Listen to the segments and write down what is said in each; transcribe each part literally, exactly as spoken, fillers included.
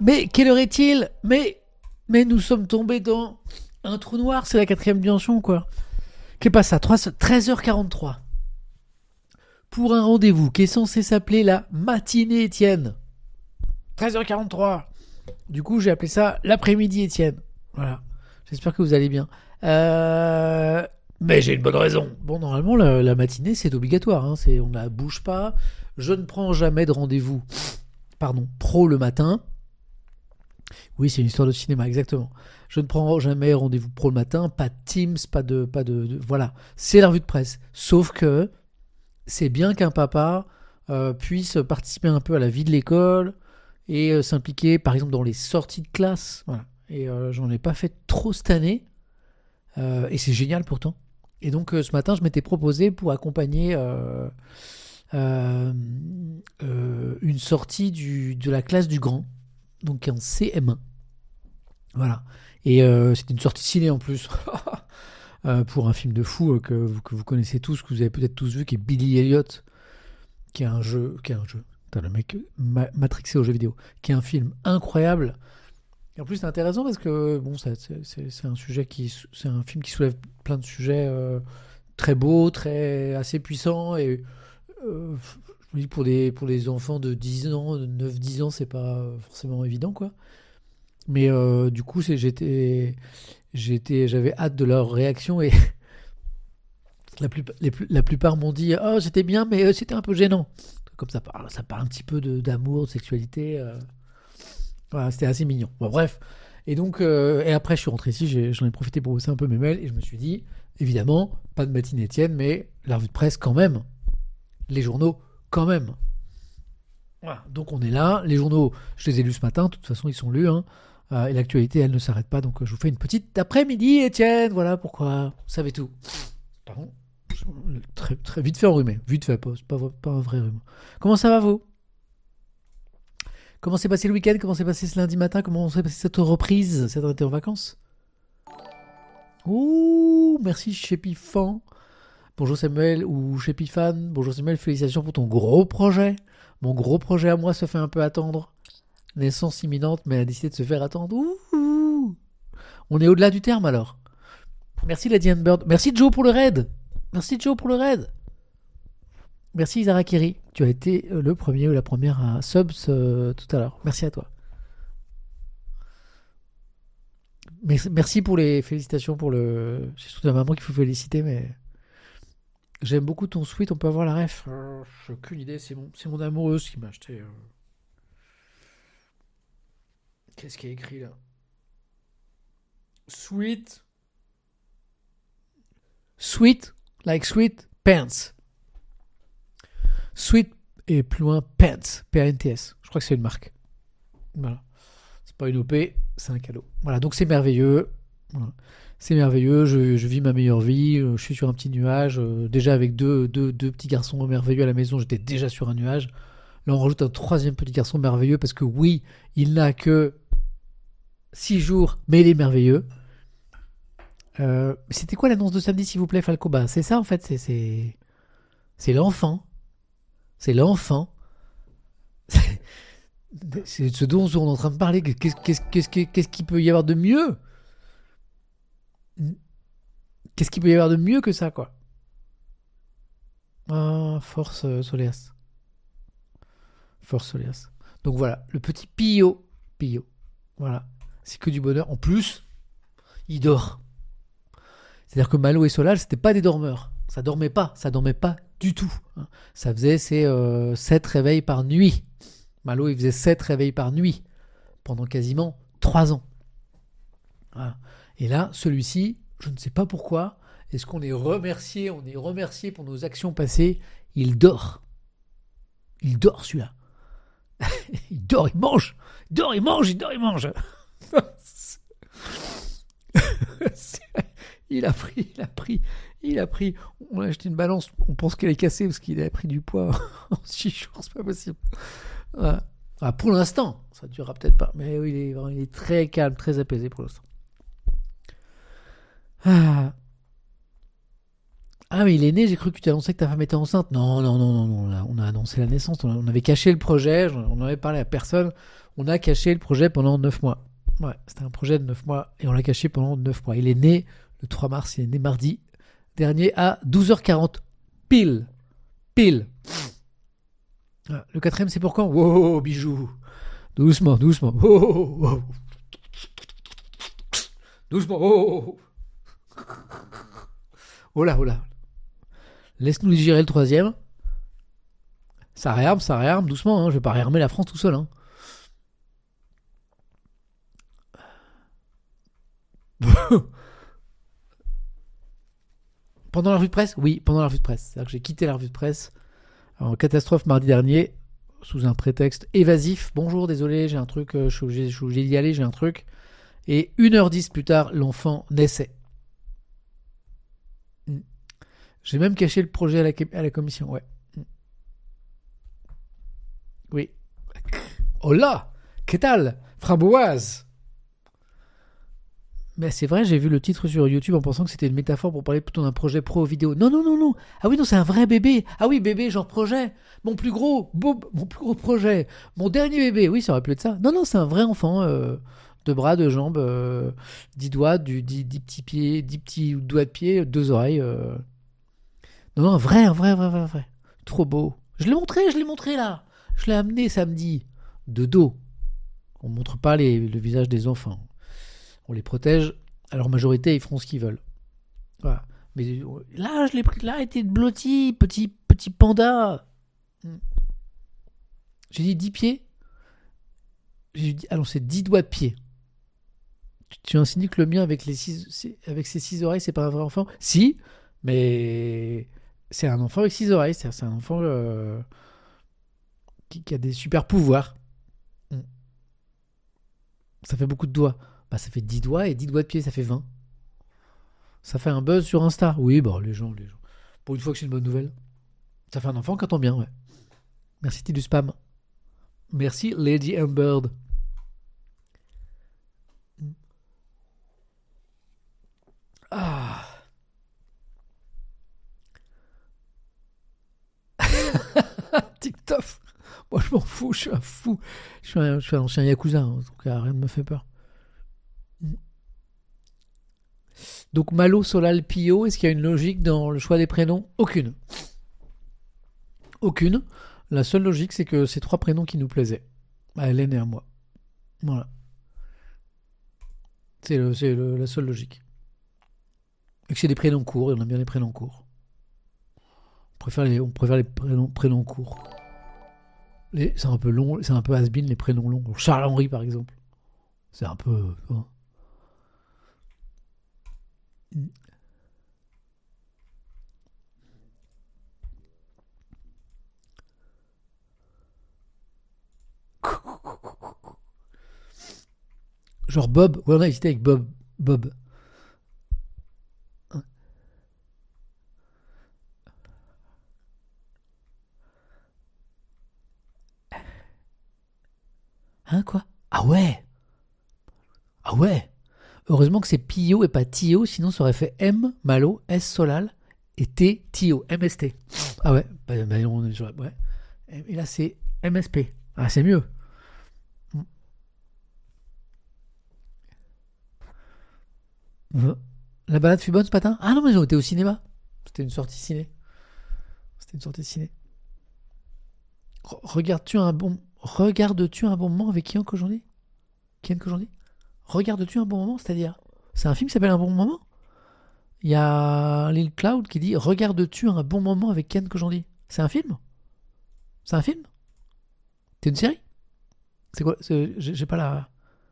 Mais quelle heure est-il? Mais, mais nous sommes tombés dans un trou noir, c'est la quatrième dimension, quoi. Qu'est-ce pas ça? treize heures quarante-trois. Pour un rendez-vous qui est censé s'appeler la matinée Étienne. treize heures quarante-trois. Du coup, j'ai appelé ça l'après-midi Étienne. Voilà. J'espère que vous allez bien. Euh... Mais j'ai une bonne raison. Bon, normalement, la, la matinée, c'est obligatoire. Hein. C'est, on ne bouge pas. Je ne prends jamais de rendez-vous, pardon, pro le matin. Oui, c'est une histoire de cinéma, exactement. Je ne prends jamais rendez-vous pro le matin. Pas de Teams, pas de... Pas de, de voilà. C'est la revue de presse. Sauf que c'est bien qu'un papa euh, puisse participer un peu à la vie de l'école et euh, s'impliquer, par exemple, dans les sorties de classe. Voilà. Et euh, j'en ai pas fait trop cette année. Euh, et c'est génial pourtant. Et donc euh, ce matin, je m'étais proposé pour accompagner euh, euh, euh, une sortie du, de la classe du grand, donc en C M un. Voilà. Et euh, c'était une sortie ciné en plus, euh, pour un film de fou euh, que, vous, que vous connaissez tous, que vous avez peut-être tous vu, qui est Billy Elliot, qui est un jeu, qui est un jeu. Putain, le mec ma- matrixé aux jeux vidéo, qui est un film incroyable. Et en plus, c'est intéressant parce que bon, ça, c'est, c'est, c'est un sujet qui, c'est un film qui soulève plein de sujets euh, très beaux, très assez puissants. Et euh, je me dis pour des pour les enfants de dix ans, de neuf dix ans, c'est pas forcément évident, quoi. Mais euh, du coup, c'est, j'étais, j'étais, j'avais hâte de leur réaction et la, plus, les, la plupart m'ont dit oh c'était bien, mais euh, c'était un peu gênant. Comme ça parle, ça parle un petit peu de, d'amour, de sexualité. Euh, Voilà, c'était assez mignon. Bon, bref. Et donc, euh, et après, je suis rentré ici, j'ai, j'en ai profité pour bosser un peu mes mails, et je me suis dit, évidemment, pas de matinée Étienne, mais la revue de presse quand même. Les journaux quand même. Voilà. Donc on est là. Les journaux, je les ai lus ce matin, de toute façon, ils sont lus. Hein. Euh, et l'actualité, elle ne s'arrête pas, donc euh, je vous fais une petite après-midi Étienne. Voilà pourquoi. Vous savez tout. Pardon. Très, très vite fait enrhumé. Vite fait, pas, pas, pas un vrai rhume. Comment ça va, vous? Comment s'est passé le week-end? Comment s'est passé ce lundi matin? Comment s'est passé cette reprise? Cette été en vacances? Ouh, merci Chépifan. Bonjour Samuel ou Chépifan. Bonjour Samuel, félicitations pour ton gros projet. Mon gros projet à moi se fait un peu attendre. Naissance imminente, mais a décidé de se faire attendre. Ouh. On est au-delà du terme alors. Merci la Diane Bird. Merci Joe pour le raid. Merci Joe pour le raid. Merci Isarakiri, tu as été le premier ou la première à subs euh, tout à l'heure. Merci à toi. Merci, merci pour les félicitations pour le. C'est surtout la maman qu'il faut féliciter, mais j'aime beaucoup ton sweat. On peut avoir la ref. Euh, j'ai aucune idée. C'est mon, c'est mon amoureuse qui m'a acheté. Euh... Qu'est-ce qui est écrit là? Sweet, sweet like sweet pants. Sweet et plus loin Pants, P A N T S. Je crois que c'est une marque. Voilà. C'est pas une O P, c'est un cadeau. Voilà, donc c'est merveilleux. Voilà. C'est merveilleux, je, je vis ma meilleure vie, je suis sur un petit nuage. Euh, déjà avec deux, deux, deux petits garçons merveilleux à la maison, j'étais déjà sur un nuage. Là, on rajoute un troisième petit garçon merveilleux parce que oui, il n'a que six jours, mais il est merveilleux. Euh, c'était quoi l'annonce de samedi, s'il vous plaît, Falco? Bah, c'est ça en fait, c'est, c'est, c'est l'enfant. C'est l'enfant. C'est ce dont on est en train de parler. Qu'est-ce, qu'est-ce, qu'est-ce, qu'est-ce qu'il peut y avoir de mieux? Qu'est-ce qu'il peut y avoir de mieux que ça, quoi? Ah, force euh, Soleas. Force Soleas. Donc voilà, le petit Pio. Pio. Voilà. C'est que du bonheur. En plus, il dort. C'est-à-dire que Malo et Solal, c'était pas des dormeurs. Ça dormait pas. Ça dormait pas du tout. Ça faisait ses euh, sept réveils par nuit. Malo, il faisait sept réveils par nuit pendant quasiment trois ans. Voilà. Et là, celui-ci, je ne sais pas pourquoi, est-ce qu'on est remercié, on est remercié pour nos actions passées, il dort. Il dort celui-là. Il dort, il mange. Il dort, il mange, il dort, il mange. Il a pris, il a pris, il a pris. On a acheté une balance, on pense qu'elle est cassée parce qu'il a pris du poids en six jours, c'est pas possible. Voilà. Ah, pour l'instant, ça ne durera peut-être pas, mais oui, il est, il est très calme, très apaisé pour l'instant. Ah. Ah, mais il est né, j'ai cru que tu t'annonçais que ta femme était enceinte. Non, non, non, non, non. Là, on a annoncé la naissance. On, a- on avait caché le projet. On n'en avait parlé à personne. On a caché le projet pendant neuf mois. Ouais, c'était un projet de neuf mois et on l'a caché pendant neuf mois. Il est né le trois mars, il est né mardi dernier à douze heures quarante. Pile. Pile. Ah, le quatrième, c'est pour quand? Wow, bijou. Doucement, doucement. Oh, oh, oh, oh. Doucement. Oh, oh, oh. Oh là, oh là. Laisse-nous gérer le troisième. Ça réarme, ça réarme doucement. Hein. Je vais pas réarmer la France tout seul. Hein. Pendant la revue de presse? Oui, pendant la revue de presse. C'est-à-dire que j'ai quitté la revue de presse en catastrophe mardi dernier sous un prétexte évasif. Bonjour, désolé, j'ai un truc, euh, je suis obligé, je suis obligé d'y aller, j'ai un truc. Et une heure dix plus tard, l'enfant naissait. Mm. J'ai même caché le projet à la, à la commission, ouais. Mm. Oui. Oh là, que tal, framboise? Mais c'est vrai, j'ai vu le titre sur YouTube en pensant que c'était une métaphore pour parler plutôt d'un projet pro vidéo. Non, non, non, non. Ah oui, non, c'est un vrai bébé. Ah oui, bébé, genre projet. Mon plus gros, beau, mon plus gros projet. Mon dernier bébé. Oui, ça aurait pu être ça. Non, non, c'est un vrai enfant. Euh, deux bras, deux jambes, euh, dix doigts, du, dix, dix petits pieds, dix petits doigts de pied, deux oreilles. Euh. Non, non, un vrai, un vrai, un vrai, un vrai, un vrai. Trop beau. Je l'ai montré, je l'ai montré là. Je l'ai amené samedi. De dos. On montre pas les, le visage des enfants. On les protège, à leur majorité, ils feront ce qu'ils veulent. Voilà. Mais là, je l'ai pris, là, était blotti, petit, petit panda. J'ai dit dix pieds. J'ai dit, alors c'est dix doigts de pied. Tu, tu insinues que le mien, avec, les six, avec ses six oreilles, c'est pas un vrai enfant? Si, mais c'est un enfant avec six oreilles. C'est, c'est un enfant euh, qui, qui a des super pouvoirs. Ça fait beaucoup de doigts. Bah, ça fait dix doigts et dix doigts de pied, ça fait vingt. Ça fait un buzz sur Insta. Oui, bah, les gens, les gens. Pour une fois que c'est une bonne nouvelle. Ça fait un enfant quand on bien, ouais. Merci, t'es du spam. Merci, Lady Bird. Ah. TikTok. Moi, je m'en fous, je suis un fou. Je suis un, je suis un ancien Yakuza, hein, donc rien ne me fait peur. Donc Malo, Solal, Pio, est-ce qu'il y a une logique dans le choix des prénoms? Aucune. Aucune. La seule logique, c'est que c'est trois prénoms qui nous plaisaient. À Hélène et à moi. Voilà. C'est, le, c'est le, la seule logique. Et que c'est des prénoms courts, et on aime bien les prénoms courts. On préfère les, on préfère les prénoms, prénoms courts. Les, c'est un peu long, c'est un peu has-been les prénoms longs. Charles-Henri, par exemple. C'est un peu... Hein. Genre Bob. Ouais, on a hésité avec Bob. Bob. Hein, quoi? Ah ouais. Ah ouais. Heureusement que c'est Pio et pas Tio, sinon ça aurait fait M, Malo, S, Solal, et T, Tio, M S T. Ah ouais. Bah, bah, on est, ouais. Et là, c'est M S P. Ah, c'est mieux. La balade fut bonne ce matin? Ah non, mais ils ont été au cinéma. C'était une sortie ciné. C'était une sortie ciné. Re- Regardes-tu un bon... Regardes-tu un bon moment avec Kian qu'aujourd'hui? Kian qu'aujourd'hui? Regardes-tu un bon moment? C'est-à-dire... C'est un film qui s'appelle Un bon moment? Il y a Lil Cloud qui dit Regardes-tu un bon moment avec Ken qu'aujourd'hui? C'est un film? C'est un film? C'est une série? C'est quoi? C'est- J'ai j'ai pas la...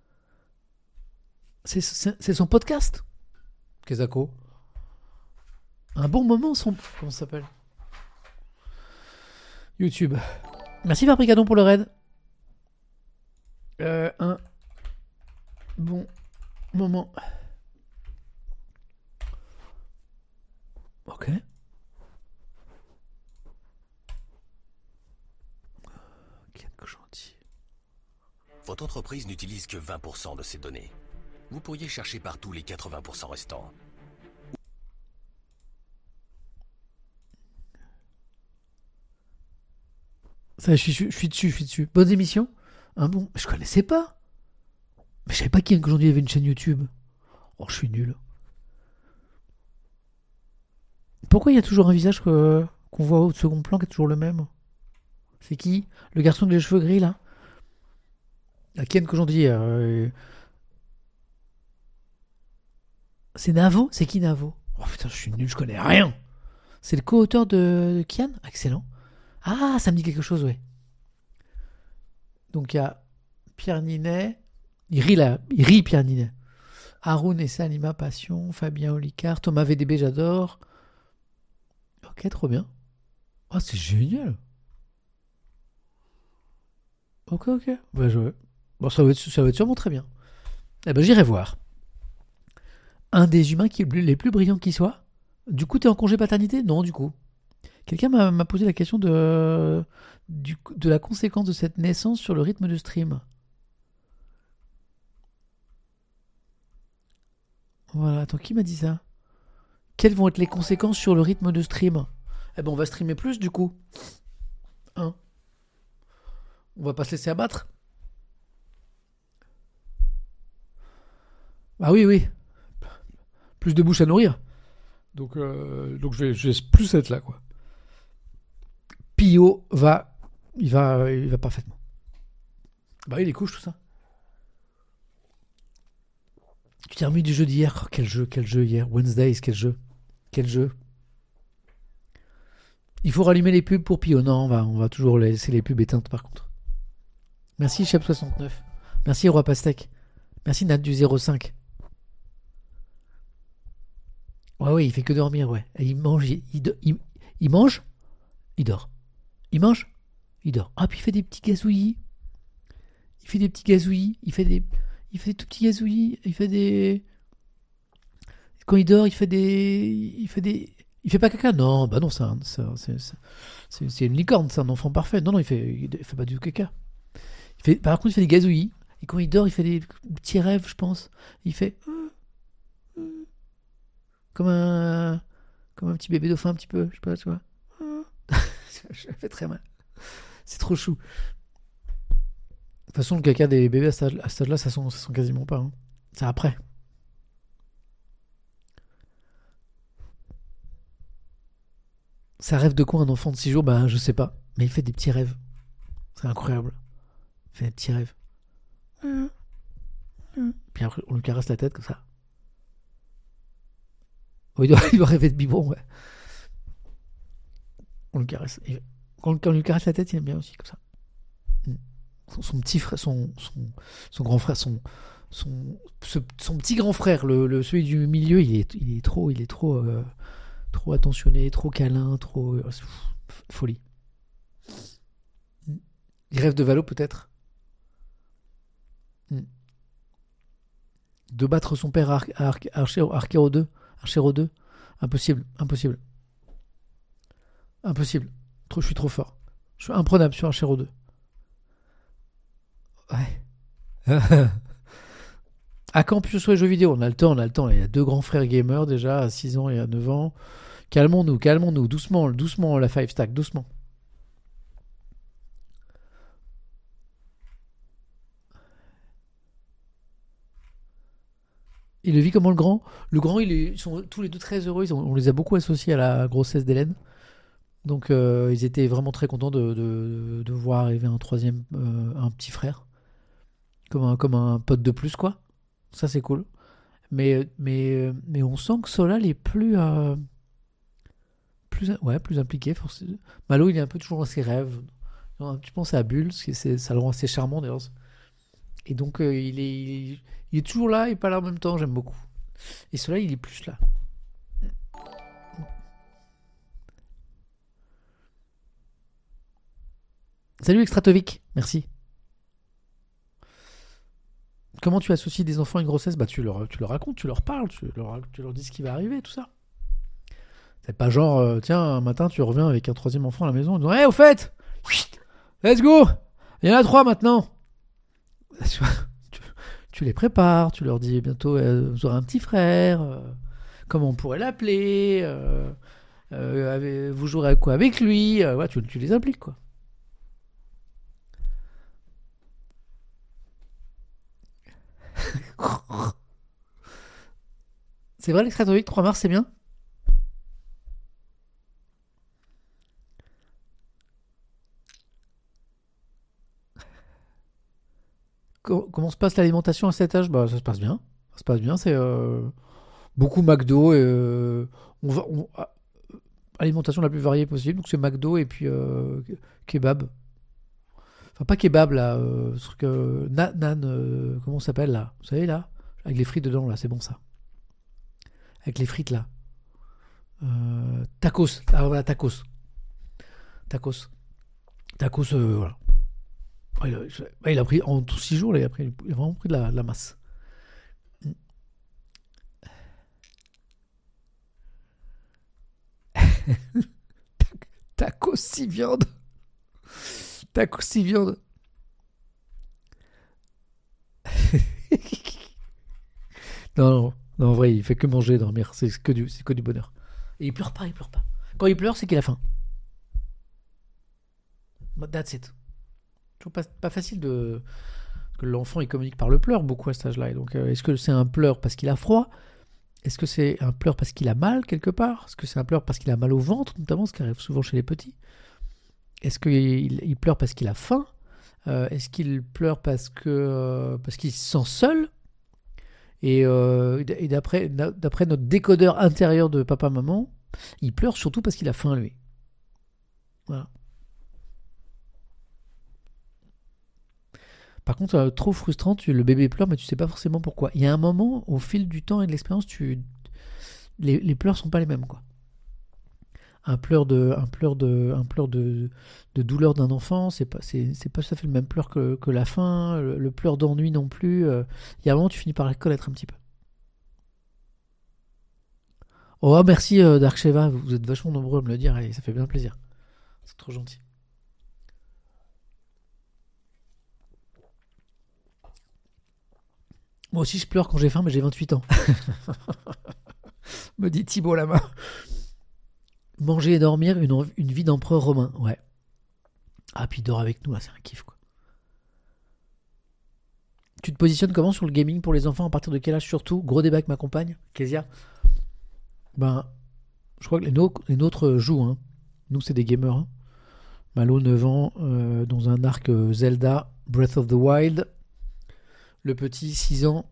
C'est c'est- c'est son podcast? Kezako. Un bon moment, son... Comment ça s'appelle? YouTube. Merci Fabricadon pour le raid. Euh, un bon moment. Ok. Quelque gentil. Votre entreprise n'utilise que vingt pour cent de ces données. Vous pourriez chercher partout les quatre-vingts pour cent restants. Ça, je suis, je suis dessus, je suis dessus. Bonne émission. Un bon. Je connaissais pas. Mais je savais pas qu'aujourd'hui il y avait une chaîne YouTube. Oh, je suis nul. Pourquoi il y a toujours un visage que, qu'on voit au second plan qui est toujours le même? C'est qui? Le garçon avec les cheveux gris là? À Ken qu'aujourd'hui. Euh... C'est Navo? C'est qui Navo? Oh putain, je suis nul, je connais rien. C'est le co-auteur de, de Kian? Excellent. Ah, ça me dit quelque chose, ouais. Donc il y a Pierre Ninet. Il rit là, il rit Pierre Ninet. Haroun et Salima Passion, Fabien Olicard, Thomas V D B, j'adore. Ok, trop bien. Oh, c'est génial. Ok, ok. Bah, je... Bon, ça va, être, ça va être sûrement très bien. Eh ben, j'irai voir. Un des humains qui est les plus brillants qui soit. Du coup, t'es en congé paternité? Non, du coup. Quelqu'un m'a, m'a posé la question de, du, de la conséquence de cette naissance sur le rythme de stream. Voilà, attends, qui m'a dit ça? Quelles vont être les conséquences sur le rythme de stream? Eh ben, on va streamer plus, du coup. Hein? On va pas se laisser abattre? Ah oui, oui. Plus de bouches à nourrir. Donc, euh, donc je, vais, je vais plus être là, quoi. Pio va, il va, il va parfaitement. Bah oui, les couches, tout ça. Tu t'es remis du jeu d'hier. Oh, quel jeu, quel jeu hier. Wednesdays, quel jeu. Quel jeu. Il faut rallumer les pubs pour Pio. Non, on va, on va toujours laisser les pubs éteintes, par contre. Merci, Chef soixante-neuf. Merci, Roi Pastèque. Merci, Nat du zéro cinq. Ouais, ouais, il fait que dormir, ouais. Et il mange, il, il, il, il mange, il dort. Il mange, il dort. Ah, puis il fait des petits gazouillis. Il fait des petits gazouillis. Il fait des, il fait des tout petits gazouillis. Il fait des... Quand il dort, il fait des... Il fait des... Il fait pas caca? Non, bah non, c'est, un, c'est, c'est, c'est, c'est une licorne, c'est un enfant parfait. Non, non, il fait, il fait pas du caca. Il fait, par contre, il fait des gazouillis. Et quand il dort, il fait des petits rêves, je pense. Il fait... Comme un... Comme un petit bébé dauphin, un petit peu. Je sais pas, tu vois. Je le fais très mal. C'est trop chou. De toute façon, le caca des bébés à cet âge-là, ça sent, ça sent quasiment pas. Hein. C'est après. Ça rêve de quoi un enfant de six jours? Ben, je sais pas. Mais il fait des petits rêves. C'est incroyable. Il fait des petits rêves. Puis après, on lui caresse la tête comme ça. Oh, il, doit, il doit rêver de biberon, ouais. On le caresse. Et quand, quand on lui caresse la tête, il aime bien aussi, comme ça. Son, son petit frère, son, son, son grand frère, son, son, ce, son petit grand frère, le, le, celui du milieu, il est, il est trop, il est trop, euh, trop attentionné, trop câlin, trop. Euh, folie. Il rêve de Valo, peut-être. De battre son père à, à, à Archero deux. Archero deux. Impossible, impossible. Impossible. Trop, je suis trop fort. Je suis imprenable sur Archero deux. Ouais. À quand plus sur les jeux vidéo? On a le temps, on a le temps. Il y a deux grands frères gamers déjà, à six ans et à neuf ans. Calmons-nous, calmons-nous. Doucement, doucement la five stack, doucement. Il le vit comment, le grand? Le grand, il est, ils sont tous les deux très heureux. Ils ont, on les a beaucoup associés à la grossesse d'Hélène. Donc, euh, ils étaient vraiment très contents de, de, de voir arriver un troisième, euh, un petit frère. Comme un, comme un pote de plus, quoi. Ça, c'est cool. Mais, mais, mais on sent que Solal est plus, euh, plus, ouais, plus impliqué. Forcément. Malo, il est un peu toujours dans ses rêves. Tu penses à Bulle, c'est, c'est, ça le rend assez charmant, d'ailleurs. Et donc, euh, il, est, il, est, il est toujours là et pas là en même temps. J'aime beaucoup. Et Solal, il est plus là. Salut Extratovic, merci. Comment tu associes des enfants à une grossesse? Bah tu leur, tu leur racontes, tu leur parles, tu leur, tu leur dis ce qui va arriver, tout ça. C'est pas genre, euh, tiens, un matin tu reviens avec un troisième enfant à la maison en disant, hé, hey, au fait, let's go, il y en a trois maintenant. Tu, tu les prépares, tu leur dis bientôt, euh, vous aurez un petit frère, euh, comment on pourrait l'appeler, euh, euh, vous jouerez à quoi avec lui, euh, ouais, tu, tu les impliques, quoi. C'est vrai, l'extrait atomique, trois mars, c'est bien? Co- Comment se passe l'alimentation à cet âge? Bah, ça se passe bien. Ça se passe bien, c'est euh, beaucoup McDo et euh, on va, on- ah, alimentation la plus variée possible. Donc c'est McDo et puis euh, kebab. Enfin, pas kebab là, euh, ce truc, euh, nan, nan, euh, comment ça s'appelle là? Vous savez là? Avec les frites dedans là, c'est bon ça. Avec les frites là. Euh, tacos. Ah voilà, tacos. Tacos. Tacos, euh, voilà. Ah, il, a, ouais, il a pris, en tous six jours, là, il, a pris, il a vraiment pris de la, de la masse. Tacos six viande. Tacos six viande. Non, non, non, en vrai, il fait que manger et dormir. C'est que du, c'est que du bonheur. Et il pleure pas, il pleure pas. Quand il pleure, c'est qu'il a faim. But that's it. Toujours pas, pas facile de. Parce que l'enfant, il communique par le pleur beaucoup à cet âge-là. Et donc, euh, est-ce que c'est un pleur parce qu'il a froid? Est-ce que c'est un pleur parce qu'il a mal quelque part? Est-ce que c'est un pleur parce qu'il a mal au ventre, notamment, ce qui arrive souvent chez les petits? Est-ce qu'il il pleure parce qu'il a faim? Euh, Est-ce qu'il pleure parce que euh, parce qu'il se sent seul? Et, euh, et d'après, d'après notre décodeur intérieur de papa-maman, il pleure surtout parce qu'il a faim, lui. Voilà. Par contre, euh, trop frustrant, tu, le bébé pleure, mais tu sais pas forcément pourquoi. Il y a un moment, au fil du temps et de l'expérience, tu, les, les pleurs sont pas les mêmes, quoi. Un pleur de, un pleur de, un pleur de, de douleur d'un enfant, c'est pas, c'est, c'est pas tout à fait le même pleur que, que la faim. Le, le pleur d'ennui non plus. euh, Il y a un moment, tu finis par les connaître un petit peu. Oh, merci euh, Dark Sheva, vous êtes vachement nombreux à me le dire, et ça fait bien plaisir. C'est trop gentil. Moi aussi, je pleure quand j'ai faim, mais j'ai vingt-huit ans. Me dit Thibault Lama. Manger et dormir, une, en- une vie d'empereur romain. Ouais. Ah, puis il dort avec nous, là, c'est un kiff, quoi. Tu te positionnes comment sur le gaming pour les enfants? À partir de quel âge surtout? Gros débat avec ma compagne, Kezia. Ben, je crois que les, nôtres les nôtres jouent, hein. Nous, c'est des gamers, hein. Malo, neuf ans, euh, dans un arc euh, Zelda, Breath of the Wild. Le petit, six ans.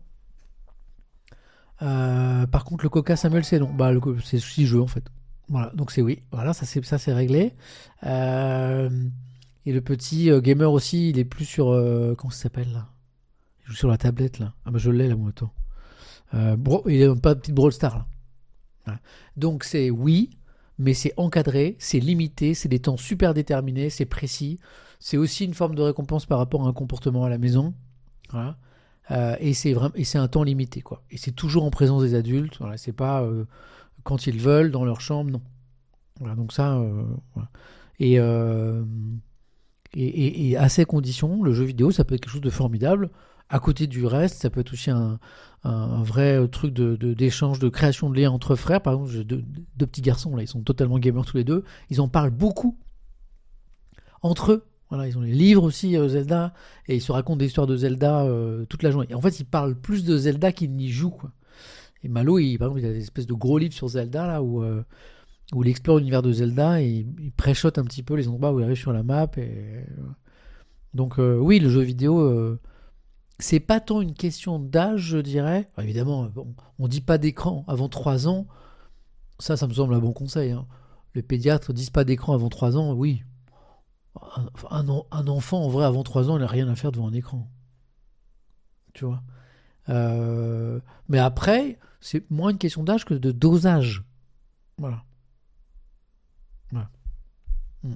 Euh, par contre, le Coca Samuel, c'est non. Bah, le co- c'est six jeux, en fait. Voilà, donc c'est oui. Voilà, ça c'est, ça, c'est réglé. Euh, et le petit euh, gamer aussi, il est plus sur. Euh, comment ça s'appelle là? Il joue sur la tablette là. Ah bah je l'ai là, moi, attends. Euh, bro- il est pas petite Brawl Star là. Voilà. Donc c'est oui, mais c'est encadré, c'est limité, c'est des temps super déterminés, c'est précis. C'est aussi une forme de récompense par rapport à un comportement à la maison. Voilà. Euh, et c'est vraiment, et c'est un temps limité quoi. Et c'est toujours en présence des adultes. Voilà, c'est pas euh, quand ils veulent dans leur chambre, non. Voilà, donc ça, euh, voilà. Et, euh, et, et- et à ces conditions, le jeu vidéo, ça peut être quelque chose de formidable. À côté du reste, ça peut être aussi un, un- un vrai truc de, de- d'échange, de création de liens entre frères. Par exemple, j'ai deux, deux petits garçons, là, ils sont totalement gamers tous les deux. Ils en parlent beaucoup entre eux. Voilà, ils ont les livres aussi, euh, Zelda, et ils se racontent des histoires de Zelda euh, toute la journée. Et en fait, ils parlent plus de Zelda qu'ils n'y jouent, quoi. Et Malo, il, par exemple, il a des espèces de gros livres sur Zelda, là, où, euh, où il explore l'univers de Zelda et il, il préchote un petit peu les endroits où il arrive sur la map. Et... Donc, euh, oui, le jeu vidéo, euh, c'est pas tant une question d'âge, je dirais. Alors, évidemment, bon, on dit pas d'écran avant trois ans. Ça, ça me semble un bon conseil, hein. Les pédiatres disent pas d'écran avant trois ans, oui. Un, un, un enfant, en vrai, avant trois ans, il n'a rien à faire devant un écran. Tu vois. Euh, mais après, c'est moins une question d'âge que de dosage. Voilà. Voilà. Mm.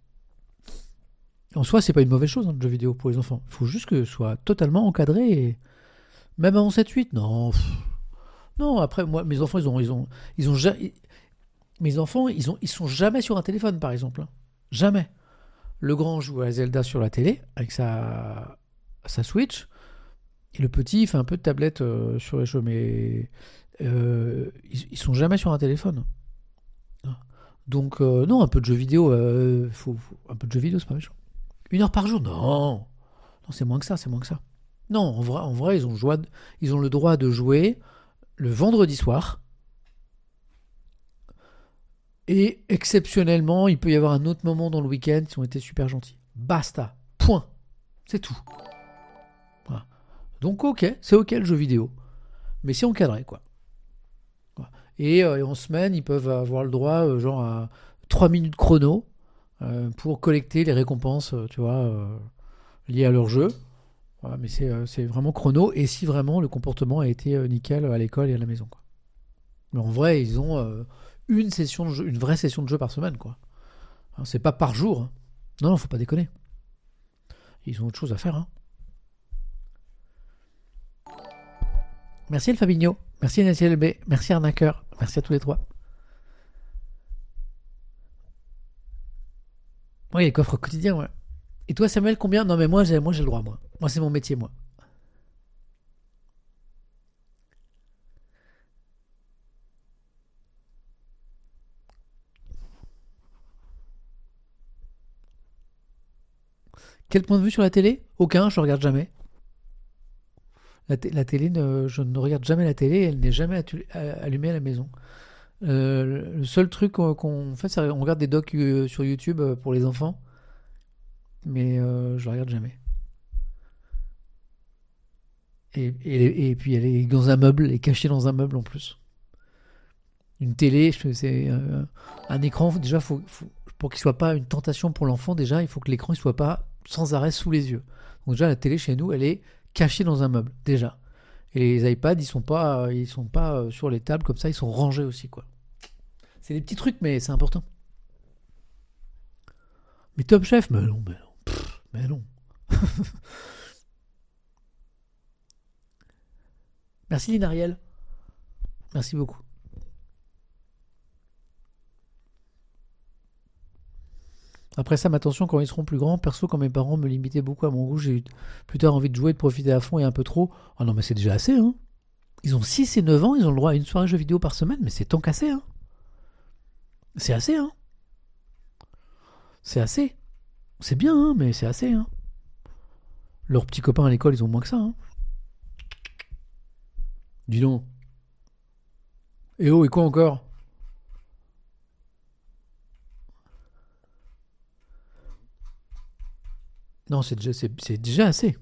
En soi, c'est pas une mauvaise chose, hein, le jeu vidéo pour les enfants. Il faut juste que ce soit totalement encadré. Et... Même avant sept huit, non. Pff. Non, après, moi, mes enfants, ils ont. Ils ont, ils ont ja- Mes enfants, ils, ont, ils sont jamais sur un téléphone, par exemple, hein. Jamais. Le grand joue à Zelda sur la télé, avec sa, sa Switch. Et le petit, il fait un peu de tablette euh, sur les jeux. Mais euh, ils, ils sont jamais sur un téléphone. Donc, euh, non, un peu de jeu vidéo. Euh, faut, faut- un peu de jeu vidéo, c'est pas méchant. Une heure par jour? Non. Non, c'est moins que ça, c'est moins que ça. Non, en vrai, en vrai ils, ont joie de- ils ont le droit de jouer le vendredi soir, Et exceptionnellement, il peut y avoir un autre moment dans le week-end, ils ont été super gentils. Basta. Point. C'est tout. Voilà. Donc ok, c'est ok le jeu vidéo. Mais c'est encadré, quoi. Voilà. Et, euh, et en semaine, ils peuvent avoir le droit, euh, genre, à trois minutes chrono euh, pour collecter les récompenses, euh, tu vois, euh, liées à leur jeu. Voilà, mais c'est, euh, c'est vraiment chrono. Et si vraiment le comportement a été euh, nickel à l'école et à la maison, quoi. Mais en vrai, ils ont euh, une session de jeu, une vraie session de jeu par semaine, quoi. Hein, c'est pas par jour. Hein. Non, non, faut pas déconner. Ils ont autre chose à faire. Hein. Merci El Fabinho. Merci N S L B. Merci Arnaqueur. Merci à tous les trois. Oui, les coffres quotidiens, ouais. Et toi, Samuel, combien? Non, mais moi, j'ai, moi, j'ai le droit, moi. Moi, c'est mon métier, moi. Quel point de vue sur la télé? Aucun, je regarde jamais. La, t- la télé, ne- je ne regarde jamais la télé, elle n'est jamais attu- a- allumée à la maison. Euh, le seul truc qu'on, qu'on fait, c'est qu'on regarde des docs euh, sur YouTube euh, pour les enfants, mais euh, je la regarde jamais. Et, et, et puis elle est dans un meuble, elle est cachée dans un meuble en plus. Une télé, je- c'est euh, un écran. Déjà, faut, faut- pour qu'il soit pas une tentation pour l'enfant, déjà, il faut que l'écran ne soit pas sans arrêt sous les yeux. Donc déjà, la télé chez nous, elle est cachée dans un meuble déjà. Et les iPads, ils sont pas, ils sont pas euh, sur les tables comme ça, ils sont rangés aussi, quoi. C'est des petits trucs, mais c'est important. Mais Top Chef, mais non, mais non, Pff, mais non. Merci Linariel, merci beaucoup. Après ça, ma attention, quand ils seront plus grands, perso, quand mes parents me limitaient beaucoup à mon goût, j'ai eu plus tard envie de jouer, de profiter à fond et un peu trop. Ah non, mais c'est déjà assez, hein. Ils ont six et neuf ans, ils ont le droit à une soirée jeux vidéo par semaine, mais c'est tant qu'assez, hein. C'est assez, hein. C'est assez. C'est bien, hein, mais c'est assez, hein. Leurs petits copains à l'école, ils ont moins que ça, hein. Dis donc. Et oh, et quoi encore? Non, c'est déjà, c'est, c'est déjà assez.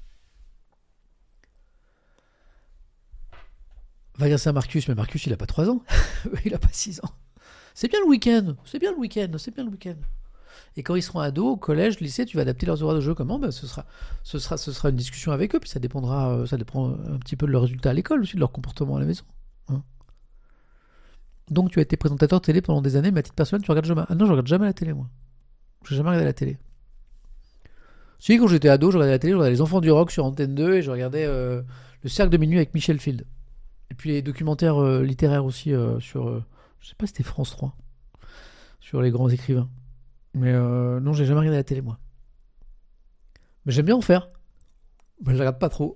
Va dire ça à Marcus, mais Marcus, il a pas trois ans. Il a pas six ans. C'est bien le week-end. C'est bien le week-end. C'est bien le week-end. Et quand ils seront ados, au collège, lycée, tu vas adapter leurs horaires de jeu comment? Ben, ce, sera, ce, sera, ce sera une discussion avec eux, puis ça dépendra, euh, ça dépend un petit peu de leurs résultats à l'école aussi, de leur comportement à la maison. Hein. Donc tu as été présentateur télé pendant des années, mais à titre personnel, tu regardes jamais. Ah non, je regarde jamais la télé, moi. J'ai jamais regardé la télé. Si, quand j'étais ado, je regardais la télé, je regardais Les Enfants du Rock sur Antenne deux et je regardais euh, Le Cercle de Minuit avec Michel Field. Et puis les documentaires euh, littéraires aussi euh, sur. Euh, je sais pas si c'était France trois. Sur les grands écrivains. Mais euh, non, j'ai jamais regardé la télé, moi. Mais j'aime bien en faire. Mais je regarde pas trop.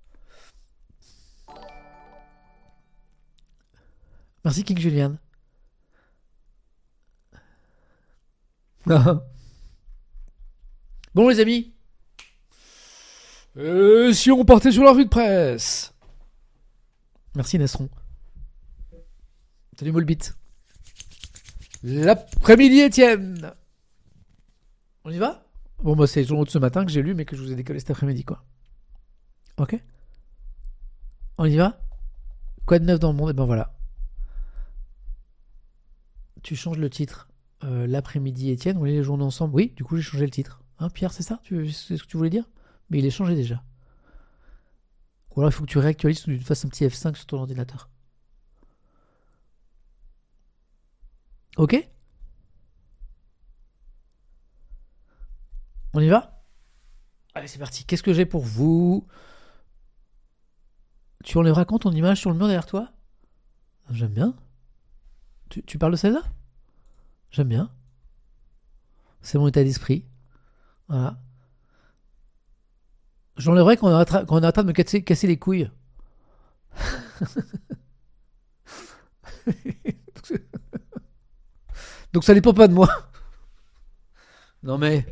Merci King Julian. Bon les amis. Euh, si on partait sur la revue de presse. Merci Nesron. Salut Molbit. L'après-midi Étienne. On y va? Bon, moi, c'est le journaux de ce matin que j'ai lu, mais que je vous ai décollé cet après-midi, quoi. Ok? On y va? Quoi de neuf dans le monde? Et ben voilà. Tu changes le titre. Euh, L'après-midi Étienne, on lit les journaux ensemble. Oui, du coup, j'ai changé le titre. Hein, Pierre, c'est ça? tu, C'est ce que tu voulais dire? Mais il est changé déjà. Ou alors, il faut que tu réactualises ou que tu fasses un petit F cinq sur ton ordinateur. Ok? On y va? Allez, c'est parti. Qu'est-ce que j'ai pour vous? Tu enlèveras quand ton image sur le mur derrière toi? J'aime bien. Tu, tu parles de celle-là? J'aime bien. C'est mon état d'esprit. Voilà. J'enlèverai quand on arrêtera, quand on arrêtera de me casser, casser les couilles. Donc ça dépend pas de moi. Non mais.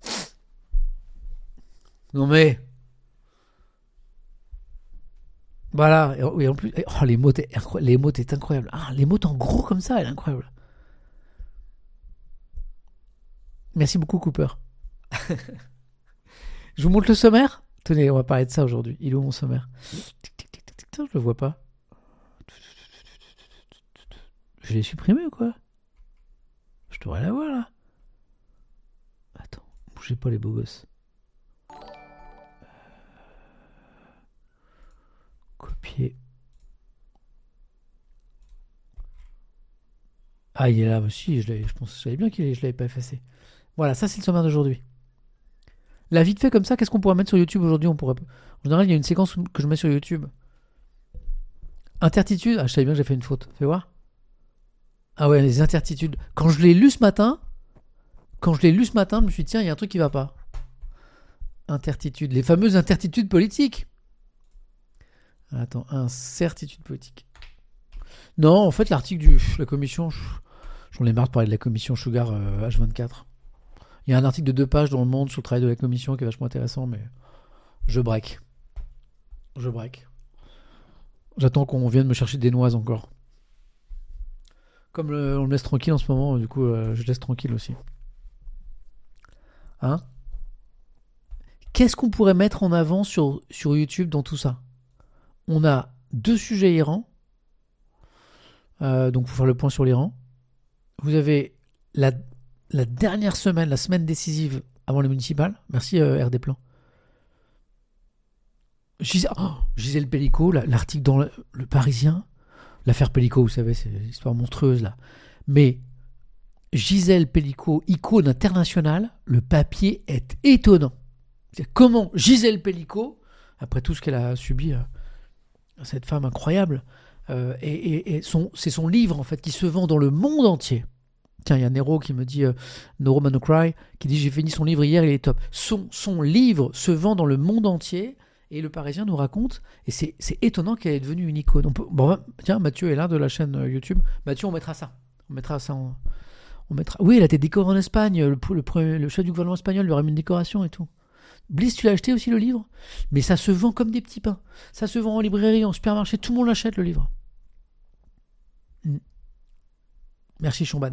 Non mais. Voilà. Et, oui, en plus, oh, l'émote est, incro- l'émote est incroyable. Ah, l'émote en gros comme ça, elle est incroyable. Merci beaucoup, Cooper. Je vous montre le sommaire. Tenez, on va parler de ça aujourd'hui. Il est où mon sommaire? Tic, tic, tic, tic, tic, tic, je le vois pas. Je l'ai supprimé ou quoi? Je devrais l'avoir là. Attends, bougez pas les beaux gosses. Copier. Ah, il est là aussi. Je, l'avais- je pense, je savais bien qu'il est, je l'avais pas effacé. Voilà, ça c'est le sommaire d'aujourd'hui. Là, vite fait comme ça, qu'est-ce qu'on pourrait mettre sur YouTube aujourd'hui? On pourrait... En général, il y a une séquence que je mets sur YouTube. Intertitude. Ah, je savais bien que j'ai fait une faute. Fais voir. Ah ouais, les intertitudes. Quand je l'ai lu ce matin, quand je l'ai lu ce matin, je me suis dit, tiens, il y a un truc qui va pas. Intertitudes. Les fameuses intertitudes politiques. Attends, incertitude politique. Non, en fait, l'article de la commission, j'en ai marre de parler de la commission Sugar euh, H vingt-quatre. Il y a un article de deux pages dans Le Monde sur le travail de la commission qui est vachement intéressant, mais je break. Je break. J'attends qu'on vienne me chercher des noises encore. Comme le, on me laisse tranquille en ce moment, du coup, euh, je laisse tranquille aussi. Hein? Qu'est-ce qu'on pourrait mettre en avant sur, sur YouTube dans tout ça? On a deux sujets Iran. Euh, donc, pour faire le point sur l'Iran. Vous avez la, la dernière semaine, la semaine décisive avant les municipales. Merci euh, R D Plan. Gisèle, oh, Gisèle Pellico, la, l'article dans le, le Parisien. L'affaire Pellico, vous savez, c'est une histoire monstrueuse là. Mais Gisèle Pellico, icône internationale, le papier est étonnant. C'est comment Gisèle Pellico, après tout ce qu'elle a subi, euh, cette femme incroyable, euh, et, et, et son, c'est son livre en fait qui se vend dans le monde entier. Tiens, il y a Nero qui me dit, euh, No Man No Cry, qui dit j'ai fini son livre hier, il est top. Son, son livre se vend dans le monde entier. Et le Parisien nous raconte, et c'est, c'est étonnant qu'elle est devenue une icône. On peut, bon, tiens, Mathieu est là de la chaîne YouTube. Mathieu, on mettra ça. On mettra ça en. On mettra... Oui, elle a été décorée en Espagne. Le, le, le, le chef du gouvernement espagnol lui aurait mis une décoration et tout. Bliss, tu l'as acheté aussi le livre? Mais ça se vend comme des petits pains. Ça se vend en librairie, en supermarché. Tout le monde l'achète le livre. Mm. Merci Chomban.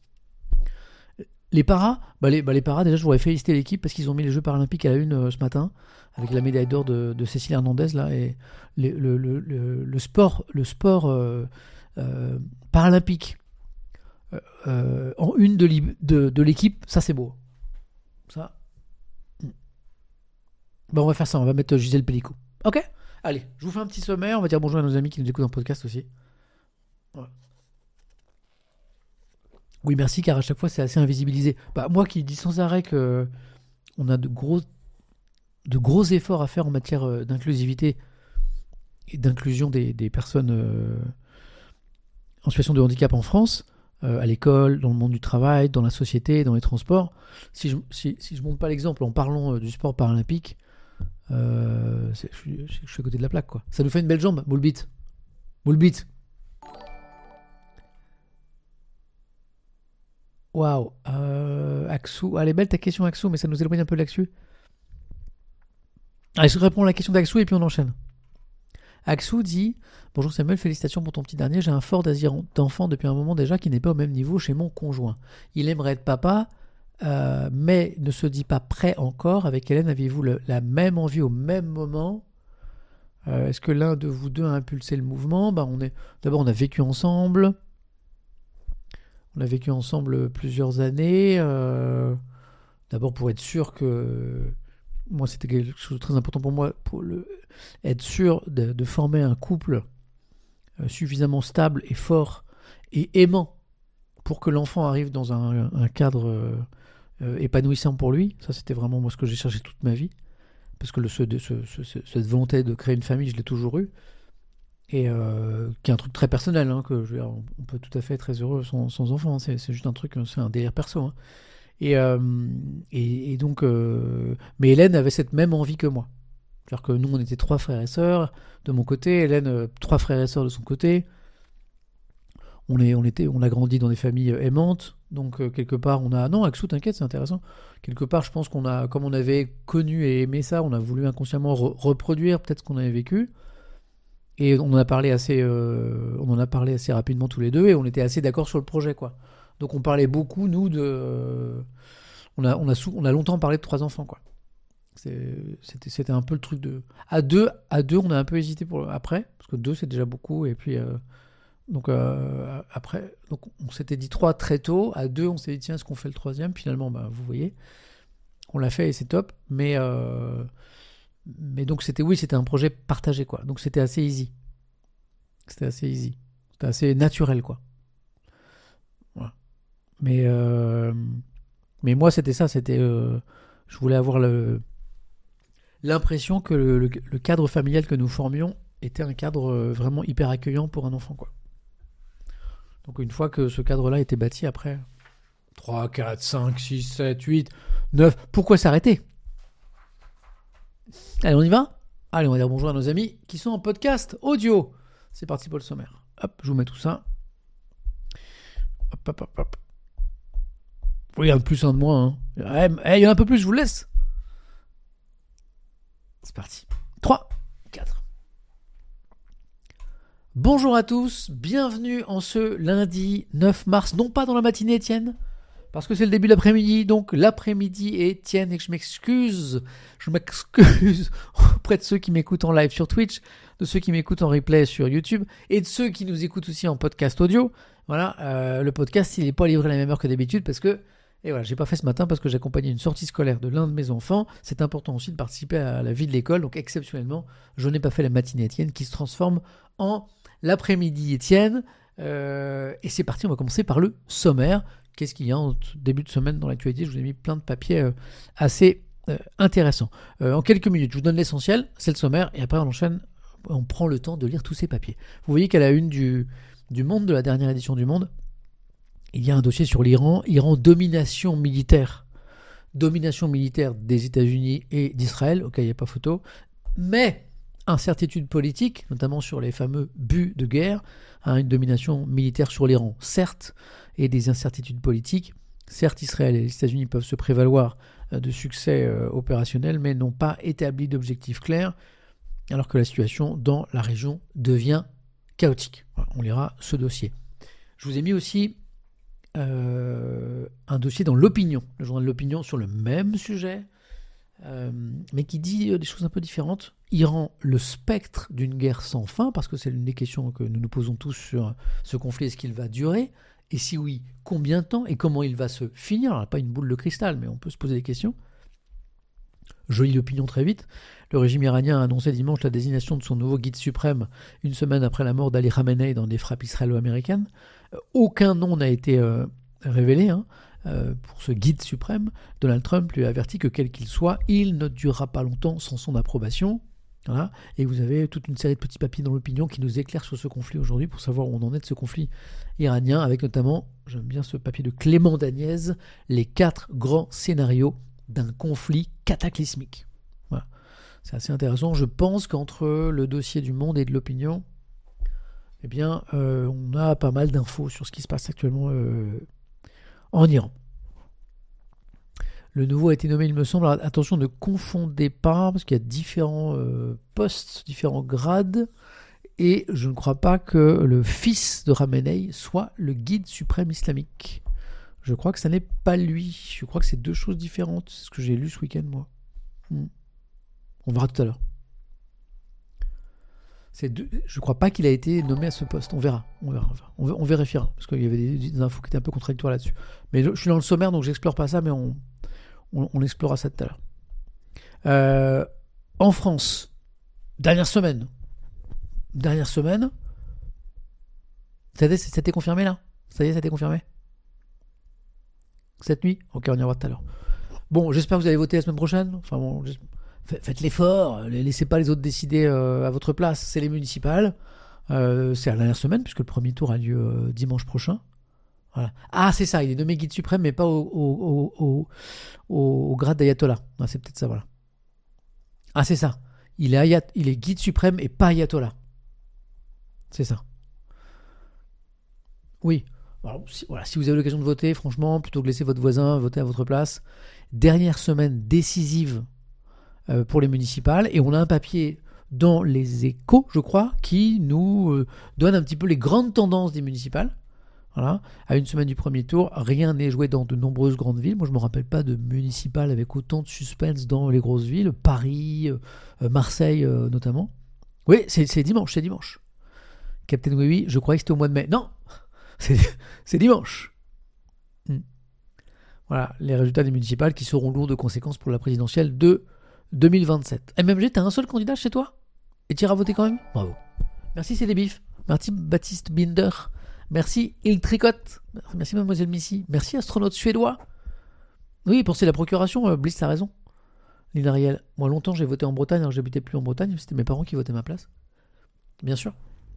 Les paras, bah les, bah les paras, déjà je voudrais féliciter l'équipe parce qu'ils ont mis les Jeux Paralympiques à la une euh, ce matin avec la médaille d'or de, de Cécile Hernandez là, et le, le, le, le, le sport, le sport euh, euh, paralympique euh, euh, en une de, de, de l'équipe, ça c'est beau. Ça. Bah on va faire ça, on va mettre Gisèle Pellico. Ok. Allez, je vous fais un petit sommaire, on va dire bonjour à nos amis qui nous écoutent en podcast aussi. Ouais. Oui, merci, car à chaque fois, c'est assez invisibilisé. Bah, moi qui dis sans arrêt que on a de gros, de gros efforts à faire en matière euh, d'inclusivité et d'inclusion des, des personnes euh, en situation de handicap en France, euh, à l'école, dans le monde du travail, dans la société, dans les transports. Si je si, si je montre pas l'exemple en parlant euh, du sport paralympique, euh, c'est, je, suis, je suis à côté de la plaque, quoi. Ça nous fait une belle jambe, Bullbit. Bullbit. Waouh, euh, Axou, ah, elle est belle ta question Axou, mais ça nous éloigne un peu de l'Axu. Allez, je réponds à la question d'Axou et puis on enchaîne. Axou dit, bonjour Samuel, félicitations pour ton petit dernier, j'ai un fort désir d'enfant depuis un moment déjà qui n'est pas au même niveau chez mon conjoint. Il aimerait être papa, euh, mais ne se dit pas prêt encore. Avec Hélène, aviez-vous le, la même envie au même moment? euh, Est-ce que l'un de vous deux a impulsé le mouvement? Bah, on est, d'abord, on a vécu ensemble. On a vécu ensemble plusieurs années. Euh, d'abord pour être sûr que... Moi, c'était quelque chose de très important pour moi, pour le, être sûr de, de former un couple euh, suffisamment stable et fort et aimant pour que l'enfant arrive dans un, un cadre euh, euh, épanouissant pour lui. Ça, c'était vraiment moi ce que j'ai cherché toute ma vie. Parce que le, ce, ce, ce, cette volonté de créer une famille, je l'ai toujours eue. Et euh, qui est un truc très personnel, hein, que je veux dire, on peut tout à fait être très heureux sans, sans enfant, hein, c'est, c'est juste un truc, c'est un délire perso. Hein. Et, euh, et, et donc, euh, mais Hélène avait cette même envie que moi. C'est-à-dire que nous, on était trois frères et sœurs de mon côté, Hélène, euh, trois frères et sœurs de son côté. On, est, on, était, on a grandi dans des familles aimantes, donc euh, quelque part, on a... Non, Axou, t'inquiète, c'est intéressant. Quelque part, je pense qu'on a, comme on avait connu et aimé ça, on a voulu inconsciemment re- reproduire peut-être ce qu'on avait vécu. Et on en a parlé assez, euh, on en a parlé assez rapidement tous les deux, et on était assez d'accord sur le projet, quoi. Donc on parlait beaucoup, nous, de, euh, on a, on a, sou- on a longtemps parlé de trois enfants, quoi. C'est- C'était, c'était un peu le truc de, à deux, à deux, on a un peu hésité pour après, parce que deux c'est déjà beaucoup, et puis euh, donc euh, après, donc on s'était dit trois très tôt, à deux on s'est dit tiens est-ce qu'on fait le troisième, finalement bah vous voyez, on l'a fait et c'est top, mais euh, mais donc c'était oui c'était un projet partagé, quoi, donc c'était assez easy, c'était assez easy, c'était assez naturel, quoi. Voilà. Mais euh, mais moi c'était ça, c'était euh, je voulais avoir le l'impression que le, le- le cadre familial que nous formions était un cadre euh, vraiment hyper accueillant pour un enfant, quoi. Donc une fois que ce cadre-là était bâti, après trois, quatre, cinq, six, sept, huit, neuf, pourquoi s'arrêter? Allez, on y va? Allez, on va dire bonjour à nos amis qui sont en podcast audio. C'est parti pour le sommaire. Hop, je vous mets tout ça. Hop, hop, hop, hop. Oui, il y en a plus, un de moins. Hein. Eh, eh, il y en a un peu plus, je vous le laisse. C'est parti. trois, quatre. Bonjour à tous, bienvenue en ce lundi neuf mars, non pas dans la matinée Étienne, parce que c'est le début de l'après-midi, donc l'après-midi Étienne, et que je m'excuse, je m'excuse auprès de ceux qui m'écoutent en live sur Twitch, de ceux qui m'écoutent en replay sur YouTube, et de ceux qui nous écoutent aussi en podcast audio. Voilà, euh, le podcast il n'est pas livré à la même heure que d'habitude, parce que Et voilà, j'ai pas fait ce matin parce que j'accompagnais une sortie scolaire de l'un de mes enfants. C'est important aussi de participer à la vie de l'école. Donc exceptionnellement, je n'ai pas fait la matinée Étienne qui se transforme en l'après-midi Étienne. Euh, et c'est parti, on va commencer par le sommaire. Qu'est-ce qu'il y a en début de semaine dans l'actualité? Je vous ai mis plein de papiers euh, assez euh, intéressants. Euh, en quelques minutes, je vous donne l'essentiel, c'est le sommaire. Et après on enchaîne, on prend le temps de lire tous ces papiers. Vous voyez qu'à la une du, du Monde, de la dernière édition du Monde, il y a un dossier sur l'Iran. Iran, domination militaire. Domination militaire des États-Unis et d'Israël, auquel il n'y a pas photo. Mais incertitude politique, notamment sur les fameux buts de guerre. Hein, une domination militaire sur l'Iran, certes, et des incertitudes politiques. Certes, Israël et les États-Unis peuvent se prévaloir de succès euh, opérationnels, mais n'ont pas établi d'objectifs clairs, alors que la situation dans la région devient chaotique. Voilà, on lira ce dossier. Je vous ai mis aussi Euh, un dossier dans l'Opinion, le journal de l'Opinion, sur le même sujet, euh, mais qui dit des choses un peu différentes. Iran, le spectre d'une guerre sans fin, parce que c'est l'une des questions que nous nous posons tous sur ce conflit. Est-ce qu'il va durer? Et si oui, combien de temps? Et comment il va se finir? Alors, pas une boule de cristal, mais on peut se poser des questions. Je lis l'Opinion très vite. Le régime iranien a annoncé dimanche la désignation de son nouveau guide suprême une semaine après la mort d'Ali Khamenei dans des frappes israélo-américaines. Aucun nom n'a été euh, révélé hein, euh, pour ce guide suprême. Donald Trump lui a averti que quel qu'il soit, il ne durera pas longtemps sans son approbation. Voilà. Et vous avez toute une série de petits papiers dans l'Opinion qui nous éclairent sur ce conflit aujourd'hui pour savoir où on en est de ce conflit iranien, avec notamment, j'aime bien ce papier de Clément Dagnès, les quatre grands scénarios d'un conflit cataclysmique. Voilà. C'est assez intéressant. Je pense qu'entre le dossier du Monde et de l'Opinion, eh bien, euh, on a pas mal d'infos sur ce qui se passe actuellement euh, en Iran. Le nouveau a été nommé, il me semble. Alors, attention, ne confondez pas, parce qu'il y a différents euh, postes, différents grades, et je ne crois pas que le fils de Khamenei soit le guide suprême islamique. Je crois que ça n'est pas lui. Je crois que c'est deux choses différentes. C'est ce que j'ai lu ce week-end, moi. Hmm. On verra tout à l'heure. C'est deux... Je ne crois pas qu'il a été nommé à ce poste. On verra. On, verra, on, verra. on vérifiera. Parce qu'il y avait des, des infos qui étaient un peu contradictoires là-dessus. Mais je, je suis dans le sommaire, donc j'explore pas ça, mais on, on, on explorera ça tout à l'heure. Euh, en France, dernière semaine. Dernière semaine. Ça a été confirmé là? Ça y est, ça a été confirmé? Cette nuit? Ok, on y revoit tout à l'heure. Bon, j'espère que vous allez voter la semaine prochaine. Enfin bon, faites l'effort. Laissez pas les autres décider euh, à votre place. C'est les municipales. Euh, c'est à la dernière semaine, puisque le premier tour a lieu euh, dimanche prochain. Voilà. Ah, c'est ça, il est nommé guide suprême, mais pas au, au, au, au, au grade d'ayatollah. Ah, c'est peut-être ça, voilà. Ah, c'est ça. Il est, ayat, il est guide suprême et pas ayatollah. C'est ça. Oui. Alors, si, voilà, si vous avez l'occasion de voter, franchement, plutôt que laisser votre voisin voter à votre place. Dernière semaine décisive euh, pour les municipales. Et on a un papier dans les Échos, je crois, qui nous euh, donne un petit peu les grandes tendances des municipales. Voilà. À une semaine du premier tour, rien n'est joué dans de nombreuses grandes villes. Moi, je ne me rappelle pas de municipales avec autant de suspense dans les grosses villes. Paris, euh, Marseille euh, notamment. Oui, c'est, c'est dimanche, c'est dimanche. Captain Oui Oui, je croyais que c'était au mois de mai. Non, c'est, c'est dimanche. Hmm. Voilà, les résultats des municipales qui seront lourds de conséquences pour la présidentielle de deux mille vingt-sept. M M G, t'as un seul candidat chez toi ? Et tu iras voter quand même ? Bravo. Merci, c'est des bifs. Merci, Baptiste Binder. Merci, Il Tricotte. Merci, Mademoiselle Missy. Merci, astronaute suédois. Oui, pour c'est la procuration, euh, Bliss a raison. Lynn Ariel. Moi, longtemps, j'ai voté en Bretagne, alors j'habitais plus en Bretagne. C'était mes parents qui votaient ma place. Bien sûr.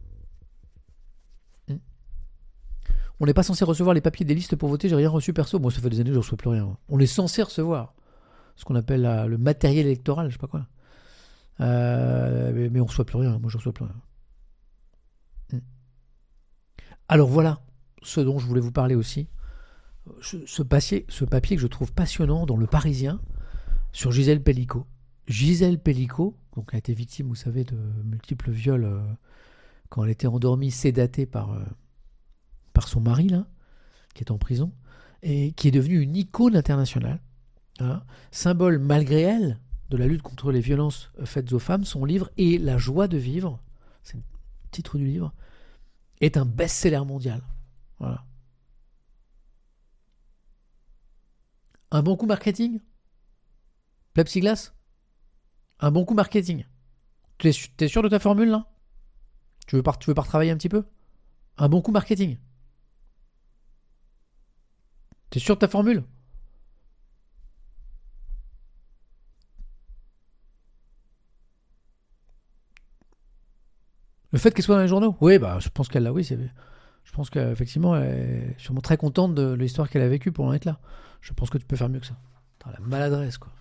Hmm. On n'est pas censé recevoir les papiers des listes pour voter. J'ai rien reçu perso. Moi, ça fait des années que je ne reçois plus rien. On est censé recevoir ce qu'on appelle la, le matériel électoral, je sais pas quoi. Euh, mais, mais on ne reçoit plus rien. Moi, je ne reçois plus rien. Hmm. Alors voilà ce dont je voulais vous parler aussi. Ce, ce, papier, ce papier que je trouve passionnant dans Le Parisien sur Gisèle Pellicot. Gisèle Pellicot, donc, a été victime, vous savez, de multiples viols euh, quand elle était endormie, sédatée par, euh, par son mari, là, qui est en prison, et qui est devenue une icône internationale. Hein, symbole, malgré elle, de la lutte contre les violences faites aux femmes. Son livre « Et la joie de vivre », c'est le titre du livre, est un best-seller mondial. Voilà. Un bon coup marketing ? Plexiglas ? Un bon coup marketing ? Tu es, t'es sûr de ta formule, là ? Tu veux pas, tu veux pas retravailler un petit peu ? Un bon coup marketing ? T'es sûr de ta formule ? Le fait qu'elle soit dans les journaux ? Oui, bah, je pense qu'elle l'a, oui, c'est... Je pense qu'effectivement, elle est sûrement très contente de l'histoire qu'elle a vécue pour en être là. Je pense que tu peux faire mieux que ça. Attends, la maladresse, quoi.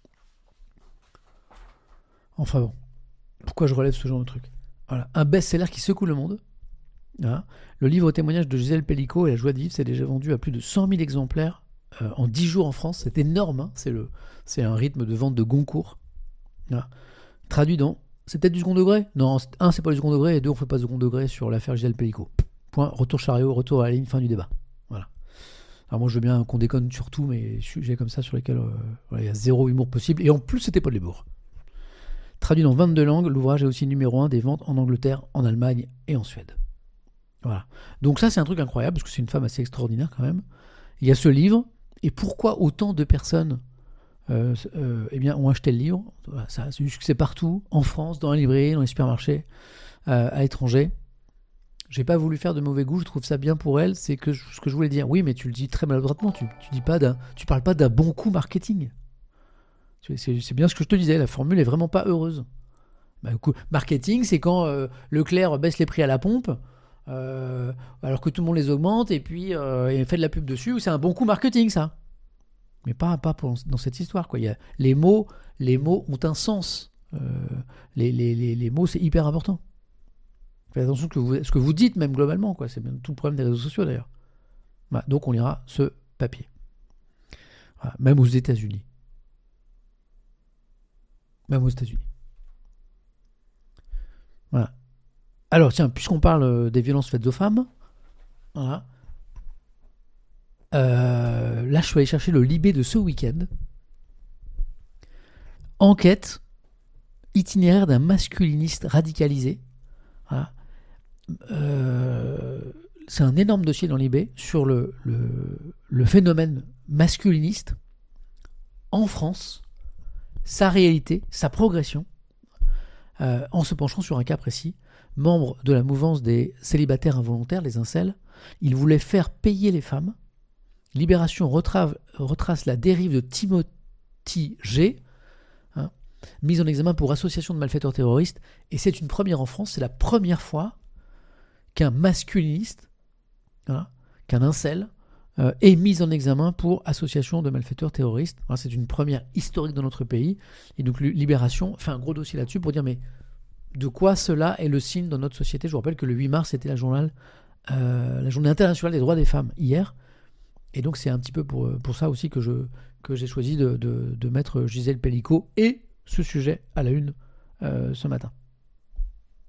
Enfin bon. Pourquoi je relève ce genre de truc ? Voilà. Un best-seller qui secoue le monde. Voilà. Le livre témoignage de Gisèle Pellicot et la joie de vivre s'est déjà vendu à plus de cent mille exemplaires euh, en dix jours en France. C'est énorme. Hein. C'est, le, c'est un rythme de vente de Goncourt. Voilà. Traduit dans... C'est peut-être du second degré ? Non, un, c'est pas du second degré, et deux, on fait pas du second degré sur l'affaire Gisèle Pellicot. Point, retour chariot, retour à la ligne, fin du débat. Voilà. Alors moi, je veux bien qu'on déconne sur tout, mais sujets comme ça sur lesquels euh, voilà, il y a zéro humour possible, et en plus, c'était pas de l'humour. Traduit dans vingt-deux langues, l'ouvrage est aussi numéro un des ventes en Angleterre, en Allemagne et en Suède. Voilà. Donc ça, c'est un truc incroyable, parce que c'est une femme assez extraordinaire quand même. Il y a ce livre, et pourquoi autant de personnes euh, euh, eh bien, ont acheté le livre ? Voilà, ça, c'est juste que c'est partout, en France, dans les librairies, dans les supermarchés, euh, à l'étranger. J'ai pas voulu faire de mauvais goût, je trouve ça bien pour elle, c'est que ce que je voulais dire. Oui, mais tu le dis très maladroitement, tu, tu dis pas d'un, tu parles pas d'un bon coup marketing. C'est, c'est bien ce que je te disais, la formule est vraiment pas heureuse. Bah, coup, marketing, c'est quand euh, Leclerc baisse les prix à la pompe, euh, alors que tout le monde les augmente, et puis euh, et fait de la pub dessus, c'est un bon coup marketing, ça. Mais pas, pas pour, dans cette histoire, quoi. Il y a, les mots, les mots ont un sens. Euh, les, les, les, les mots, c'est hyper important. Faites attention à ce que vous, ce que vous dites, même globalement, quoi. C'est même tout le problème des réseaux sociaux, d'ailleurs. Voilà. Donc, on lira ce papier. Voilà. Même aux États-Unis. Même aux États-Unis. Voilà. Alors, tiens, puisqu'on parle des violences faites aux femmes, voilà. Euh, là, je suis allé chercher le Libé de ce week-end. Enquête, itinéraire d'un masculiniste radicalisé. Voilà. Euh, c'est un énorme dossier dans Libé sur le, le, le phénomène masculiniste en France, sa réalité, sa progression, euh, en se penchant sur un cas précis. Membre de la mouvance des célibataires involontaires, les incels, il voulait faire payer les femmes. Libération retrave, retrace la dérive de Timothy G, hein, mise en examen pour association de malfaiteurs terroristes, et c'est une première en France, c'est la première fois qu'un masculiniste, hein, qu'un incel, euh, est mis en examen pour association de malfaiteurs terroristes. Alors, c'est une première historique dans notre pays, et donc Libération fait un gros dossier là-dessus pour dire mais de quoi cela est le signe dans notre société. Je vous rappelle que le huit mars, c'était la, journal, euh, la journée internationale des droits des femmes, hier. Et donc c'est un petit peu pour, pour ça aussi que, je, que j'ai choisi de, de, de mettre Gisèle Pellicot et ce sujet à la une euh, ce matin.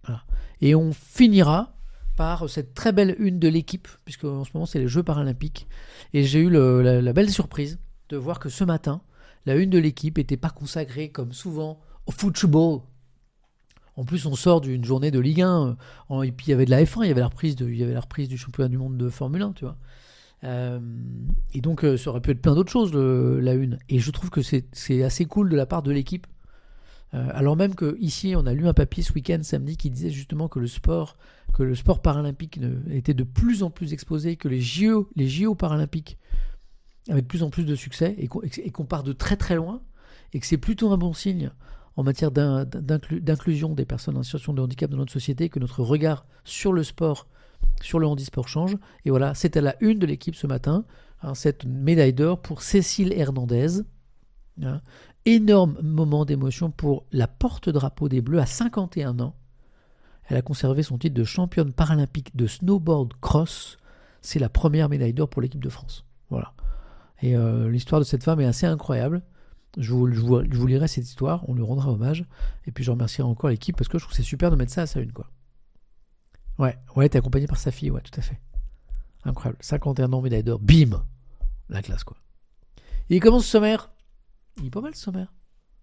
Voilà. Et on finira par cette très belle une de l'équipe, puisque en ce moment c'est les Jeux paralympiques. Et j'ai eu le, la, la belle surprise de voir que ce matin, la une de l'équipe n'était pas consacrée comme souvent au football. En plus, on sort d'une journée de Ligue un, euh, et puis il y avait de la F un, il y avait la reprise, de, il y avait la reprise du championnat du monde de Formule un, tu vois. Euh, et donc, euh, ça aurait pu être plein d'autres choses, le, la une. Et je trouve que c'est, c'est assez cool de la part de l'équipe. Euh, alors même qu'ici, on a lu un papier ce week-end, samedi, qui disait justement que le sport, que le sport paralympique ne, était de plus en plus exposé, que les J O, les J O paralympiques avaient de plus en plus de succès, et qu'on, et qu'on part de très très loin, et que c'est plutôt un bon signe en matière d'in, d'inclu, d'inclusion des personnes en situation de handicap dans notre société, que notre regard sur le sport, sur le handisport change. Et voilà, c'est à la une de l'équipe ce matin, hein, cette médaille d'or pour Cécile Hernandez. Hein, énorme moment d'émotion pour la porte-drapeau des Bleus à cinquante et un ans. Elle a conservé son titre de championne paralympique de snowboard cross. C'est la première médaille d'or pour l'équipe de France. Voilà. Et euh, l'histoire de cette femme est assez incroyable. Je vous, je, vous, je vous lirai cette histoire, on lui rendra hommage. Et puis je remercierai encore l'équipe parce que je trouve que c'est super de mettre ça à sa une, quoi. Ouais, ouais, t'es accompagné par sa fille, ouais, tout à fait. Incroyable. cinquante et un ans, médaille d'or, bim, la classe, quoi. Et il commence ce sommaire. Il est pas mal ce sommaire.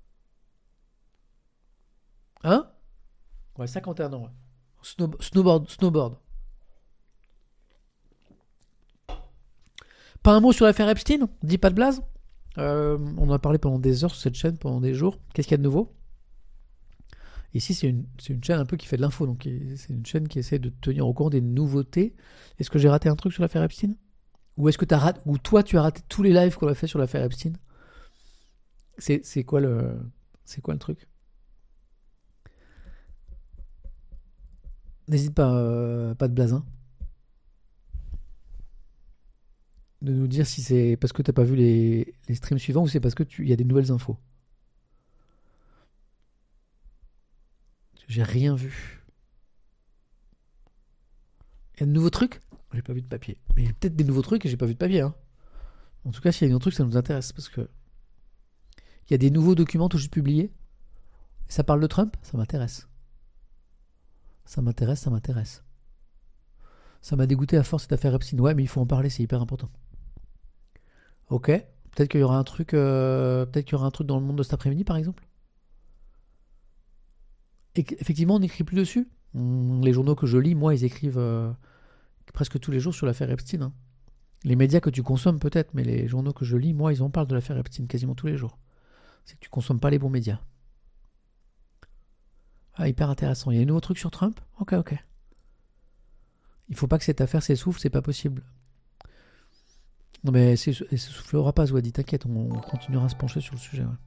Hein? Ouais, cinquante et un ans, ouais. Snow, snowboard, snowboard. Pas un mot sur l'affaire Epstein? Dis pas de blaze? Euh, on en a parlé pendant des heures sur cette chaîne, pendant des jours. Qu'est-ce qu'il y a de nouveau? Ici, c'est une, c'est une chaîne un peu qui fait de l'info, donc c'est une chaîne qui essaie de tenir au courant des nouveautés. Est-ce que j'ai raté un truc sur l'affaire Epstein? Ou est-ce que t'as raté, ou toi, tu as raté tous les lives qu'on a fait sur l'affaire Epstein? C'est, c'est quoi le, c'est quoi le truc? N'hésite pas, euh, pas de blasin, de nous dire si c'est parce que t'as pas vu les, les streams suivants ou c'est parce que tu y a des nouvelles infos. J'ai rien vu. Il y a de nouveaux trucs? J'ai pas vu de papier. Mais il y a peut-être des nouveaux trucs et j'ai pas vu de papier. Hein. En tout cas, s'il y a des trucs, ça nous intéresse parce que il y a des nouveaux documents tout juste publiés. Et ça parle de Trump? Ça m'intéresse. Ça m'intéresse, ça m'intéresse. Ça m'a dégoûté à force cette affaire Epstein. Ouais, mais il faut en parler, c'est hyper important. Ok. Peut-être qu'il y aura un truc, euh, peut-être qu'il y aura un truc dans le monde de cet après-midi, par exemple. Et effectivement, on n'écrit plus dessus. Les journaux que je lis, moi, ils écrivent euh, presque tous les jours sur l'affaire Epstein. Hein. Les médias que tu consommes, peut-être, mais les journaux que je lis, moi, ils en parlent de l'affaire Epstein quasiment tous les jours. C'est que tu consommes pas les bons médias. Ah, hyper intéressant. Il y a un nouveau truc sur Trump? Ok, ok. Il faut pas que cette affaire s'essouffle, c'est pas possible. Non, mais elle s'essoufflera pas, Zouadi, t'inquiète, on continuera à se pencher sur le sujet. Ouais.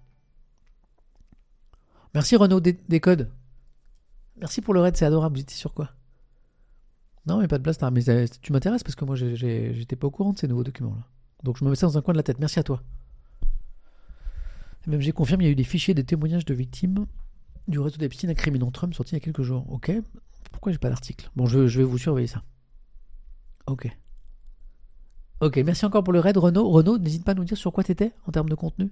Merci Renaud des, des codes. Merci pour le raid, c'est adorable. Vous étiez sur quoi? Non, mais pas de blast. Mais tu m'intéresses parce que moi, j'ai, j'ai, j'étais pas au courant de ces nouveaux documents-là. Donc je me mets ça dans un coin de la tête. Merci à toi. Et même j'ai confirmé, il y a eu des fichiers, des témoignages de victimes du réseau d'Epstein incriminant Trump sortis il y a quelques jours. Ok. Pourquoi j'ai pas l'article? Bon, je, je vais vous surveiller ça. Ok. Ok, merci encore pour le raid, Renaud. Renaud, n'hésite pas à nous dire sur quoi t'étais en termes de contenu.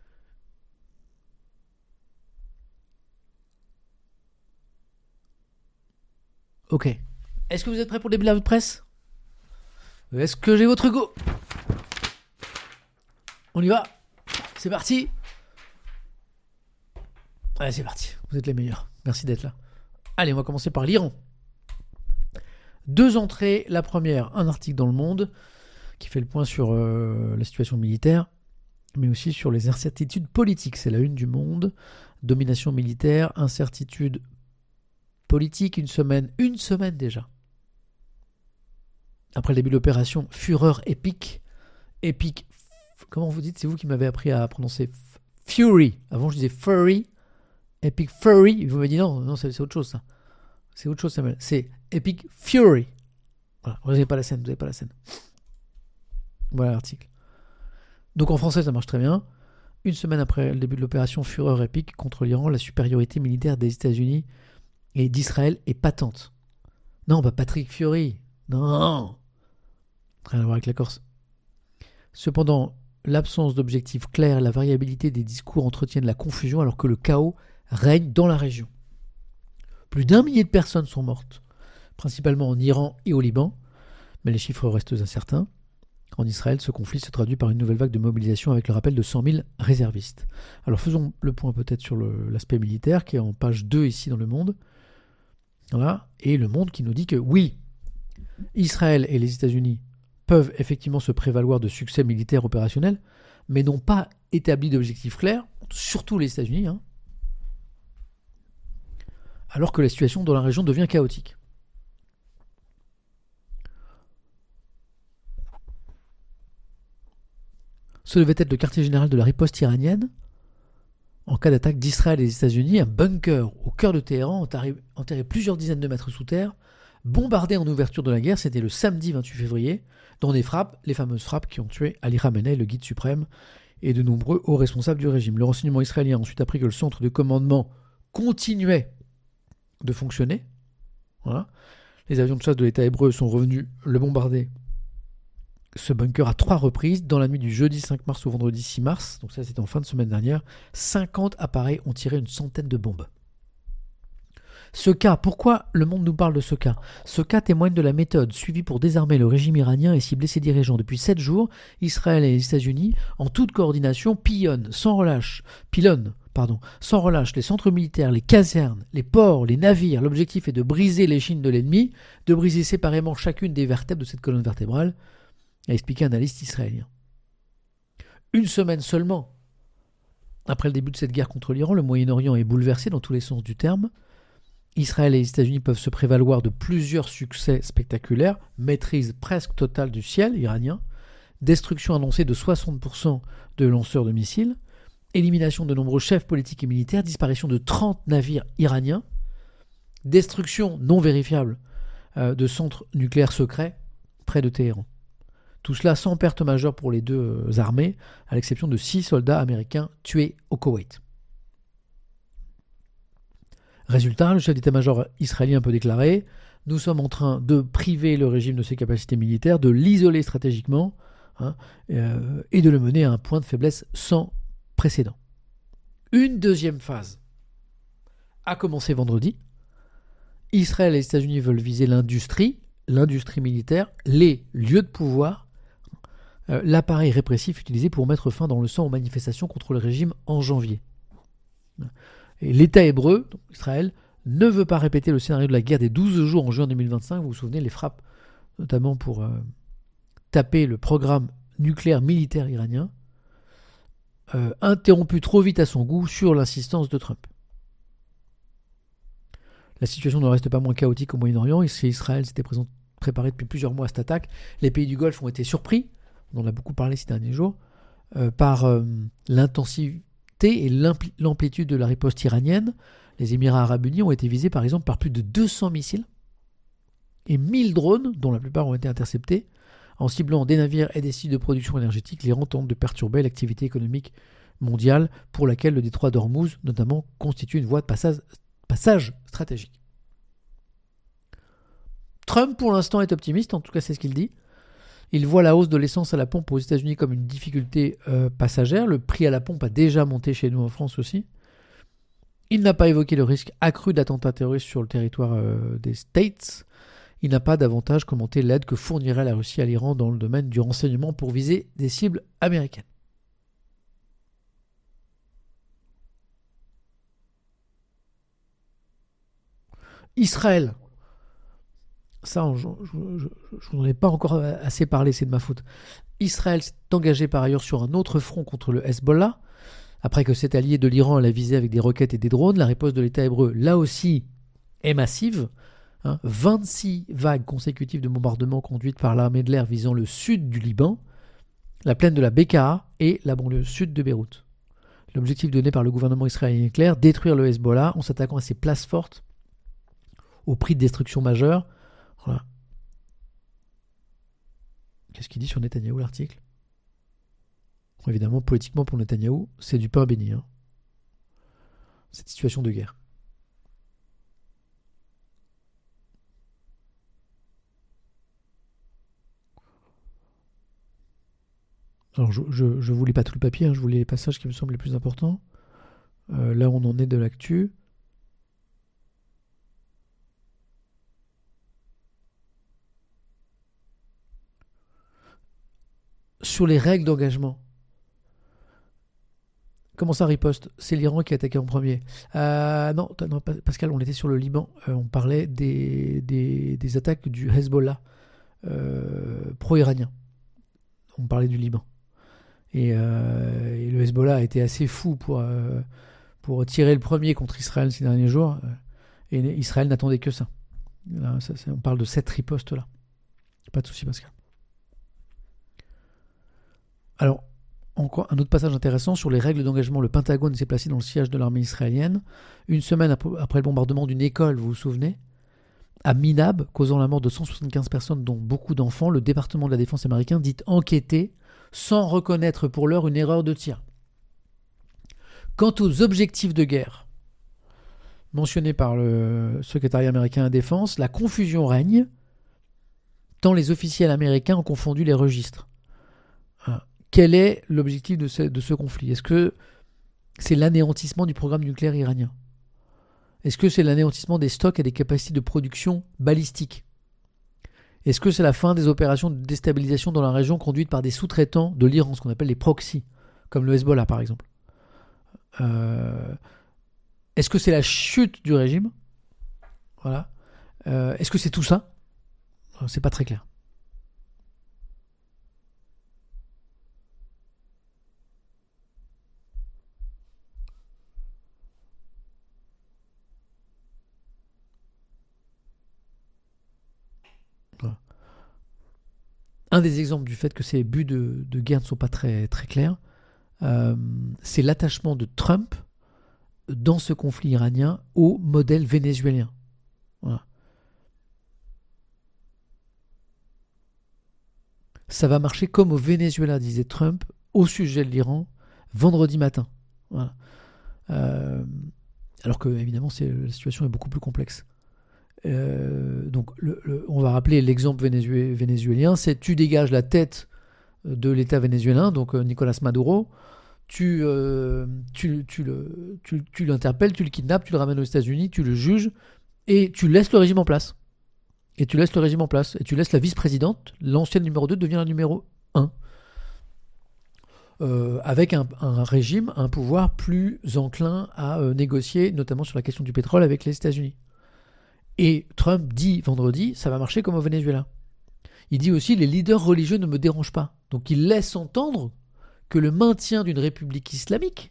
Ok. Est-ce que vous êtes prêts pour le début de la presse? Est-ce que j'ai votre go? On y va. C'est parti. Allez, c'est parti. Vous êtes les meilleurs. Merci d'être là. Allez, on va commencer par l'Iran. Deux entrées. La première, un article dans Le Monde qui fait le point sur euh, la situation militaire, mais aussi sur les incertitudes politiques. C'est la une du Monde. Domination militaire, incertitude politique, une semaine, une semaine déjà. Après le début de l'opération, fureur épique. Épique, comment vous dites? C'est vous qui m'avez appris à prononcer Fury. Avant, je disais Furry. Epic Fury. Vous m'avez dit non, non c'est, c'est autre chose ça. C'est autre chose, Samuel. C'est Epic Fury. Voilà, vous n'avez pas la scène, vous n'avez pas la scène. Voilà l'article. Donc en français, ça marche très bien. Une semaine après le début de l'opération Fureur épique contre l'Iran, la supériorité militaire des États-Unis et d'Israël est patente. Non, pas Patrick Fury. Non. Rien à voir avec la Corse. Cependant, l'absence d'objectifs clairs et la variabilité des discours entretiennent la confusion alors que le chaos règne dans la région. Plus d'un millier de personnes sont mortes, principalement en Iran et au Liban, mais les chiffres restent incertains. En Israël, ce conflit se traduit par une nouvelle vague de mobilisation avec le rappel de cent mille réservistes. Alors faisons le point peut-être sur le, l'aspect militaire qui est en page deux ici dans Le Monde. Voilà. Et Le Monde qui nous dit que oui, Israël et les États-Unis peuvent effectivement se prévaloir de succès militaires opérationnels, mais n'ont pas établi d'objectifs clairs, surtout les États-Unis, hein, alors que la situation dans la région devient chaotique. Ce devait être le quartier général de la riposte iranienne en cas d'attaque d'Israël et des États-Unis. Un bunker au cœur de Téhéran, enterré, enterré plusieurs dizaines de mètres sous terre, bombardé en ouverture de la guerre. C'était le samedi vingt-huit février, dans des frappes, les fameuses frappes qui ont tué Ali Khamenei, le guide suprême, et de nombreux hauts responsables du régime. Le renseignement israélien a ensuite appris que le centre de commandement continuait de fonctionner. Voilà. Les avions de chasse de l'État hébreu sont revenus le bombarder, ce bunker, à trois reprises, dans la nuit du jeudi cinq mars au vendredi six mars, donc ça c'était en fin de semaine dernière. cinquante appareils ont tiré une centaine de bombes. Ce cas, pourquoi Le Monde nous parle de ce cas ? Ce cas témoigne de la méthode suivie pour désarmer le régime iranien et cibler ses dirigeants. Depuis sept jours, Israël et les États-Unis, en toute coordination, pillonnent sans relâche, pilonnent, pardon, sans relâche les centres militaires, les casernes, les ports, les navires. L'objectif est de briser l'échine de l'ennemi, de briser séparément chacune des vertèbres de cette colonne vertébrale, a expliqué un analyste israélien. Une semaine seulement après le début de cette guerre contre l'Iran, le Moyen-Orient est bouleversé dans tous les sens du terme. Israël et les États-Unis peuvent se prévaloir de plusieurs succès spectaculaires, maîtrise presque totale du ciel iranien, destruction annoncée de soixante pour cent de lanceurs de missiles, élimination de nombreux chefs politiques et militaires, disparition de trente navires iraniens, destruction non vérifiable euh, de centres nucléaires secrets près de Téhéran. Tout cela sans perte majeure pour les deux armées, à l'exception de six soldats américains tués au Koweït. Résultat, le chef d'état-major israélien peut déclarer « Nous sommes en train de priver le régime de ses capacités militaires, de l'isoler stratégiquement hein, euh, et de le mener à un point de faiblesse sans précédent. » Une deuxième phase a commencé vendredi. Israël et les États-Unis veulent viser l'industrie, l'industrie militaire, les lieux de pouvoir, Euh, l'appareil répressif utilisé pour mettre fin dans le sang aux manifestations contre le régime en janvier. Et l'État hébreu, donc Israël, ne veut pas répéter le scénario de la guerre des douze jours en juin deux mille vingt-cinq. Vous vous souvenez, les frappes, notamment pour euh, taper le programme nucléaire militaire iranien, euh, interrompu trop vite à son goût sur l'insistance de Trump. La situation ne reste pas moins chaotique au Moyen-Orient. Israël s'était présent, préparé depuis plusieurs mois à cette attaque. Les pays du Golfe ont été surpris, on en a beaucoup parlé ces derniers jours, euh, par euh, l'intensité et l'ampli- l'amplitude de la riposte iranienne. Les Émirats arabes unis ont été visés par exemple par plus de deux cents missiles et mille drones, dont la plupart ont été interceptés. En ciblant des navires et des sites de production énergétique, l'Iran tente de perturber l'activité économique mondiale pour laquelle le détroit d'Ormuz, notamment, constitue une voie de passage, passage stratégique. Trump, pour l'instant, est optimiste, en tout cas c'est ce qu'il dit. Il voit la hausse de l'essence à la pompe aux États-Unis comme une difficulté euh, passagère. Le prix à la pompe a déjà monté chez nous en France aussi. Il n'a pas évoqué le risque accru d'attentats terroristes sur le territoire euh, des States. Il n'a pas davantage commenté l'aide que fournirait la Russie à l'Iran dans le domaine du renseignement pour viser des cibles américaines. Israël. Ça, je n'en ai pas encore assez parlé, c'est de ma faute. Israël s'est engagé par ailleurs sur un autre front contre le Hezbollah. Après que cet allié de l'Iran l'a visé avec des roquettes et des drones, la riposte de l'État hébreu, là aussi, est massive. Hein, vingt-six vagues consécutives de bombardements conduites par l'armée de l'air visant le sud du Liban, la plaine de la Bekaa et la banlieue sud de Beyrouth. L'objectif donné par le gouvernement israélien est clair, détruire le Hezbollah en s'attaquant à ses places fortes au prix de destruction majeure. Voilà. Qu'est-ce qu'il dit sur Netanyahou, l'article ? Évidemment, politiquement pour Netanyahou, c'est du pain béni. Hein. Cette situation de guerre. Alors, je ne vous lis pas tout le papier, hein, je vous lis les passages qui me semblent les plus importants. Euh, là, on en est de l'actu. sur les règles d'engagement. Comment ça riposte? C'est l'Iran qui a attaqué en premier. Euh, non, non, Pascal, on était sur le Liban. Euh, on parlait des, des, des attaques du Hezbollah euh, pro-iranien. On parlait du Liban. Et, euh, et le Hezbollah a été assez fou pour, euh, pour tirer le premier contre Israël ces derniers jours. Et Israël n'attendait que ça. Là, ça on parle de cette riposte-là. Pas de souci, Pascal. Alors, encore un autre passage intéressant sur les règles d'engagement. Le Pentagone s'est placé dans le siège de l'armée israélienne. Une semaine après le bombardement d'une école, vous vous souvenez, à Minab, causant la mort de cent soixante-quinze personnes, dont beaucoup d'enfants, le département de la défense américain dit enquêter sans reconnaître pour l'heure une erreur de tir. Quant aux objectifs de guerre mentionnés par le secrétariat américain à la défense, la confusion règne tant les officiels américains ont confondu les registres. Quel est l'objectif de ce, de ce conflit? Est-ce que c'est l'anéantissement du programme nucléaire iranien? Est-ce que c'est l'anéantissement des stocks et des capacités de production balistiques? Est-ce que c'est la fin des opérations de déstabilisation dans la région conduites par des sous-traitants de l'Iran, ce qu'on appelle les proxys, comme le Hezbollah par exemple? euh, Est-ce que c'est la chute du régime? Voilà. Euh, est-ce que c'est tout ça? C'est pas très clair. Un des exemples du fait que ces buts de, de guerre ne sont pas très, très clairs, euh, c'est l'attachement de Trump dans ce conflit iranien au modèle vénézuélien. Voilà. Ça va marcher comme au Venezuela, disait Trump, au sujet de l'Iran, vendredi matin. Voilà. Euh, alors que, évidemment, c'est, la situation est beaucoup plus complexe. Euh, donc, le, le, on va rappeler l'exemple vénézué, vénézuélien, c'est tu dégages la tête de l'État vénézuélien, donc euh, Nicolas Maduro, tu, euh, tu, tu, le, tu, tu l'interpelles, tu le kidnappes, tu le ramènes aux États-Unis, tu le juges et tu laisses le régime en place. Et tu laisses le régime en place. Et tu laisses la vice-présidente, l'ancienne numéro deux, devient la numéro un. Euh, avec un, un régime, un pouvoir plus enclin à euh, négocier, notamment sur la question du pétrole avec les États-Unis. Et Trump dit vendredi, ça va marcher comme au Venezuela. Il dit aussi, les leaders religieux ne me dérangent pas. Donc il laisse entendre que le maintien d'une république islamique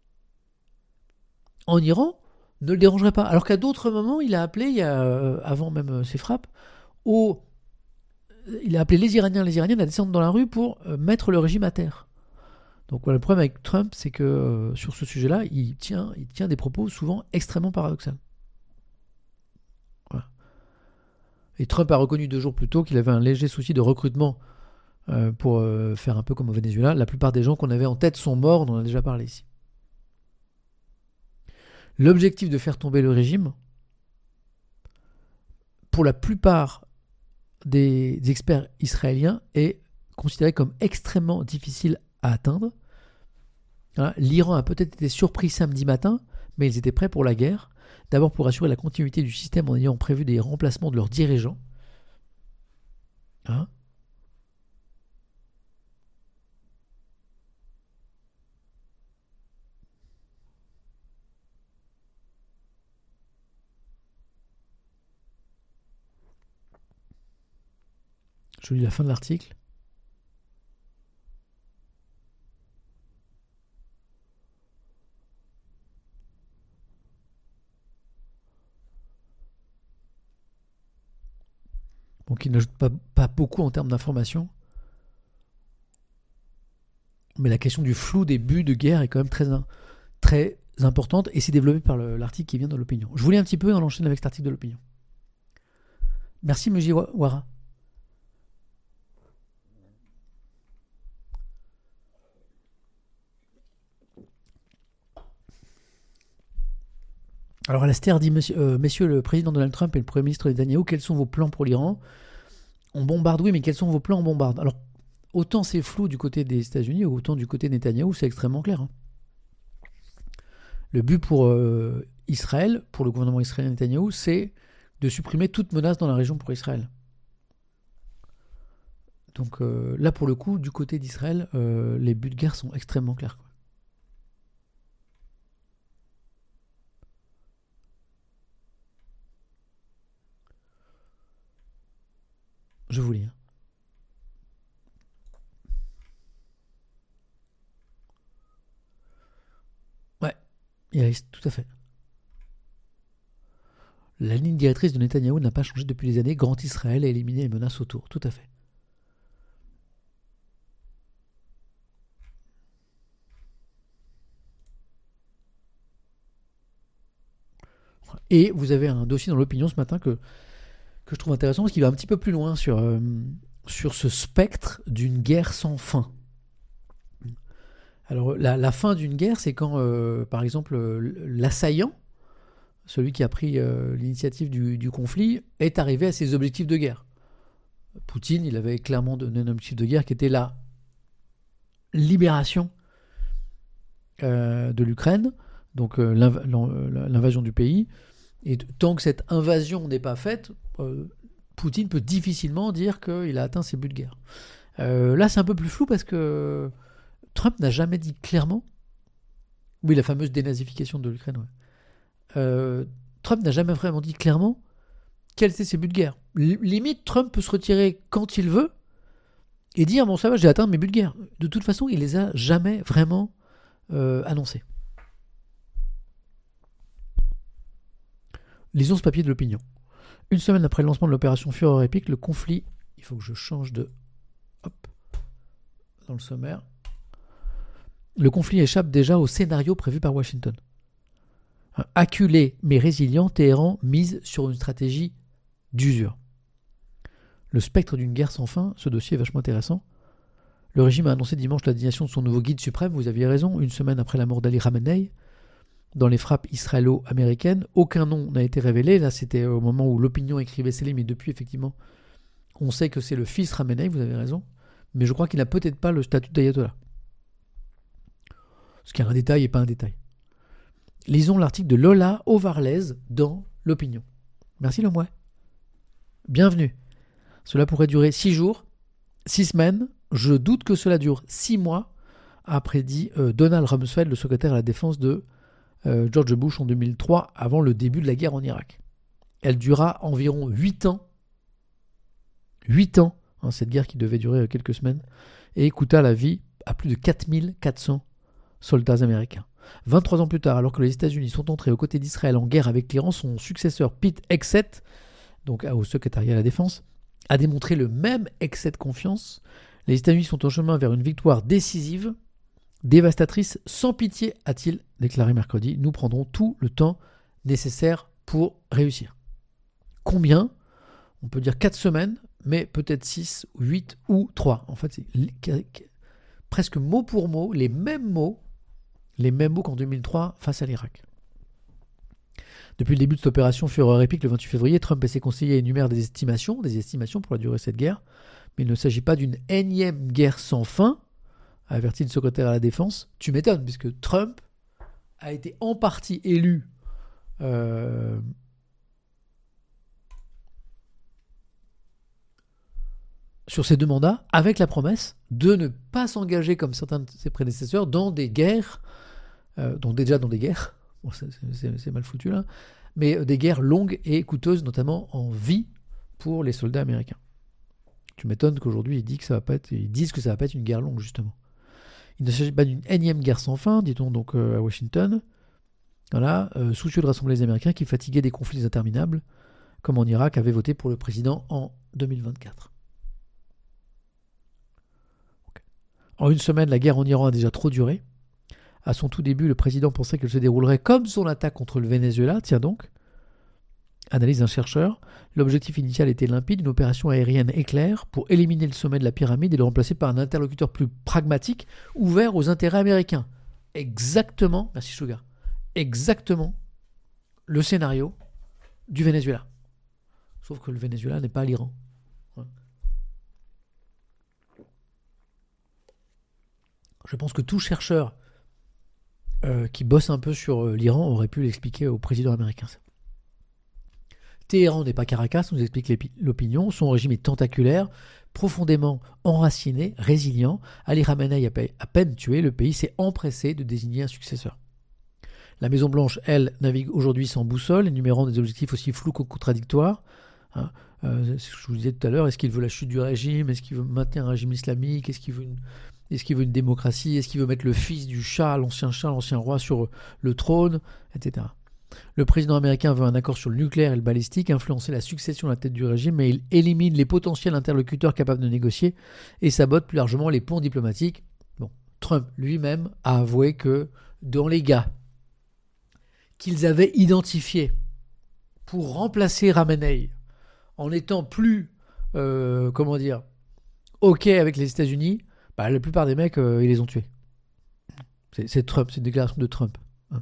en Iran ne le dérangerait pas. Alors qu'à d'autres moments, il a appelé, il y a, euh, avant même euh, ses frappes, au, il a appelé les Iraniens, les Iraniennes à descendre dans la rue pour euh, mettre le régime à terre. Donc voilà, le problème avec Trump, c'est que euh, sur ce sujet-là, il tient, il tient des propos souvent extrêmement paradoxaux. Voilà. Et Trump a reconnu deux jours plus tôt qu'il avait un léger souci de recrutement euh, pour euh, faire un peu comme au Venezuela. La plupart des gens qu'on avait en tête sont morts, on en a déjà parlé ici. L'objectif de faire tomber le régime, pour la plupart des experts israéliens, est considéré comme extrêmement difficile à atteindre. Hein, L'Iran a peut-être été surpris samedi matin, mais ils étaient prêts pour la guerre. D'abord pour assurer la continuité du système en ayant prévu des remplacements de leurs dirigeants. Hein Je lis la fin de l'article. Donc il n'ajoute pas, pas beaucoup en termes d'informations. Mais la question du flou des buts de guerre est quand même très, très importante et c'est développé par le, l'article qui vient de l'Opinion. Je vous lis un petit peu et on enchaîne avec cet article de l'Opinion. Merci Mujiwara. Alors Alastair dit, monsieur, euh, messieurs le président Donald Trump et le premier ministre Netanyahu, quels sont vos plans pour l'Iran? On bombarde, oui, mais quels sont vos plans? On bombarde. Alors, autant c'est flou du côté des États-Unis, autant du côté de Netanyahou, c'est extrêmement clair. Hein. Le but pour euh, Israël, pour le gouvernement israélien Netanyahou, c'est de supprimer toute menace dans la région pour Israël. Donc euh, là, pour le coup, du côté d'Israël, euh, les buts de guerre sont extrêmement clairs, quoi. Je vous lis. Hein. Ouais, il reste tout à fait. La ligne directrice de Netanyahou n'a pas changé depuis des années. Grand Israël a éliminé les menaces autour. Tout à fait. Et vous avez un dossier dans l'opinion ce matin que, que je trouve intéressant parce qu'il va un petit peu plus loin sur, euh, sur ce spectre d'une guerre sans fin. Alors la, la fin d'une guerre, c'est quand, euh, par exemple, l'assaillant, celui qui a pris euh, l'initiative du, du conflit, est arrivé à ses objectifs de guerre. Poutine, il avait clairement donné un objectif de guerre qui était la libération euh, de l'Ukraine, donc euh, l'invasion du pays. Et tant que cette invasion n'est pas faite, euh, Poutine peut difficilement dire qu'il a atteint ses buts de guerre. Euh, là, c'est un peu plus flou parce que Trump n'a jamais dit clairement, oui, la fameuse dénazification de l'Ukraine, ouais. Euh, Trump n'a jamais vraiment dit clairement quels étaient ses buts de guerre. L- limite, Trump peut se retirer quand il veut et dire bon, ça va, j'ai atteint mes buts de guerre. De toute façon, il les a jamais vraiment euh, annoncés. Lisons ce papier de l'opinion. Une semaine après le lancement de l'opération Fureur épique, le conflit. Il faut que je change de. Hop. Dans le sommaire. Le conflit échappe déjà au scénario prévu par Washington. Acculé mais résilient, Téhéran mise sur une stratégie d'usure. Le spectre d'une guerre sans fin, ce dossier est vachement intéressant. Le régime a annoncé dimanche la désignation de son nouveau guide suprême, vous aviez raison, une semaine après la mort d'Ali Khamenei. Dans les frappes israélo-américaines, aucun nom n'a été révélé. Là, c'était au moment où l'opinion écrivait ses lignes, mais depuis, effectivement, on sait que c'est le fils Khamenei, vous avez raison. Mais je crois qu'il n'a peut-être pas le statut d'ayatollah. Ce qui est un détail et pas un détail. Lisons l'article de Lola Ovarlez dans l'opinion. Merci Lomouet. Bienvenue. Cela pourrait durer six jours, six semaines. Je doute que cela dure six mois, a prédit euh, Donald Rumsfeld, le secrétaire à la défense de euh, George Bush en deux mille trois, avant le début de la guerre en Irak. Elle dura environ huit ans. huit ans, hein, cette guerre qui devait durer quelques semaines, et coûta la vie à plus de quatre mille quatre cents soldats américains. vingt-trois ans plus tard, alors que les États-Unis sont entrés aux côtés d'Israël en guerre avec l'Iran, son successeur Pete Hegseth, donc au secrétariat à la défense, a démontré le même excès de confiance. Les États-Unis sont en chemin vers une victoire décisive, dévastatrice, sans pitié, a-t-il déclaré mercredi. Nous prendrons tout le temps nécessaire pour réussir. Combien ? On peut dire quatre semaines, mais peut-être six, huit ou trois. En fait, c'est presque mot pour mot les mêmes mots Les mêmes mots qu'en deux mille trois face à l'Irak. Depuis le début de cette opération Fureur épique le vingt-huit février, Trump et ses conseillers énumèrent des estimations, des estimations pour la durée de cette guerre, mais il ne s'agit pas d'une énième guerre sans fin, a averti le secrétaire à la défense. Tu m'étonnes, puisque Trump a été en partie élu euh, sur ses deux mandats avec la promesse de ne pas s'engager comme certains de ses prédécesseurs dans des guerres Euh, donc déjà dans des guerres, bon, c'est, c'est, c'est mal foutu là, mais euh, des guerres longues et coûteuses, notamment en vie pour les soldats américains. Tu m'étonnes qu'aujourd'hui ils disent que ça va pas être, ils disent que ça va pas être une guerre longue justement. Il ne s'agit pas d'une énième guerre sans fin, dit-on donc euh, à Washington. Voilà, euh, soucieux de rassembler les Américains qui fatiguaient des conflits interminables, comme en Irak, avaient voté pour le président en deux mille vingt-quatre. Okay. En une semaine, la guerre en Iran a déjà trop duré. À son tout début, le président pensait qu'elle se déroulerait comme son attaque contre le Venezuela. Tiens donc, analyse d'un chercheur, l'objectif initial était limpide, une opération aérienne éclair pour éliminer le sommet de la pyramide et le remplacer par un interlocuteur plus pragmatique, ouvert aux intérêts américains. Exactement, merci Sugar, exactement le scénario du Venezuela. Sauf que le Venezuela n'est pas l'Iran. Ouais. Je pense que tout chercheur Euh, qui bosse un peu sur euh, l'Iran aurait pu l'expliquer au président américain. Téhéran n'est pas Caracas, nous explique l'opinion. Son régime est tentaculaire, profondément enraciné, résilient. Ali Khamenei a à peine tué, le pays s'est empressé de désigner un successeur. La Maison-Blanche, elle, navigue aujourd'hui sans boussole, énumérant des objectifs aussi flous que contradictoires. Hein, euh, je vous disais tout à l'heure, est-ce qu'il veut la chute du régime? Est-ce qu'il veut maintenir un régime islamique? Est-ce qu'il veut une, est-ce qu'il veut une démocratie? Est-ce qu'il veut mettre le fils du Shah, l'ancien Shah, l'ancien roi, sur le trône, et cetera. Le président américain veut un accord sur le nucléaire et le balistique, influencer la succession à la tête du régime, mais il élimine les potentiels interlocuteurs capables de négocier et sabote plus largement les ponts diplomatiques. Bon, Trump lui-même a avoué que dans les gars qu'ils avaient identifiés pour remplacer Khamenei en étant plus, euh, comment dire, OK avec les États-Unis, bah, la plupart des mecs, euh, ils les ont tués. C'est, c'est Trump, c'est une déclaration de Trump. Hein.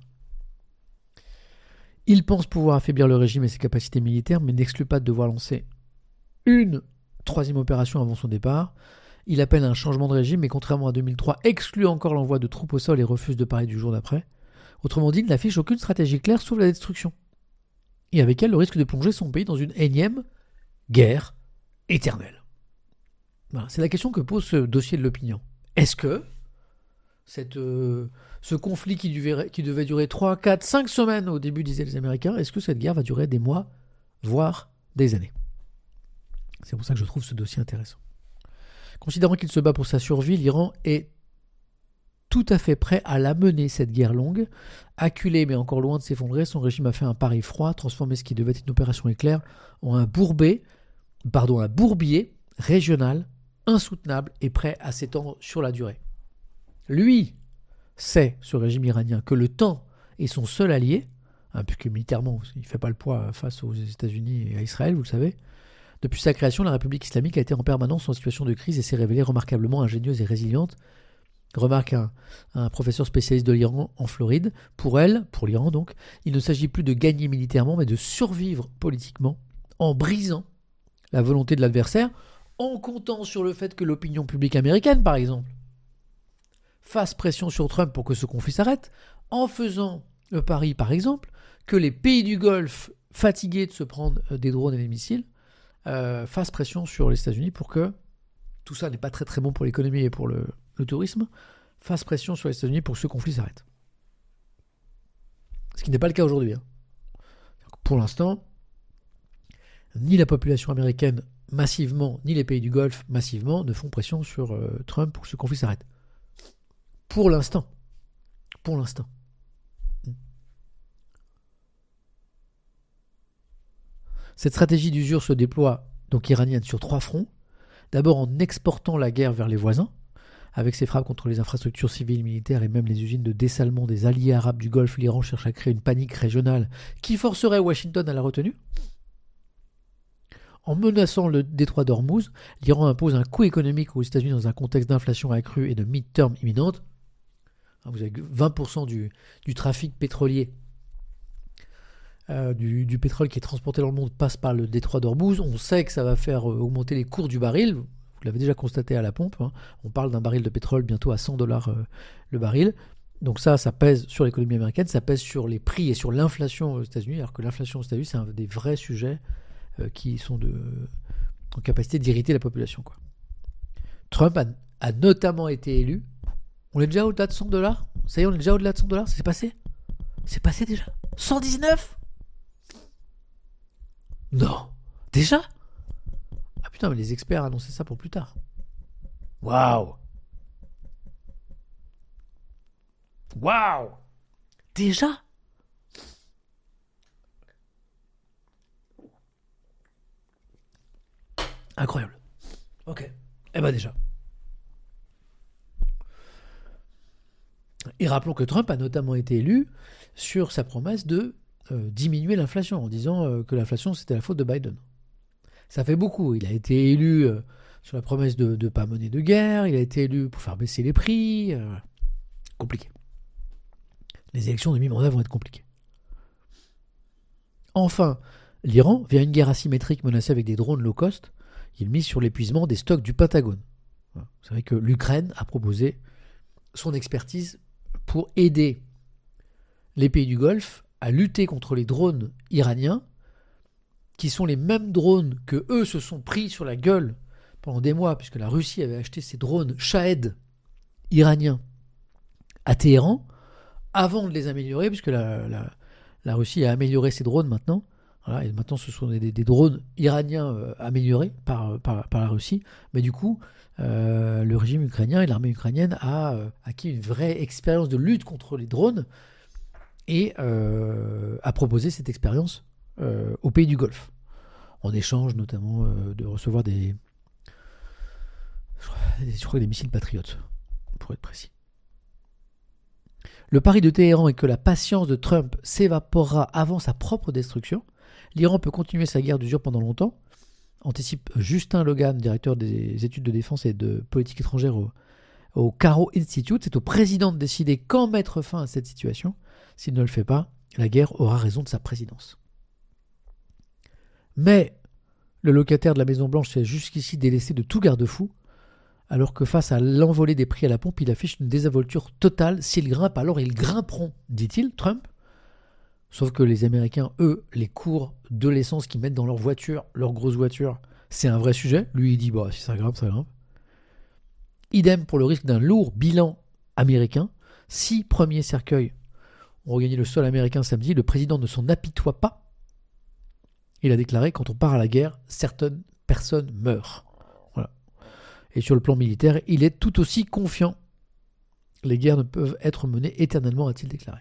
Il pense pouvoir affaiblir le régime et ses capacités militaires, mais n'exclut pas de devoir lancer une troisième opération avant son départ. Il appelle à un changement de régime, mais contrairement à deux mille trois, exclut encore l'envoi de troupes au sol et refuse de parler du jour d'après. Autrement dit, il n'affiche aucune stratégie claire sauf la destruction. Et avec elle, le risque de plonger son pays dans une énième guerre éternelle. Voilà, c'est la question que pose ce dossier de l'opinion. Est-ce que cette, euh, ce conflit qui devait, qui devait durer trois, quatre, cinq semaines au début, disaient les Américains, est-ce que cette guerre va durer des mois, voire des années? C'est pour ça que je trouve ce dossier intéressant. Considérant qu'il se bat pour sa survie, l'Iran est tout à fait prêt à la mener, cette guerre longue. Acculé mais encore loin de s'effondrer, son régime a fait un pari froid, transformé ce qui devait être une opération éclair en un bourbet, pardon, un bourbier régional, insoutenable et prêt à s'étendre sur la durée. Lui sait, ce régime iranien, que le temps est son seul allié, hein, puisque militairement, il ne fait pas le poids face aux États-Unis et à Israël, vous le savez. Depuis sa création, la République islamique a été en permanence en situation de crise et s'est révélée remarquablement ingénieuse et résiliente. Remarque un, un professeur spécialiste de l'Iran en Floride. Pour elle, pour l'Iran donc, il ne s'agit plus de gagner militairement, mais de survivre politiquement en brisant la volonté de l'adversaire, en comptant sur le fait que l'opinion publique américaine, par exemple, fasse pression sur Trump pour que ce conflit s'arrête, en faisant le pari, par exemple, que les pays du Golfe, fatigués de se prendre des drones et des missiles, euh, fassent pression sur les États-Unis pour que, tout ça n'est pas très très bon pour l'économie et pour le, le tourisme, fasse pression sur les États-Unis pour que ce conflit s'arrête. Ce qui n'est pas le cas aujourd'hui. Hein. Pour l'instant, ni la population américaine massivement, ni les pays du Golfe massivement ne font pression sur euh, Trump pour que ce conflit s'arrête. Pour l'instant. Pour l'instant. Cette stratégie d'usure se déploie, donc iranienne, sur trois fronts. D'abord en exportant la guerre vers les voisins, avec ses frappes contre les infrastructures civiles, militaires et même les usines de dessalement des alliés arabes du Golfe. L'Iran cherche à créer une panique régionale qui forcerait Washington à la retenue. En menaçant le détroit d'Ormuz, l'Iran impose un coût économique aux États-Unis dans un contexte d'inflation accrue et de mid-term imminente. Vous avez vingt pour cent du, du trafic pétrolier, euh, du, du pétrole qui est transporté dans le monde passe par le détroit d'Ormuz. On sait que ça va faire euh, augmenter les cours du baril. Vous l'avez déjà constaté à la pompe. Hein. On parle d'un baril de pétrole bientôt à cent dollars euh, le baril. Donc ça, ça pèse sur l'économie américaine, ça pèse sur les prix et sur l'inflation aux États-Unis, alors que l'inflation aux États-Unis, c'est un des vrais sujets euh, qui sont de, en capacité d'irriter la population, quoi. Trump a, a notamment été élu. On est déjà au-delà de cent dollars. Ça y est, on est déjà au-delà de cent dollars. C'est passé. C'est passé déjà. cent dix-neuf. Non. Déjà. Ah putain, mais les experts annonçaient ça pour plus tard. Waouh. Waouh. Déjà. Incroyable. Ok. Eh ben déjà. Et rappelons que Trump a notamment été élu sur sa promesse de euh, diminuer l'inflation, en disant euh, que l'inflation c'était la faute de Biden. Ça fait beaucoup. Il a été élu euh, sur la promesse de ne pas mener de guerre, il a été élu pour faire baisser les prix. Euh, compliqué. Les élections de mi-mandat vont être compliquées. Enfin, l'Iran, via une guerre asymétrique menacée avec des drones low cost, il mise sur l'épuisement des stocks du Pentagone. Vous savez que l'Ukraine a proposé son expertise pour aider les pays du Golfe à lutter contre les drones iraniens qui sont les mêmes drones que eux se sont pris sur la gueule pendant des mois, puisque la Russie avait acheté ces drones Shahed iraniens à Téhéran, avant de les améliorer, puisque la, la, la Russie a amélioré ses drones maintenant. Voilà, et maintenant, ce sont des, des, des drones iraniens euh, améliorés par, par, par la Russie. Mais du coup, euh, le régime ukrainien et l'armée ukrainienne a euh, acquis une vraie expérience de lutte contre les drones et euh, a proposé cette expérience euh, aux pays du Golfe. En échange, notamment, euh, de recevoir des, je crois, des missiles patriotes, pour être précis. Le pari de Téhéran est que la patience de Trump s'évaporera avant sa propre destruction. L'Iran peut continuer sa guerre d'usure pendant longtemps, anticipe Justin Logan, directeur des études de défense et de politique étrangère au, au Caro Institute. C'est au président de décider quand mettre fin à cette situation. S'il ne le fait pas, la guerre aura raison de sa présidence. Mais le locataire de la Maison-Blanche s'est jusqu'ici délaissé de tout garde-fou, alors que face à l'envolée des prix à la pompe, il affiche une désinvolture totale. S'ils grimpent, alors ils grimperont, dit-il, Trump. Sauf que les Américains, eux, les cours de l'essence qu'ils mettent dans leur voiture, leur grosse voiture, c'est un vrai sujet. Lui, il dit, bah, si ça grimpe, ça grimpe. Idem pour le risque d'un lourd bilan américain. Six premiers cercueils ont regagné le sol américain samedi. Le président ne s'en apitoie pas. Il a déclaré, quand on part à la guerre, certaines personnes meurent. Voilà. Et sur le plan militaire, il est tout aussi confiant. Les guerres ne peuvent être menées éternellement, a-t-il déclaré.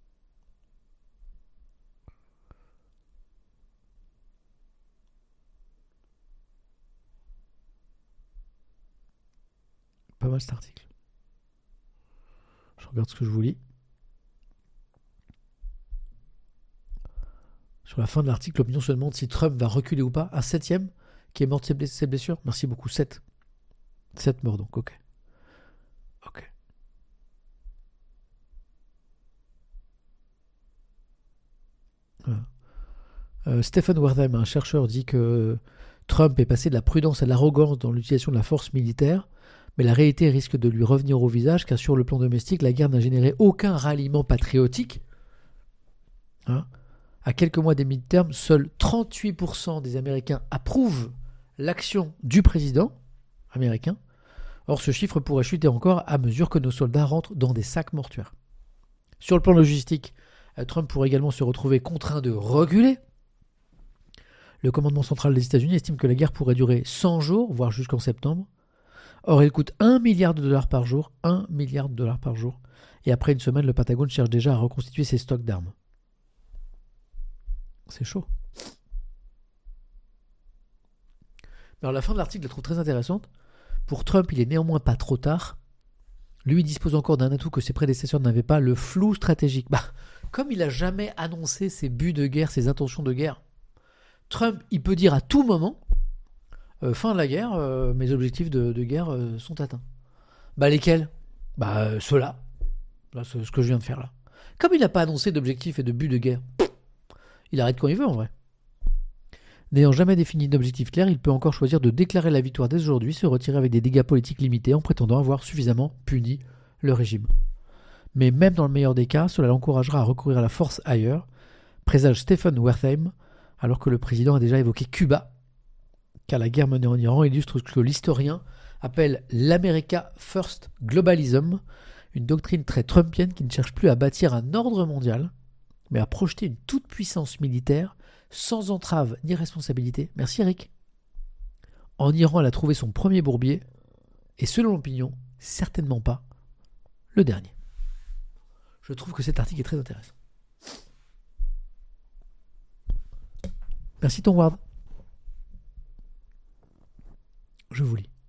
Pas mal cet article. Je regarde ce que je vous lis. Sur la fin de l'article, l'opinion se demande si Trump va reculer ou pas. Un septième qui est mort de ses blessures. Merci beaucoup. Sept. Sept morts donc, ok. Ok. Voilà. Euh, Stephen Wertham, un chercheur, dit que Trump est passé de la prudence à l'arrogance dans l'utilisation de la force militaire, mais la réalité risque de lui revenir au visage, car sur le plan domestique, la guerre n'a généré aucun ralliement patriotique. Hein? À quelques mois des midterms, seuls trente-huit pour cent des Américains approuvent l'action du président américain. Or, ce chiffre pourrait chuter encore à mesure que nos soldats rentrent dans des sacs mortuaires. Sur le plan logistique, Trump pourrait également se retrouver contraint de reculer. Le commandement central des États-Unis estime que la guerre pourrait durer cent jours, voire jusqu'en septembre. Or, elle coûte un milliard de dollars par jour, un milliard de dollars par jour. Et après une semaine, le Pentagone cherche déjà à reconstituer ses stocks d'armes. C'est chaud. Alors la fin de l'article, je la trouve très intéressante. Pour Trump, il est néanmoins pas trop tard. Lui, il dispose encore d'un atout que ses prédécesseurs n'avaient pas, le flou stratégique. Bah, comme il n'a jamais annoncé ses buts de guerre, ses intentions de guerre, Trump, il peut dire à tout moment, euh, fin de la guerre, euh, mes objectifs de, de guerre euh, sont atteints. Bah lesquels ? Bah euh, ceux-là. Là, ce, ce que je viens de faire là. Comme il n'a pas annoncé d'objectifs et de buts de guerre, il arrête quand il veut en vrai. N'ayant jamais défini d'objectif clair, il peut encore choisir de déclarer la victoire dès aujourd'hui, se retirer avec des dégâts politiques limités en prétendant avoir suffisamment puni le régime. Mais même dans le meilleur des cas, cela l'encouragera à recourir à la force ailleurs, présage Stephen Wertham, alors que le président a déjà évoqué Cuba, car la guerre menée en Iran illustre ce que l'historien appelle l'America First Globalism, une doctrine très trumpienne qui ne cherche plus à bâtir un ordre mondial, mais à projeter une toute-puissance militaire sans entrave ni responsabilité. Merci Eric. En Iran, elle a trouvé son premier bourbier, et selon l'opinion, certainement pas le dernier. Je trouve que cet article est très intéressant. Merci Tom Ward. Je vous lis.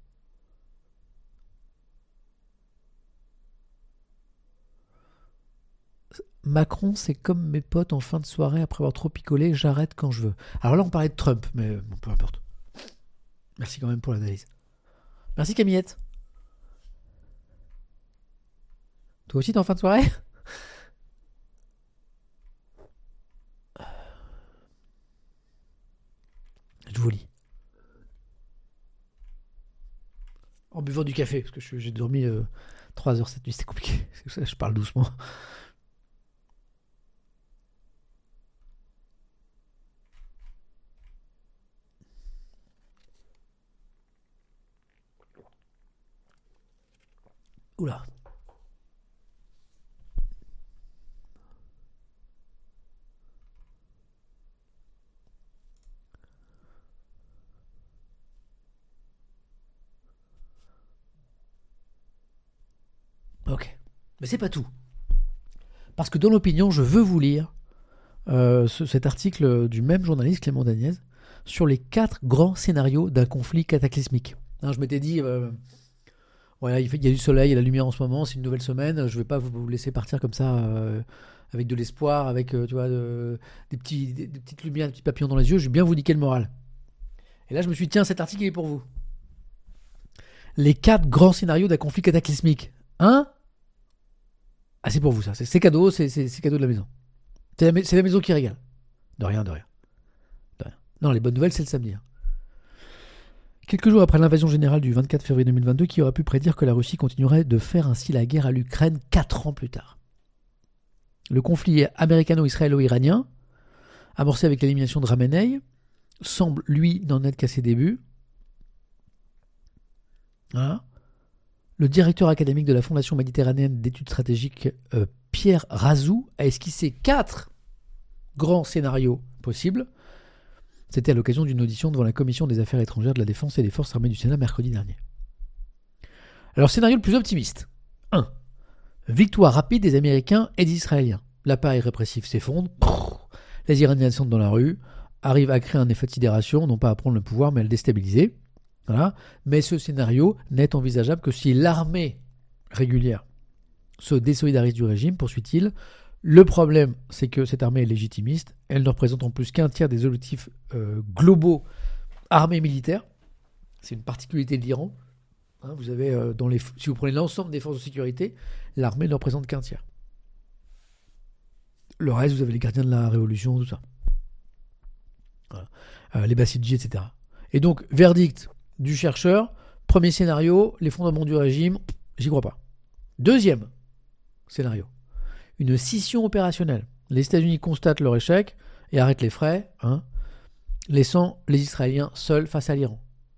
Macron, c'est comme mes potes en fin de soirée après avoir trop picolé, j'arrête quand je veux. Alors là, on parlait de Trump, mais bon, peu importe. Merci quand même pour l'analyse. Merci Camillette. Toi aussi, t'es en fin de soirée ? Je vous lis. En buvant du café, parce que je- j'ai dormi euh, trois heures cette nuit, c'était compliqué. C'est pour ça que je parle doucement. Oula. Ok. Mais c'est pas tout. Parce que dans l'opinion, je veux vous lire euh, ce, cet article du même journaliste, Clément Dagnès, sur les quatre grands scénarios d'un conflit cataclysmique. Hein, je m'étais dit, euh, voilà, il, fait, il y a du soleil, il y a la lumière en ce moment, c'est une nouvelle semaine, je ne vais pas vous, vous laisser partir comme ça euh, avec de l'espoir, avec euh, tu vois, de, des, petits, des, des petites lumières, des petits papillons dans les yeux, je vais bien vous niquer le moral. Et là, je me suis dit, tiens, cet article il est pour vous. Les quatre grands scénarios d'un conflit cataclysmique. Hein ? Ah, c'est pour vous ça, c'est, c'est cadeau, c'est, c'est, c'est cadeau de la maison. C'est la, c'est la maison qui régale. De rien, de rien, de rien. Non, les bonnes nouvelles, c'est le samedi. Hein. Quelques jours après l'invasion générale du vingt-quatre février deux mille vingt-deux, qui aurait pu prédire que la Russie continuerait de faire ainsi la guerre à l'Ukraine quatre ans plus tard. Le conflit américano-israélo-iranien, amorcé avec l'élimination de Khamenei, semble, lui, n'en être qu'à ses débuts. Hein ? Le directeur académique de la Fondation méditerranéenne d'études stratégiques, euh, Pierre Razou, a esquissé quatre grands scénarios possibles. C'était à l'occasion d'une audition devant la Commission des Affaires étrangères de la Défense et des Forces armées du Sénat mercredi dernier. Alors, scénario le plus optimiste. un. Victoire rapide des Américains et des Israéliens. L'appareil répressif s'effondre. Les Iraniens sont dans la rue, arrivent à créer un effet de sidération, non pas à prendre le pouvoir, mais à le déstabiliser. Voilà. Mais ce scénario n'est envisageable que si l'armée régulière se désolidarise du régime, poursuit-il. Le problème, c'est que cette armée est légitimiste. Elle ne représente en plus qu'un tiers des objectifs euh, globaux armés militaires. C'est une particularité de l'Iran. Hein, vous avez, euh, dans les, si vous prenez l'ensemble des forces de sécurité, l'armée ne représente qu'un tiers. Le reste, vous avez les gardiens de la révolution, tout ça. Voilà. Euh, les Bassidji, et cetera. Et donc, verdict du chercheur, premier scénario, les fondements du régime, j'y crois pas. Deuxième scénario, une scission opérationnelle. Les États-Unis constatent leur échec et arrêtent les frais, hein, laissant les Israéliens seuls face à l'Iran.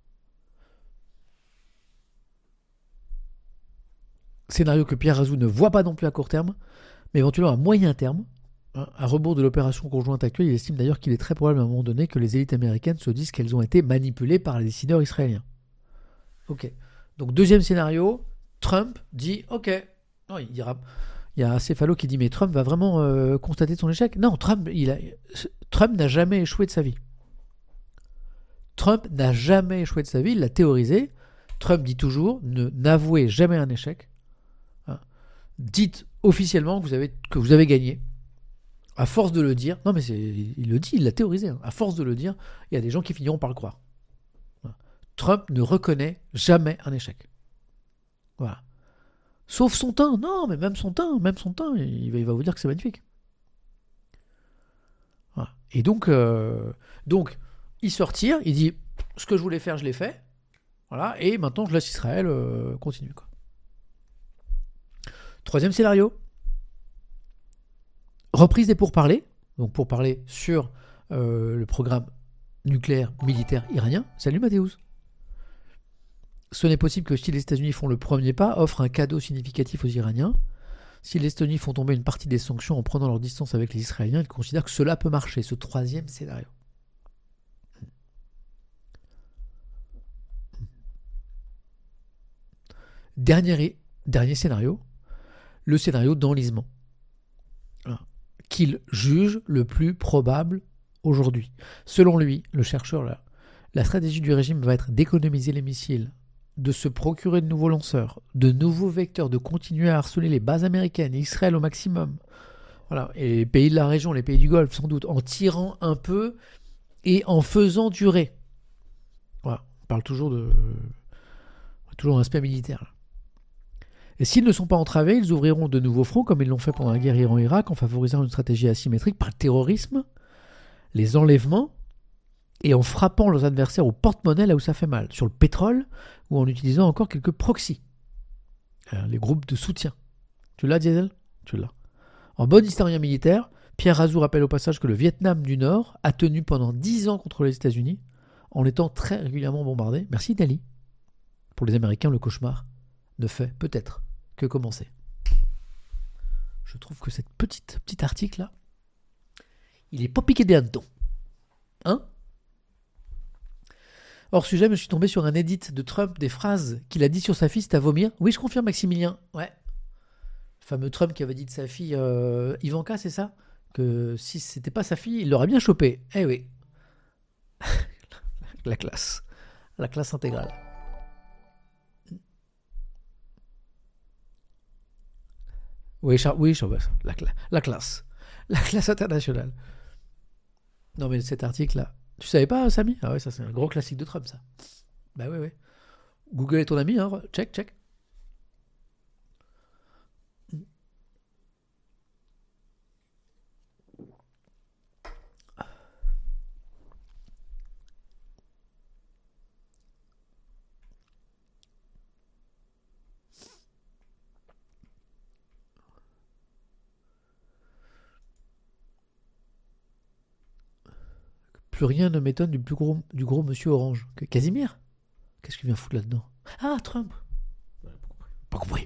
Scénario que Pierre Razou ne voit pas non plus à court terme, mais éventuellement à moyen terme. Hein, à rebours de l'opération conjointe actuelle, il estime d'ailleurs qu'il est très probable à un moment donné que les élites américaines se disent qu'elles ont été manipulées par les décideurs israéliens. Ok. Donc deuxième scénario, Trump dit ok. Non, il dira. Il y a Céphalo qui dit mais Trump va vraiment euh, constater son échec. Non, Trump, il a, Trump n'a jamais échoué de sa vie. Trump n'a jamais échoué de sa vie, il l'a théorisé. Trump dit toujours ne n'avouez jamais un échec. Hein. Dites officiellement que vous avez que vous avez gagné. À force de le dire, non mais c'est, il le dit, il l'a théorisé. Hein. À force de le dire, il y a des gens qui finiront par le croire. Voilà. Trump ne reconnaît jamais un échec. Voilà. Sauf son teint. Non, mais même son teint, même son teint, il va, il va vous dire que c'est magnifique. Voilà. Et donc, euh, donc, il se retire, il dit ce que je voulais faire, je l'ai fait. Voilà. Et maintenant, je laisse Israël euh, continuer. Quoi. Troisième scénario. Reprise des pourparlers, donc pourparlers sur euh, le programme nucléaire militaire iranien. Salut Mathéus. Ce n'est possible que si les États-Unis font le premier pas, offrent un cadeau significatif aux Iraniens. Si les États-Unis font tomber une partie des sanctions en prenant leur distance avec les Israéliens, ils considèrent que cela peut marcher, ce troisième scénario. Dernier, dernier scénario, le scénario d'enlisement. Qu'il juge le plus probable aujourd'hui. Selon lui, le chercheur là, la stratégie du régime va être d'économiser les missiles, de se procurer de nouveaux lanceurs, de nouveaux vecteurs, de continuer à harceler les bases américaines et Israël au maximum. Voilà. Et les pays de la région, les pays du Golfe, sans doute, en tirant un peu et en faisant durer. Voilà. On parle toujours de toujours d'un aspect militaire. Là. Et s'ils ne sont pas entravés, ils ouvriront de nouveaux fronts, comme ils l'ont fait pendant la guerre Iran-Irak, en favorisant une stratégie asymétrique par le terrorisme, les enlèvements, et en frappant leurs adversaires au porte-monnaie là où ça fait mal, sur le pétrole, ou en utilisant encore quelques proxys, alors, les groupes de soutien. Tu l'as, Diesel ? Tu l'as. En bon historien militaire, Pierre Razou rappelle au passage que le Vietnam du Nord a tenu pendant dix ans contre les États-Unis, en étant très régulièrement bombardé. Merci, Dali. Pour les Américains, le cauchemar ne fait peut-être que commencer. Je trouve que cette petite petit article là, il est pas piqué des hannetons. Hein? Hors sujet, je suis tombé sur un edit de Trump des phrases qu'il a dit sur sa fille, c'est à vomir. Oui, je confirme, Maximilien. Ouais. Le fameux Trump qui avait dit de sa fille euh, Ivanka, c'est ça? Que si c'était pas sa fille, il l'aurait bien chopé. Eh oui. La classe. La classe intégrale. Oui, Char- oui Char- la, cla- la classe. La classe internationale. Non, mais cet article-là. Tu savais pas, Samy? Ah ouais, ça, c'est un gros classique de Trump, ça. Bah ouais, ouais. Google est ton ami, hein. Check, check. Plus rien ne m'étonne du plus gros, du gros monsieur orange. Que Casimir? Qu'est-ce qu'il vient foutre là-dedans? Ah, Trump. Pas compris.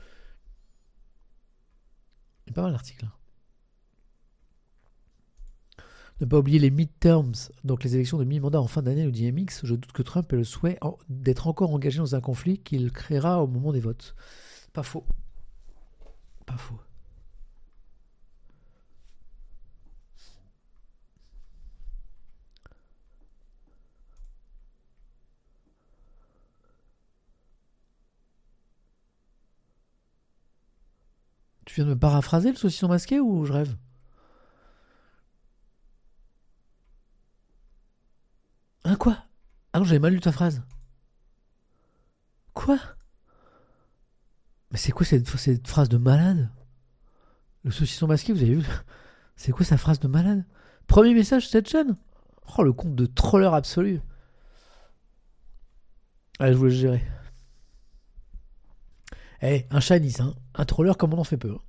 C'est pas mal l'article. Hein. Ne pas oublier les midterms, donc les élections de mi-mandat en fin d'année, nous dit M X. Je doute que Trump ait le souhait en- d'être encore engagé dans un conflit qu'il créera au moment des votes. Pas faux. Pas faux. Tu viens de me paraphraser le saucisson masqué ou je rêve? Hein, quoi? Ah non, j'avais mal lu ta phrase. Quoi? Mais c'est quoi cette, cette phrase de malade? Le saucisson masqué, vous avez vu? C'est quoi sa phrase de malade? Premier message de cette chaîne? Oh, le compte de troller absolu. Allez, je vous laisse gérer. Eh, hey, un Chinese, hein. Un troller comme on en fait peu. Hein.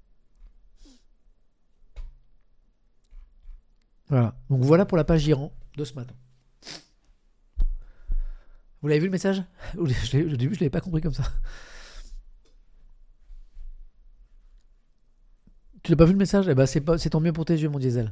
Voilà. Donc voilà pour la page Iran de ce matin. Vous l'avez vu le message? Au début, je l'avais pas compris comme ça. Tu l'as pas vu le message? Eh ben, c'est, pas, c'est tant mieux pour tes yeux, mon diesel.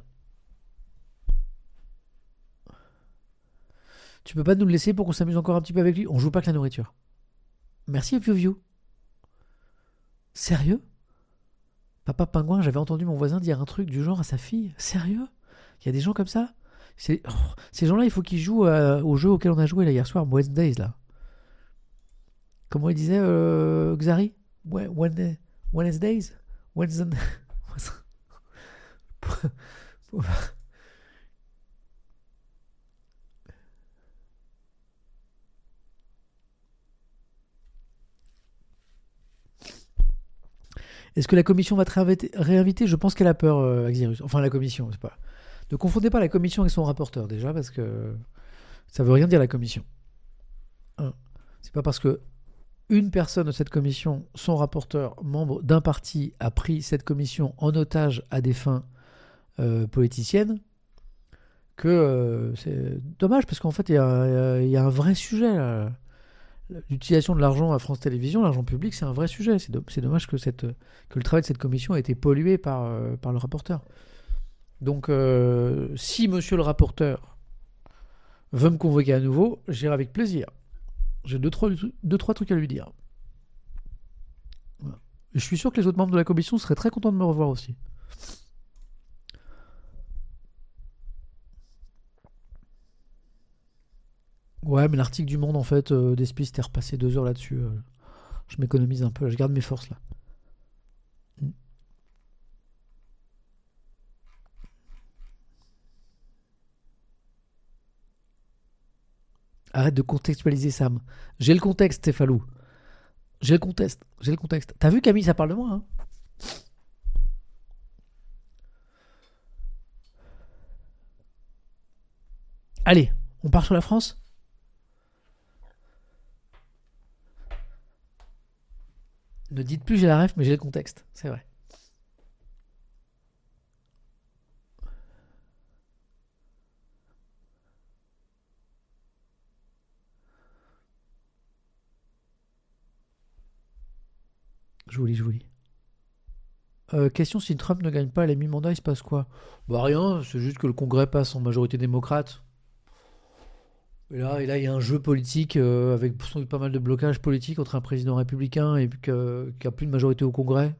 Tu peux pas nous le laisser pour qu'on s'amuse encore un petit peu avec lui? On joue pas que la nourriture. Merci, View View. Sérieux? Papa Pingouin, j'avais entendu mon voisin dire un truc du genre à sa fille. Sérieux? Il y a des gens comme ça? C'est... oh, ces gens-là, il faut qu'ils jouent euh, au jeu auquel on a joué là, hier soir, Wednesdays, là. Comment il disait, euh, Xari? Ouais, Wednesdays? Wednesdays? Est-ce que la commission va te réinviter, réinviter? Je pense qu'elle a peur, euh, Axirus. Enfin, la commission, c'est pas. Ne confondez pas la commission avec son rapporteur, déjà, parce que ça veut rien dire la commission. Un. C'est pas parce que une personne de cette commission, son rapporteur, membre d'un parti, a pris cette commission en otage à des fins euh, politiciennes, que euh, c'est dommage, parce qu'en fait, il y, y, y a un vrai sujet là. L'utilisation de l'argent à France Télévisions, l'argent public, c'est un vrai sujet. C'est, do- c'est dommage que, cette, que le travail de cette commission ait été pollué par, euh, par le rapporteur. Donc, euh, si monsieur le rapporteur veut me convoquer à nouveau, j'irai avec plaisir. J'ai deux, trois, deux, trois trucs à lui dire. Voilà. Et je suis sûr que les autres membres de la commission seraient très contents de me revoir aussi. Ouais, mais l'article du Monde, en fait, euh, d'Esprit, c'était repassé deux heures là-dessus. euh, je m'économise un peu, je garde mes forces là. Mm. Arrête de contextualiser Sam. J'ai le contexte, Stéphalou. J'ai le contexte. J'ai le contexte. T'as vu Camille, ça parle de moi, hein? Allez, on part sur la France? Ne dites plus j'ai la ref, mais j'ai le contexte. C'est vrai. Je vous lis, je vous lis. Euh, question, si Trump ne gagne pas les mi-mandats, il se passe quoi? Bah rien, c'est juste que le Congrès passe en majorité démocrate. Et là, et là, il y a un jeu politique euh, avec sans doute pas mal de blocages politiques entre un président républicain et puis que- qui a plus de majorité au Congrès.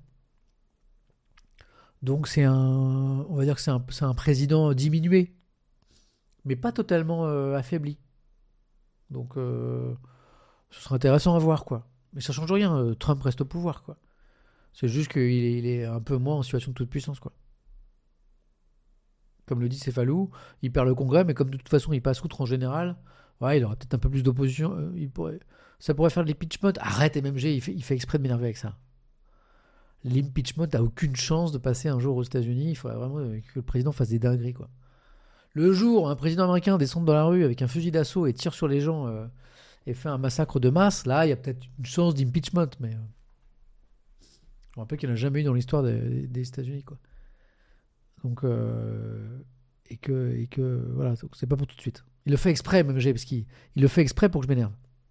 Donc c'est un, on va dire que c'est un, c'est un président diminué, mais pas totalement euh, affaibli. Donc euh, ce sera intéressant à voir quoi. Mais ça change rien, euh, Trump reste au pouvoir quoi. C'est juste qu'il est, il est un peu moins en situation de toute puissance quoi. Comme le dit Céphalou, il perd le Congrès, mais comme de toute façon il passe outre en général, ouais, il aura peut-être un peu plus d'opposition. euh, il pourrait, ça pourrait faire de l'impeachment. Arrête M M G, il fait, il fait exprès de m'énerver avec ça. L'impeachment n'a aucune chance de passer un jour aux États-Unis. Il faudrait vraiment euh, que le président fasse des dingueries quoi. Le jour où un président américain descend dans la rue avec un fusil d'assaut et tire sur les gens euh, et fait un massacre de masse, là il y a peut-être une chance d'impeachment, mais euh, je me rappelle qu'il n'y en a jamais eu dans l'histoire des, des États-Unis quoi. Donc euh, et que et que voilà, donc c'est pas pour tout de suite. Il le fait exprès M M G parce qu'il il le fait exprès pour que je m'énerve.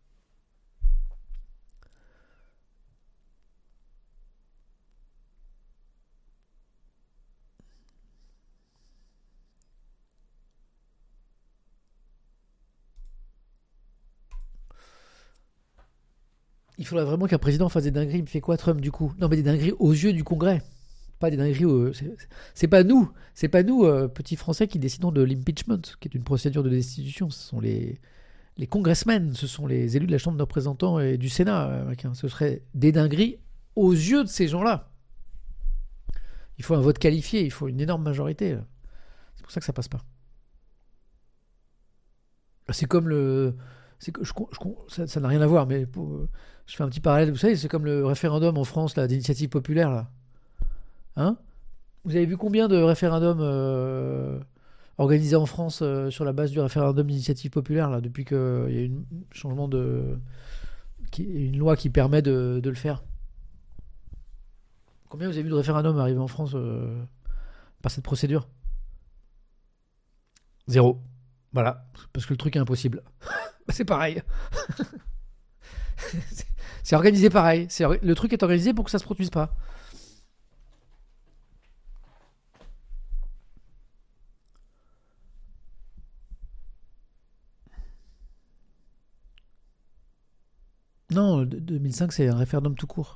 Il faudrait vraiment qu'un président fasse des dingueries. Il me fait quoi Trump du coup? Non mais des dingueries aux yeux du Congrès. Pas des dingueries. Au- C'est c'est pas nous, c'est pas nous, euh, petits Français, qui décidons de l'impeachment, qui est une procédure de destitution. Ce sont les, les congressmen, ce sont les élus de la Chambre des représentants et du Sénat euh, américain. Ce serait des dingueries aux yeux de ces gens-là. Il faut un vote qualifié, il faut une énorme majorité. C'est pour ça que ça passe pas. C'est comme le. C'est que je, je- ça ça n'a rien à voir, mais pour- je fais un petit parallèle. Vous savez, c'est comme le référendum en France là, d'initiative populaire. Là. Hein? Vous avez vu combien de référendums euh, organisés en France euh, sur la base du référendum d'initiative populaire là, depuis qu'il y a eu un changement de. Qui, une loi qui permet de, de le faire? Combien vous avez vu de référendums arriver en France euh, par cette procédure? Zéro. Voilà. Parce que le truc est impossible. C'est pareil. c'est c'est organisé pareil. C'est or- Le truc est organisé pour que ça se produise pas. Non, de- deux mille cinq, c'est un référendum tout court.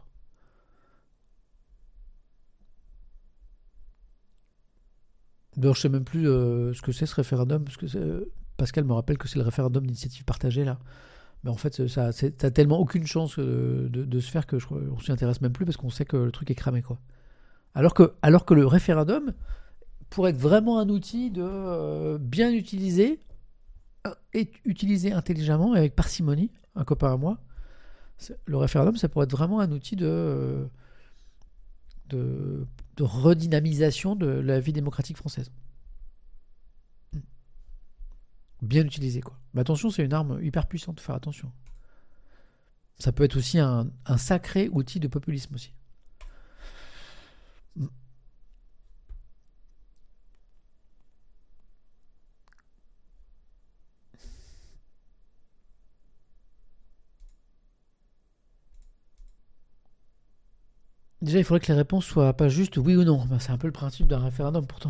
D'ailleurs, je sais même plus euh, ce que c'est ce référendum, parce que c'est- euh, Pascal me rappelle que c'est le référendum d'initiative partagée là. Mais en fait, ça, c'est- ça a tellement aucune chance euh, de, de se faire que je, crois- on s'y intéresse même plus parce qu'on sait que le truc est cramé quoi. Alors que, alors que le référendum pourrait être vraiment un outil de euh, bien utiliser euh, et utilisé intelligemment et avec parcimonie, un copain à moi. c'est- Le référendum, ça pourrait être vraiment un outil de, euh, de, de redynamisation de la vie démocratique française. Bien utilisé quoi. Mais attention, c'est une arme hyper puissante, faut faire attention. Ça peut être aussi un, un sacré outil de populisme aussi. Déjà, il faudrait que les réponses soient pas juste oui ou non. Ben, c'est un peu le principe d'un référendum pourtant.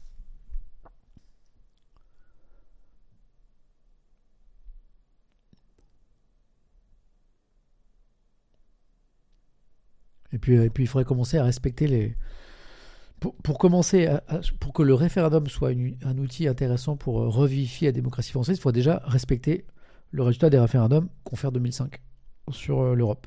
Et puis, euh, et puis il faudrait commencer à respecter les. Pour, pour commencer, à- à- pour que le référendum soit une- un outil intéressant pour euh, revivifier la démocratie française, il faut déjà respecter le résultat des référendums qu'on fait en deux mille cinq sur euh, l'Europe.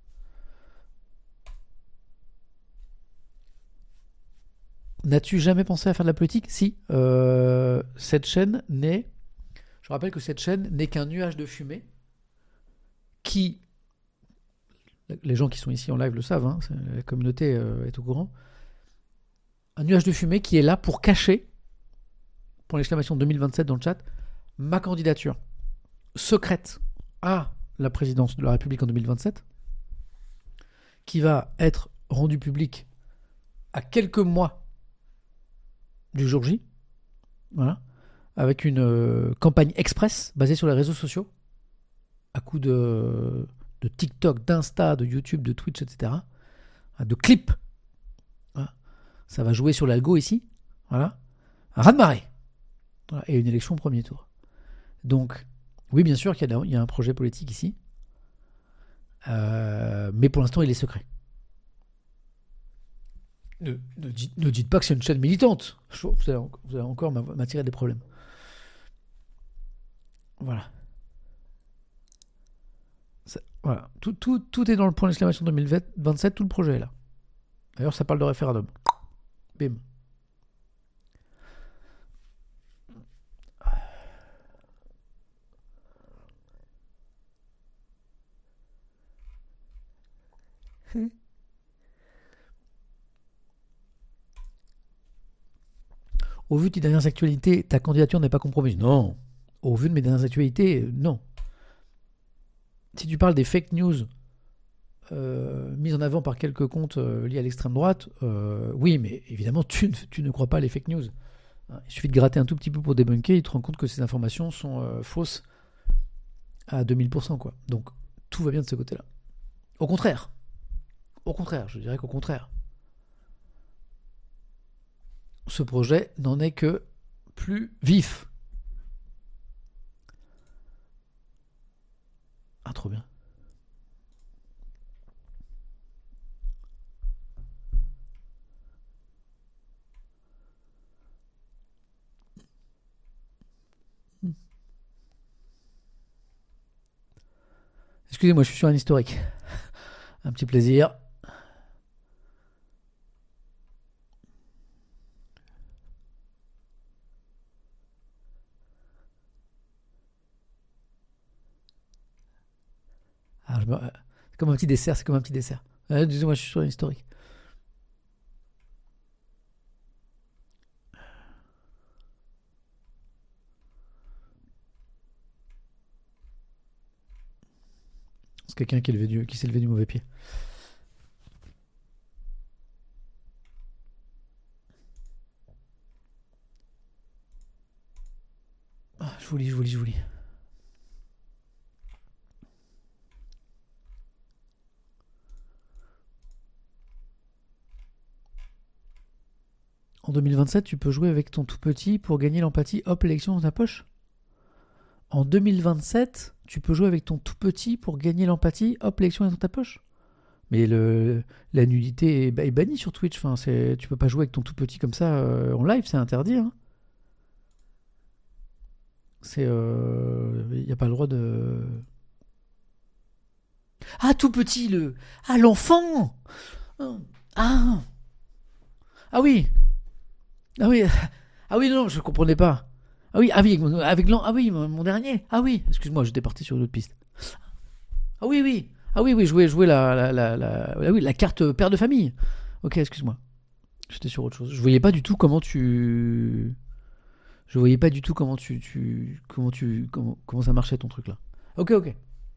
N'as-tu jamais pensé à faire de la politique? Si. Euh, cette chaîne n'est. Je rappelle que cette chaîne n'est qu'un nuage de fumée qui. Les gens qui sont ici en live le savent, hein, la communauté euh, est au courant. Un nuage de fumée qui est là pour cacher, pour l'exclamation deux mille vingt-sept dans le chat, ma candidature secrète à la présidence de la République en deux mille vingt-sept, qui va être rendue publique à quelques mois du jour J, voilà, avec une euh, campagne express basée sur les réseaux sociaux, à coup de, de TikTok, d'Insta, de YouTube, de Twitch, et cetera, de clips. Voilà. Ça va jouer sur l'algo ici. Voilà. Un raz-de-marée. Voilà. Et une élection au premier tour. Donc, oui, bien sûr qu'il y a, il y a un projet politique ici. Euh, mais pour l'instant, il est secret. Ne, ne, dites, ne dites pas que c'est une chaîne militante. Vous allez, vous allez encore m'attirer des problèmes. Voilà. Ça, voilà. Tout, tout, tout est dans le point d'exclamation deux mille vingt-sept. Tout le projet est là. D'ailleurs, ça parle de référendum. Bim. Au vu de tes dernières actualités, ta candidature n'est pas compromise. Non. Au vu de mes dernières actualités, non. Si tu parles des fake news euh, mises en avant par quelques comptes euh, liés à l'extrême droite, euh, oui, mais évidemment, tu, tu ne crois pas à les fake news. Il suffit de gratter un tout petit peu pour débunker, et tu te rends compte que ces informations sont euh, fausses à deux mille pour cent, quoi. Donc, tout va bien de ce côté-là. Au contraire. Au contraire, je dirais qu'au contraire. Ce projet n'en est que plus vif. Ah, trop bien. Excusez-moi, je suis sur un historique. Un petit plaisir. Ah, je me... C'est comme un petit dessert, c'est comme un petit dessert. Euh, Excusez-moi, je suis sur un historique. C'est quelqu'un qui, du... qui s'est levé du mauvais pied. Ah, je vous lis, je vous lis, je vous lis. En deux mille vingt-sept, tu peux jouer avec ton tout petit pour gagner l'empathie. Hop, l'élection dans ta poche. En deux mille vingt-sept, tu peux jouer avec ton tout petit pour gagner l'empathie. Hop, l'élection est dans ta poche. Mais le, la nudité est, est bannie sur Twitch. Enfin, c'est, tu peux pas jouer avec ton tout petit comme ça euh, en live, c'est interdit. Hein. C'est, il euh, y a pas le droit de. Ah, tout petit le. Ah, l'enfant. Ah. Ah oui. Ah oui. Ah oui, non, je comprenais pas. Ah oui, ah oui, avec l'an, ah oui, mon dernier. Ah oui, excuse-moi, j'étais parti sur une autre piste. Ah oui, oui. Ah oui, oui, jouer, jouer la, la, la, la, la, oui, la carte père de famille. Ok, excuse-moi. J'étais sur autre chose. Je voyais pas du tout comment tu. Je voyais pas du tout comment tu, tu comment tu, comment, comment ça marchait ton truc là. Ok, ok.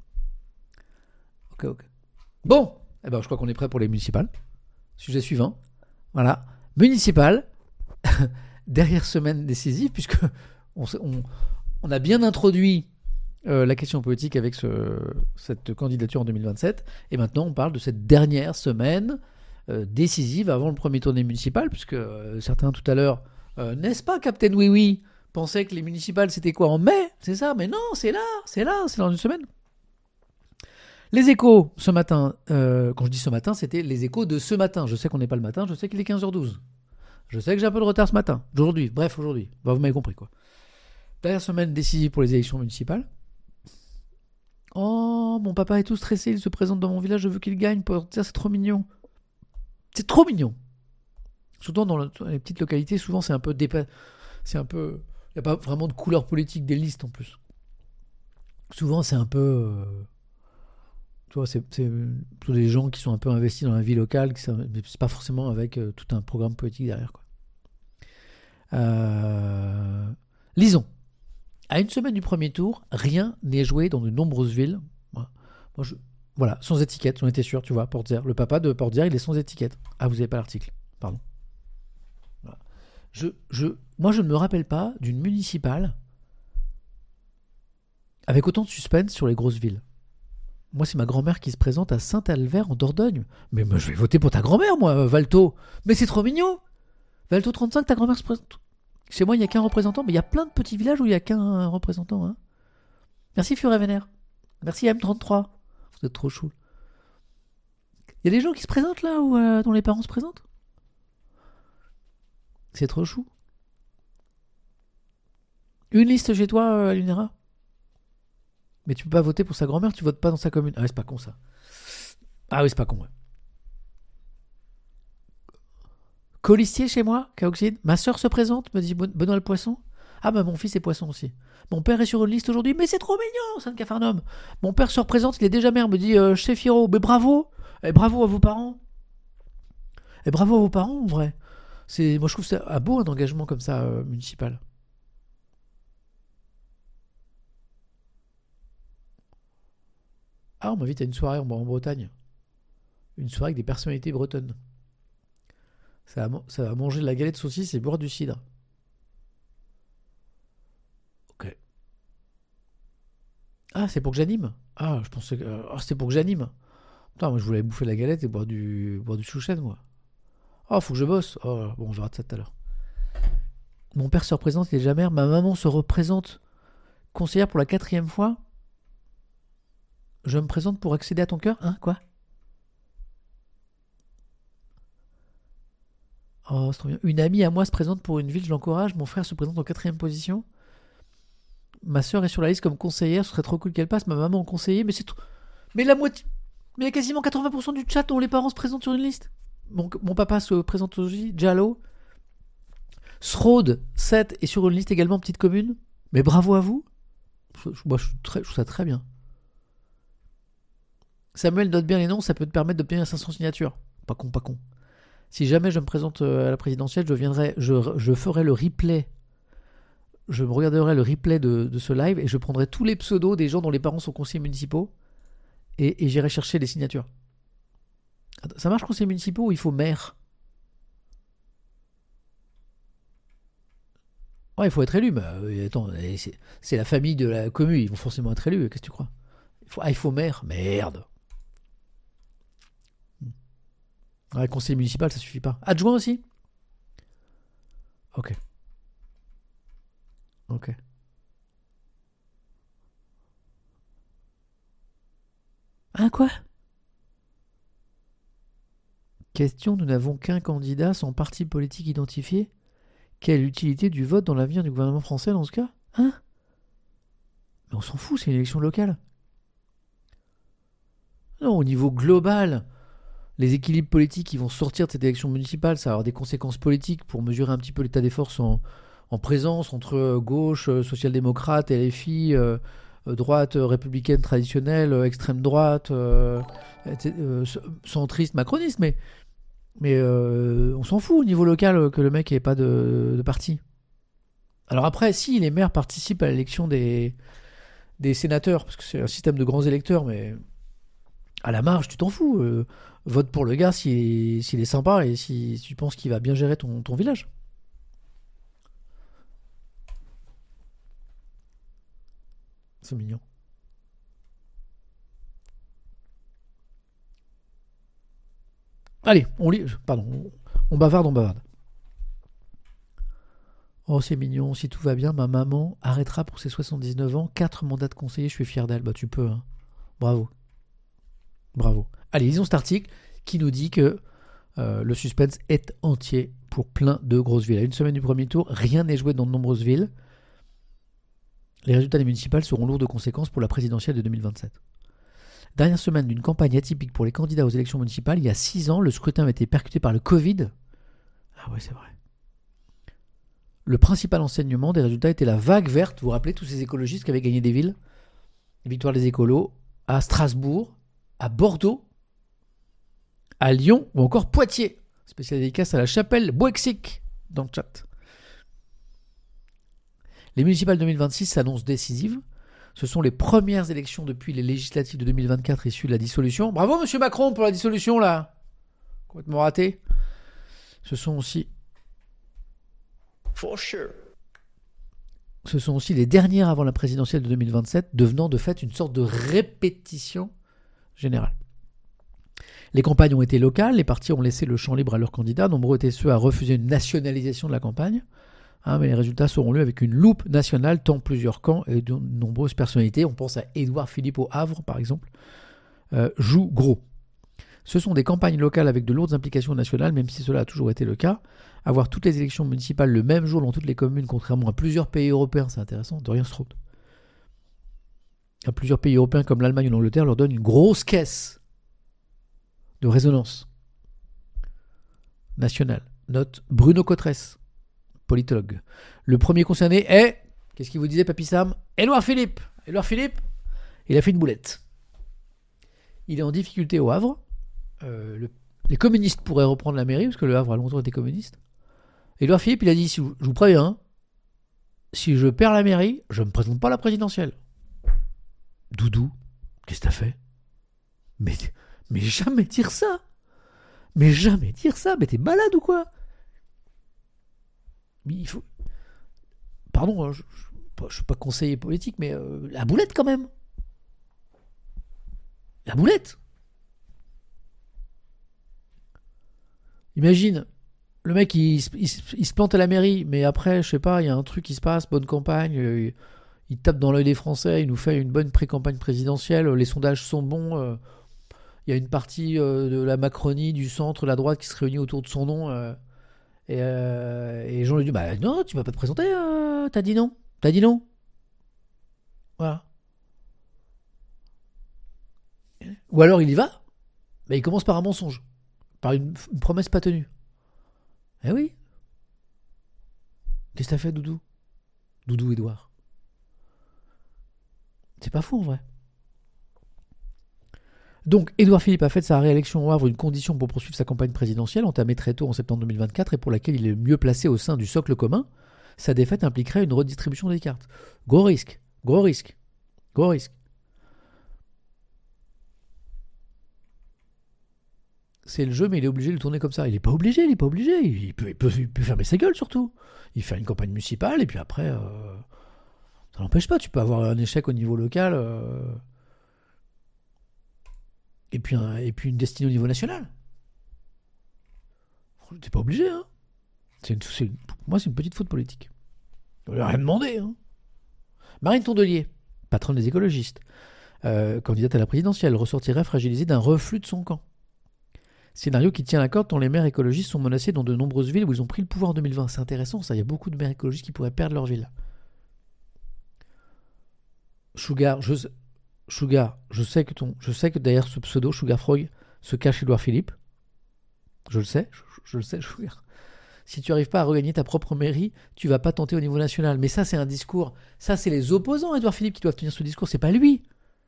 Ok, ok. Bon, eh ben, je crois qu'on est prêt pour les municipales. Sujet suivant. Voilà, municipales. Dernière semaine décisive, puisque on, on, on a bien introduit euh, la question politique avec ce, cette candidature en deux mille vingt-sept, et maintenant on parle de cette dernière semaine euh, décisive avant le premier tour des municipales, puisque euh, certains tout à l'heure, euh, n'est-ce pas, Captain Oui Oui, pensaient que les municipales c'était quoi, en mai, c'est ça, mais non, c'est là, c'est là, c'est dans une semaine. Les échos, ce matin, euh, quand je dis ce matin, c'était les échos de ce matin. Je sais qu'on n'est pas le matin, je sais qu'il est quinze heures douze. Je sais que j'ai un peu de retard ce matin. Aujourd'hui, bref, aujourd'hui. Bah, vous m'avez compris, quoi. Dernière semaine décisive pour les élections municipales. Oh, mon papa est tout stressé, il se présente dans mon village, je veux qu'il gagne. Pour dire, c'est trop mignon. C'est trop mignon. Surtout dans, le, dans les petites localités, souvent c'est un peu dépa... C'est un peu... Il n'y a pas vraiment de couleur politique des listes en plus. Souvent c'est un peu... Euh... Tu vois, c'est, c'est plutôt des gens qui sont un peu investis dans la vie locale, qui, mais c'est pas forcément avec euh, tout un programme politique derrière, quoi. Euh... Lisons. À une semaine du premier tour, rien n'est joué dans de nombreuses villes. Voilà, Moi, je... voilà sans étiquette, on était sûr, tu vois, Portzert. Le papa de Portzert, il est sans étiquette. Ah, vous n'avez pas l'article, pardon. Voilà. Je, je... Moi, je ne me rappelle pas d'une municipale avec autant de suspense sur les grosses villes. Moi, c'est ma grand-mère qui se présente à Saint-Albert en Dordogne. Mais moi, je vais voter pour ta grand-mère, moi, Valto. Mais c'est trop mignon. Valto trente-cinq, ta grand-mère se présente. Chez moi, il n'y a qu'un représentant, mais il y a plein de petits villages où il n'y a qu'un représentant. Hein. Merci Furet-Vénère. Merci M trente-trois. Vous êtes trop chou. Il y a des gens qui se présentent là, où, euh, dont les parents se présentent. C'est trop chou. Une liste chez toi, euh, Lunera. Mais tu peux pas voter pour sa grand-mère, tu votes pas dans sa commune. Ah ouais, c'est pas con ça. Ah oui, c'est pas con, ouais. Colistier chez moi, Caoxide. Ma sœur se présente, me dit Benoît le Poisson. Ah bah mon fils est poisson aussi. Mon père est sur une liste aujourd'hui, mais c'est trop mignon, Sainte Capharnaüm. Mon père se représente, il est déjà maire, me dit euh, chez Firo, mais bravo. Et bravo à vos parents. Et bravo à vos parents, en vrai. C'est, moi je trouve ça beau un engagement comme ça euh, municipal. Ah, on m'invite à une soirée en, en Bretagne. Une soirée avec des personnalités bretonnes. Ça va, ça va manger de la galette saucisse et boire du cidre. Ok. Ah, c'est pour que j'anime. Ah, je pensais que ah, c'était pour que j'anime. Putain, moi je voulais bouffer la galette et boire du, boire du chouchen, moi. Ah, faut que je bosse. Oh, bon, on verra de ça tout à l'heure. Mon père se représente, il est déjà maire. Ma maman se représente conseillère pour la quatrième fois. Je me présente pour accéder à ton cœur. Hein, quoi? Oh, c'est trop bien. Une amie à moi se présente pour une ville, je l'encourage. Mon frère se présente en quatrième position. Ma soeur est sur la liste comme conseillère. Ce serait trop cool qu'elle passe. Ma maman en conseiller. Mais c'est trop... Mais la moitié... Mais il y a quasiment quatre-vingts pour cent du chat dont les parents se présentent sur une liste. Mon, mon papa se présente aussi. Jallo. Srode, sept, est sur une liste également, petite commune. Mais bravo à vous. Moi, je, très, je trouve ça très bien. Samuel note bien les noms, ça peut te permettre d'obtenir cinq cents signatures. Pas con, pas con. Si jamais je me présente à la présidentielle, je viendrai, je, je ferai le replay. Je me regarderai le replay de, de ce live et je prendrai tous les pseudos des gens dont les parents sont conseillers municipaux et, et j'irai chercher les signatures. Ça marche conseillers municipaux ou il faut maire? Ouais, il faut être élu. Mais euh, attends, c'est, c'est la famille de la commune, ils vont forcément être élus. Qu'est-ce que tu crois? il faut, Ah, il faut maire. Merde. Ouais, conseiller municipal, ça suffit pas. Adjoint aussi? Ok. Ok. Hein, quoi? Question, nous n'avons qu'un candidat sans parti politique identifié. Quelle utilité du vote dans l'avenir du gouvernement français dans ce cas? Hein? Mais on s'en fout, c'est une élection locale. Non, au niveau global, les équilibres politiques qui vont sortir de cette élection municipale, ça va avoir des conséquences politiques pour mesurer un petit peu l'état des forces en, en présence entre gauche, social-démocrate, L F I, euh, droite républicaine traditionnelle, extrême droite, euh, euh, centriste, macroniste, mais, mais euh, on s'en fout au niveau local que le mec n'ait pas de, de parti. Alors après, si les maires participent à l'élection des, des sénateurs, parce que c'est un système de grands électeurs, mais à la marge, tu t'en fous. Euh, vote pour le gars s'il, s'il est sympa et si, si tu penses qu'il va bien gérer ton, ton village. C'est mignon. Allez, on lit. Pardon, on, on bavarde, on bavarde. Oh, c'est mignon. Si tout va bien, ma maman arrêtera pour ses soixante-dix-neuf ans. quatre mandats de conseiller, je suis fier d'elle. Bah, tu peux, hein. Bravo. Bravo. Allez, lisons cet article qui nous dit que euh, le suspense est entier pour plein de grosses villes. À une semaine du premier tour, rien n'est joué dans de nombreuses villes. Les résultats des municipales seront lourds de conséquences pour la présidentielle de deux mille vingt-sept. Dernière semaine d'une campagne atypique pour les candidats aux élections municipales, il y a six ans, le scrutin a été percuté par le Covid. Ah ouais, c'est vrai. Le principal enseignement des résultats était la vague verte. Vous vous rappelez tous ces écologistes qui avaient gagné des villes? Victoire des écolos à Strasbourg, à Bordeaux, à Lyon ou encore Poitiers. Spécial dédicace à la chapelle Bouexic dans le chat. Les municipales deux mille vingt-six s'annoncent décisives. Ce sont les premières élections depuis les législatives de deux mille vingt-quatre issues de la dissolution. Bravo monsieur Macron pour la dissolution là. Complètement raté. Ce sont aussi... For sure. Ce sont aussi les dernières avant la présidentielle de deux mille vingt-sept, devenant de fait une sorte de répétition générale. Les campagnes ont été locales, les partis ont laissé le champ libre à leurs candidats, nombreux étaient ceux à refuser une nationalisation de la campagne, hein, mais les résultats seront lus avec une loupe nationale, tant plusieurs camps et de nombreuses personnalités, on pense à Édouard Philippe au Havre par exemple, euh, jouent gros. Ce sont des campagnes locales avec de lourdes implications nationales, même si cela a toujours été le cas. Avoir toutes les élections municipales le même jour dans toutes les communes, contrairement à plusieurs pays européens, c'est intéressant, Dorian Strauss. À plusieurs pays européens comme l'Allemagne ou l'Angleterre leur donne une grosse caisse de résonance nationale. Note Bruno Cotresse, politologue. Le premier concerné est, qu'est-ce qu'il vous disait Papy Sam ? Édouard Philippe. Édouard Philippe, il a fait une boulette. Il est en difficulté au Havre. Euh, le, les communistes pourraient reprendre la mairie, parce que le Havre a longtemps été communiste. Édouard Philippe, il a dit, si vous, je vous préviens, hein, si je perds la mairie, je ne me présente pas à la présidentielle. Doudou, qu'est-ce que t'as fait ? mais, mais jamais dire ça. Mais jamais dire ça. Mais t'es malade ou quoi ? Mais il faut... Pardon, hein, je ne suis pas conseiller politique, mais euh, la boulette quand même. La boulette. Imagine, le mec, il, il, il se plante à la mairie, mais après, je sais pas, il y a un truc qui se passe, bonne campagne, il, il tape dans l'œil des Français, il nous fait une bonne pré-campagne présidentielle, les sondages sont bons, euh, il y a une partie euh, de la Macronie, du centre, la droite qui se réunit autour de son nom, euh, et, euh, et les gens lui disent, bah non, tu vas pas te présenter, euh, t'as dit non, t'as dit non. Voilà. Ou alors il y va, mais il commence par un mensonge. Par une, une promesse pas tenue. Eh oui. Qu'est-ce que t'as fait, Doudou ? Doudou Édouard. C'est pas fou, en vrai. Donc, Édouard Philippe a fait de sa réélection au Havre une condition pour poursuivre sa campagne présidentielle, entamée très tôt en septembre deux mille vingt-quatre, et pour laquelle il est le mieux placé au sein du socle commun. Sa défaite impliquerait une redistribution des cartes. Gros risque. Gros risque. Gros risque. C'est le jeu, mais il est obligé de le tourner comme ça. Il n'est pas obligé, il n'est pas obligé. Il peut, il, peut, il peut fermer sa gueule, surtout. Il fait une campagne municipale, et puis après, euh, ça n'empêche pas. Tu peux avoir un échec au niveau local, euh, et, puis un, et puis une destinée au niveau national. T'es pas obligé, hein. C'est une, c'est une, pour moi, c'est une petite faute politique. On lui a rien demandé, hein. Marine Tondelier, patronne des écologistes, euh, candidate à la présidentielle, ressortirait fragilisée d'un reflux de son camp. Scénario qui tient la corde tant les maires écologistes sont menacés dans de nombreuses villes où ils ont pris le pouvoir en deux mille vingt. C'est intéressant ça, il y a beaucoup de maires écologistes qui pourraient perdre leur ville. Sugar, je, Sugar, je sais que ton, je sais que derrière ce pseudo Sugar Frog se cache Édouard Philippe. Je le sais, je, je le sais, Sugar. Si tu n'arrives pas à regagner ta propre mairie, tu vas pas tenter au niveau national. Mais ça, c'est un discours. Ça, c'est les opposants, Édouard Philippe, qui doivent tenir ce discours. C'est pas lui.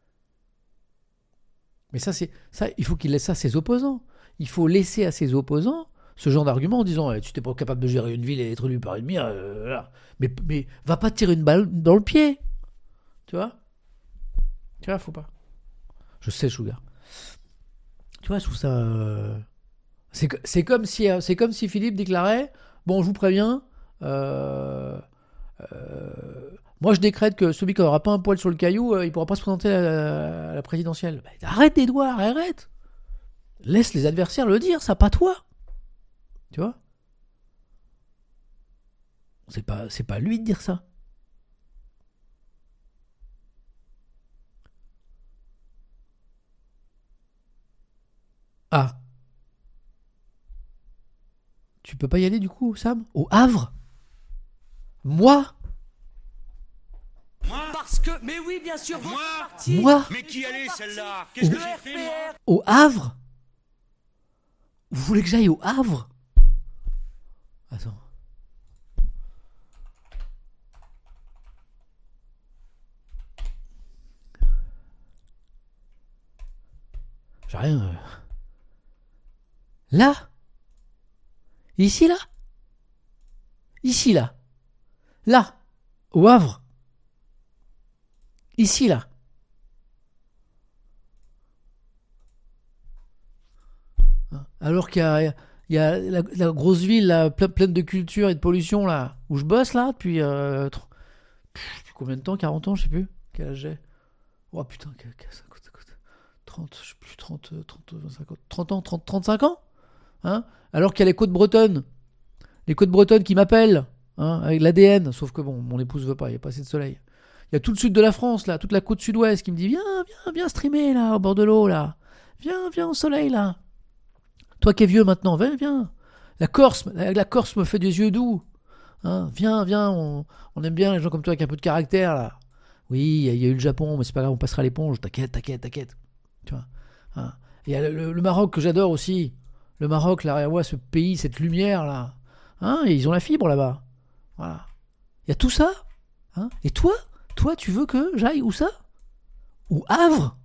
Mais ça, c'est ça. Il faut qu'il laisse ça à ses opposants. Il faut laisser à ses opposants ce genre d'argument en disant eh, tu n'es pas capable de gérer une ville et être élu par une mire, euh, voilà. mais, mais va pas tirer une balle dans le pied. Tu vois Tu vois, faut pas. Je sais, Sugar. Tu vois, je trouve ça... Euh... C'est, c'est, comme si, c'est comme si Philippe déclarait bon, je vous préviens, euh, euh, moi je décrète que celui qui n'aura pas un poil sur le caillou, euh, il ne pourra pas se présenter à la, à la présidentielle. Bah, arrête, Édouard, arrête. Laisse les adversaires le dire, ça pas toi. Tu vois ? C'est pas, c'est pas lui de dire ça. Ah. Tu peux pas y aller du coup, Sam ? Au Havre ? Moi ? Moi ? Parce que, mais oui, bien sûr, Moi ? parti. Moi ? Mais qui allait celle-là ? Qu'est-ce que j'ai fait, moi ? Au Havre ? Vous voulez que j'aille au Havre ? Attends. J'ai rien. euh. Là ? Ici, là ? Ici, là ? Là ? Au Havre ? Ici, là ? Alors qu'il y a, il y a la, la grosse ville là, pleine de culture et de pollution là, où je bosse là depuis, euh, pff, depuis combien de temps ? quarante ans, je sais plus. Quel âge j'ai ? Oh putain, ça coûte, ça coûte. trente, je sais plus, trente, trente, vingt-cinq ans, trente ans, trente, trente-cinq ans, hein, alors qu'il y a les côtes bretonnes, les côtes bretonnes qui m'appellent, hein, avec l'A D N, sauf que bon, mon épouse veut pas, il n'y a pas assez de soleil. Il y a tout le sud de la France, là, toute la côte sud-ouest qui me dit, viens, viens, viens streamer, là, au bord de l'eau, là, viens, viens au soleil, là. Toi qui es vieux maintenant, viens, viens. La Corse, la, la Corse me fait des yeux doux, hein, viens, viens, on, on aime bien les gens comme toi avec un peu de caractère, là. Oui, il y a eu le Japon, mais c'est pas grave, on passera l'éponge. T'inquiète, t'inquiète, t'inquiète. Tu vois. Hein. Il y a le, le, le Maroc que j'adore aussi. Le Maroc, là, ouais, ce pays, cette lumière, là. Hein, et ils ont la fibre là-bas. Voilà. Il y a tout ça. Hein. Et toi, toi, tu veux que j'aille où ça? Ou Havre?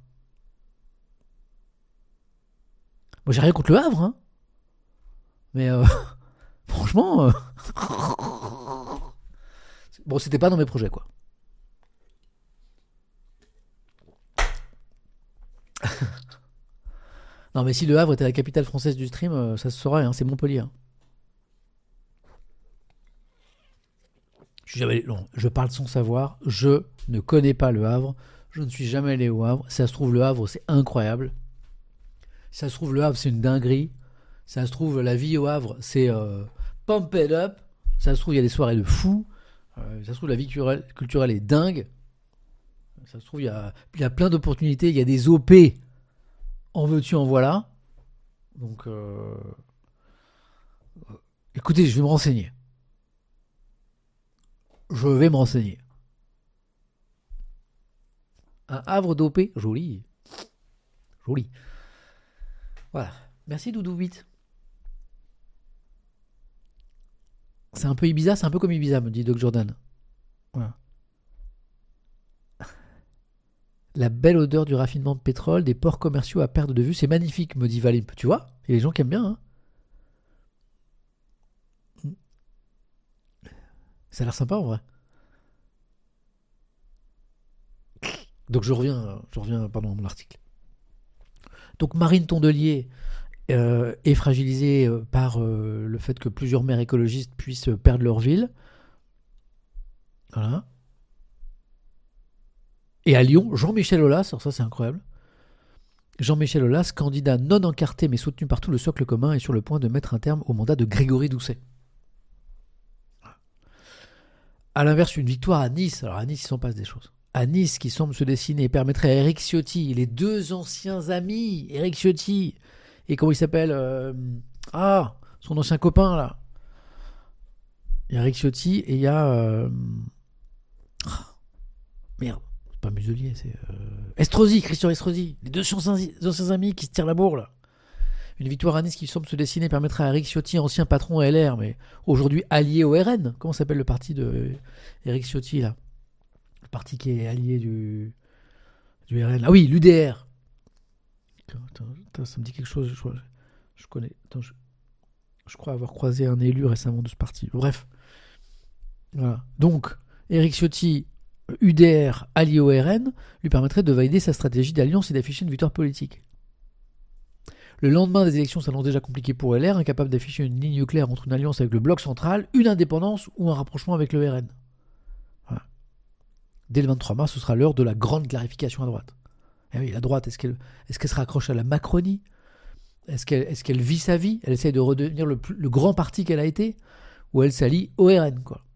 Moi, j'ai rien contre le Havre, hein. Mais euh, franchement, euh... bon, c'était pas dans mes projets, quoi. Non mais si Le Havre était la capitale française du stream, euh, ça se saurait, hein, c'est Montpellier. Hein. Je suis jamais... non, je parle sans savoir, je ne connais pas Le Havre, je ne suis jamais allé au Havre. Si ça se trouve, Le Havre, c'est incroyable. Si ça se trouve, Le Havre, c'est une dinguerie. Si ça se trouve, la vie au Havre, c'est euh, pump it up. Si ça se trouve, il y a des soirées de fous. Euh, si ça se trouve, la vie culturelle, culturelle est dingue. Si ça se trouve, il y a, il y a plein d'opportunités, il y a des O P. En veux-tu, en voilà. Donc, euh... écoutez, je vais me renseigner. Je vais me renseigner. Un havre d'O P, joli. Joli. Voilà. Merci Doudou huit. C'est un peu Ibiza, c'est un peu comme Ibiza, me dit Doc Jordan. Voilà. La belle odeur du raffinement de pétrole, des ports commerciaux à perte de vue, c'est magnifique, me dit Valimp. Tu vois, il y a des gens qui aiment bien. Hein. Ça a l'air sympa en vrai. Donc je reviens, je reviens pardon, à mon article. Donc Marine Tondelier euh, est fragilisée euh, par euh, le fait que plusieurs maires écologistes puissent perdre leur ville. Voilà. Et à Lyon, Jean-Michel Aulas, alors ça c'est incroyable, Jean-Michel Aulas, candidat non encarté mais soutenu par tout le socle commun, est sur le point de mettre un terme au mandat de Grégory Doucet. À l'inverse, une victoire à Nice, alors à Nice il s'en passe des choses, à Nice qui semble se dessiner permettrait à Éric Ciotti, les deux anciens amis, Éric Ciotti, et comment il s'appelle euh, ah, son ancien copain là, Éric Ciotti, et il y a euh, oh, merde, pas Muselier, c'est euh... Estrosi, Christian Estrosi, les deux anciens, anciens amis qui se tirent la bourre là. Une victoire à Nice qui semble se dessiner permettrait à Éric Ciotti, ancien patron L R, mais aujourd'hui allié au R N. Comment s'appelle le parti de Éric Ciotti là? Le parti qui est allié du, du R N. Ah oui, l'U D R. Attends, attends, ça me dit quelque chose. Je, je connais. Attends, je, je crois avoir croisé un élu récemment de ce parti. Bref. Voilà. Donc, Éric Ciotti, U D R allié au R N, lui permettrait de valider sa stratégie d'alliance et d'afficher une victoire politique. Le lendemain des élections s'annonce déjà compliqué pour L R, incapable d'afficher une ligne claire entre une alliance avec le bloc central, une indépendance ou un rapprochement avec le R N. Voilà. Dès le vingt-trois mars, ce sera l'heure de la grande clarification à droite. Et oui, la droite, est-ce qu'elle, est-ce qu'elle se raccroche à la Macronie? Est-ce qu'elle, est-ce qu'elle vit sa vie? Elle essaie de redevenir le, plus, le grand parti qu'elle a été? Ou elle s'allie au R N, quoi.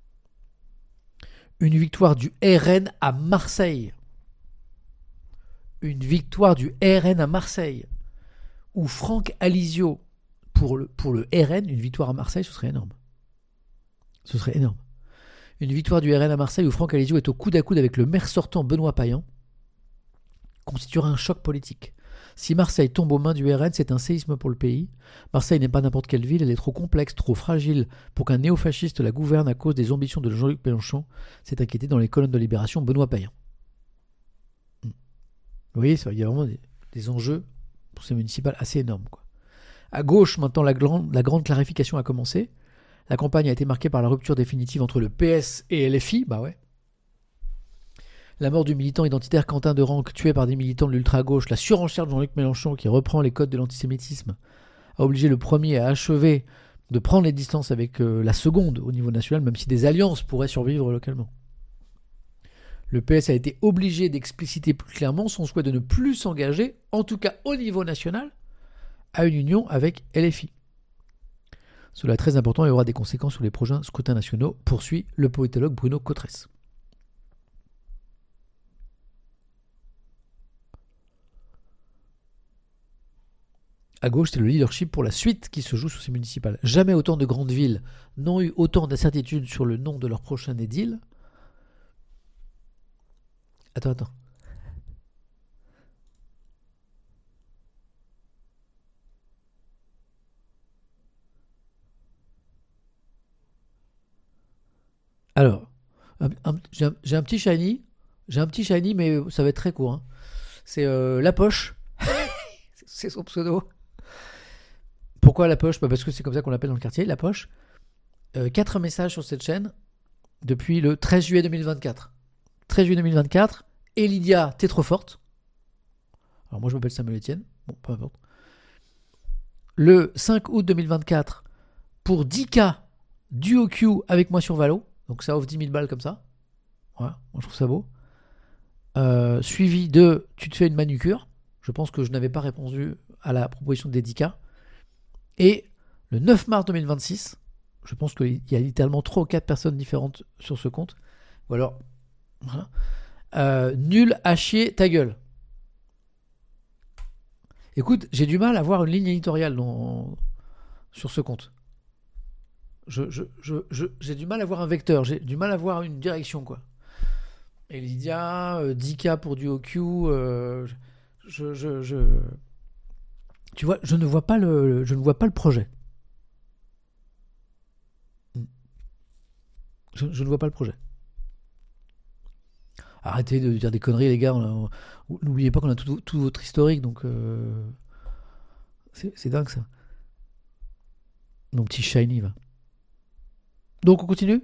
Une victoire du R N à Marseille. Une victoire du R N à Marseille. Ou Franck Alizio pour le, pour le R N, une victoire à Marseille, ce serait énorme. Ce serait énorme. Une victoire du R N à Marseille où Franck Alizio est au coude à coude avec le maire sortant Benoît Payan constituera un choc politique. Si Marseille tombe aux mains du R N, c'est un séisme pour le pays. Marseille n'est pas n'importe quelle ville, elle est trop complexe, trop fragile pour qu'un néofasciste la gouverne à cause des ambitions de Jean-Luc Mélenchon, s'est inquiété dans les colonnes de Libération Benoît Payan. Vous voyez, ça, il y a vraiment des, des enjeux pour ces municipales assez énormes, quoi. À gauche, maintenant, la grande, la grande clarification a commencé. La campagne a été marquée par la rupture définitive entre le P S et L F I. Bah ouais. La mort du militant identitaire Quentin de Ranc, tué par des militants de l'ultra-gauche, la surenchère de Jean-Luc Mélenchon qui reprend les codes de l'antisémitisme, a obligé le premier à achever de prendre les distances avec euh, la seconde au niveau national, même si des alliances pourraient survivre localement. Le P S a été obligé d'expliciter plus clairement son souhait de ne plus s'engager, en tout cas au niveau national, à une union avec L F I. Cela est très important et aura des conséquences sur les prochains scrutins nationaux, poursuit le politologue Bruno Cotresse. À gauche, c'est le leadership pour la suite qui se joue sur ces municipales. Jamais autant de grandes villes n'ont eu autant d'incertitudes sur le nom de leur prochain édile. Attends, attends. Alors, un- un- j'ai un, j'ai un petit shiny. J'ai un petit shiny, mais ça va être très court. hein. C'est euh, La Poche. C'est son pseudo. Pourquoi La Poche? Bah Parce que c'est comme ça qu'on l'appelle dans le quartier, La Poche. Euh, quatre messages sur cette chaîne depuis le treize juillet deux mille vingt-quatre. treize juillet deux mille vingt-quatre. Et Lydia, t'es trop forte. Alors moi je m'appelle Samuel Etienne. Bon, peu importe. Le cinq août deux mille vingt-quatre, pour dix K, duo Q avec moi sur Valo. Donc ça offre dix mille balles comme ça. Voilà, moi je trouve ça beau. Euh, suivi de tu te fais une manucure. Je pense que je n'avais pas répondu à la proposition des dix K. Et le neuf mars deux mille vingt-six, je pense qu'il y a littéralement trois ou quatre personnes différentes sur ce compte. Ou alors, voilà. Euh, nul à chier ta gueule. Écoute, j'ai du mal à voir une ligne éditoriale dans, sur ce compte. Je, je, je, je, j'ai du mal à voir un vecteur, j'ai du mal à voir une direction, quoi. Et Lydia, euh, dix K pour du O Q, euh, je, je, je, tu vois, je ne vois pas le, je ne vois pas le projet. Je, je ne vois pas le projet. Arrêtez de dire des conneries, les gars. On a, on, n'oubliez pas qu'on a tout, tout votre historique, donc euh, c'est, c'est dingue ça. Mon petit shiny va. Donc on continue.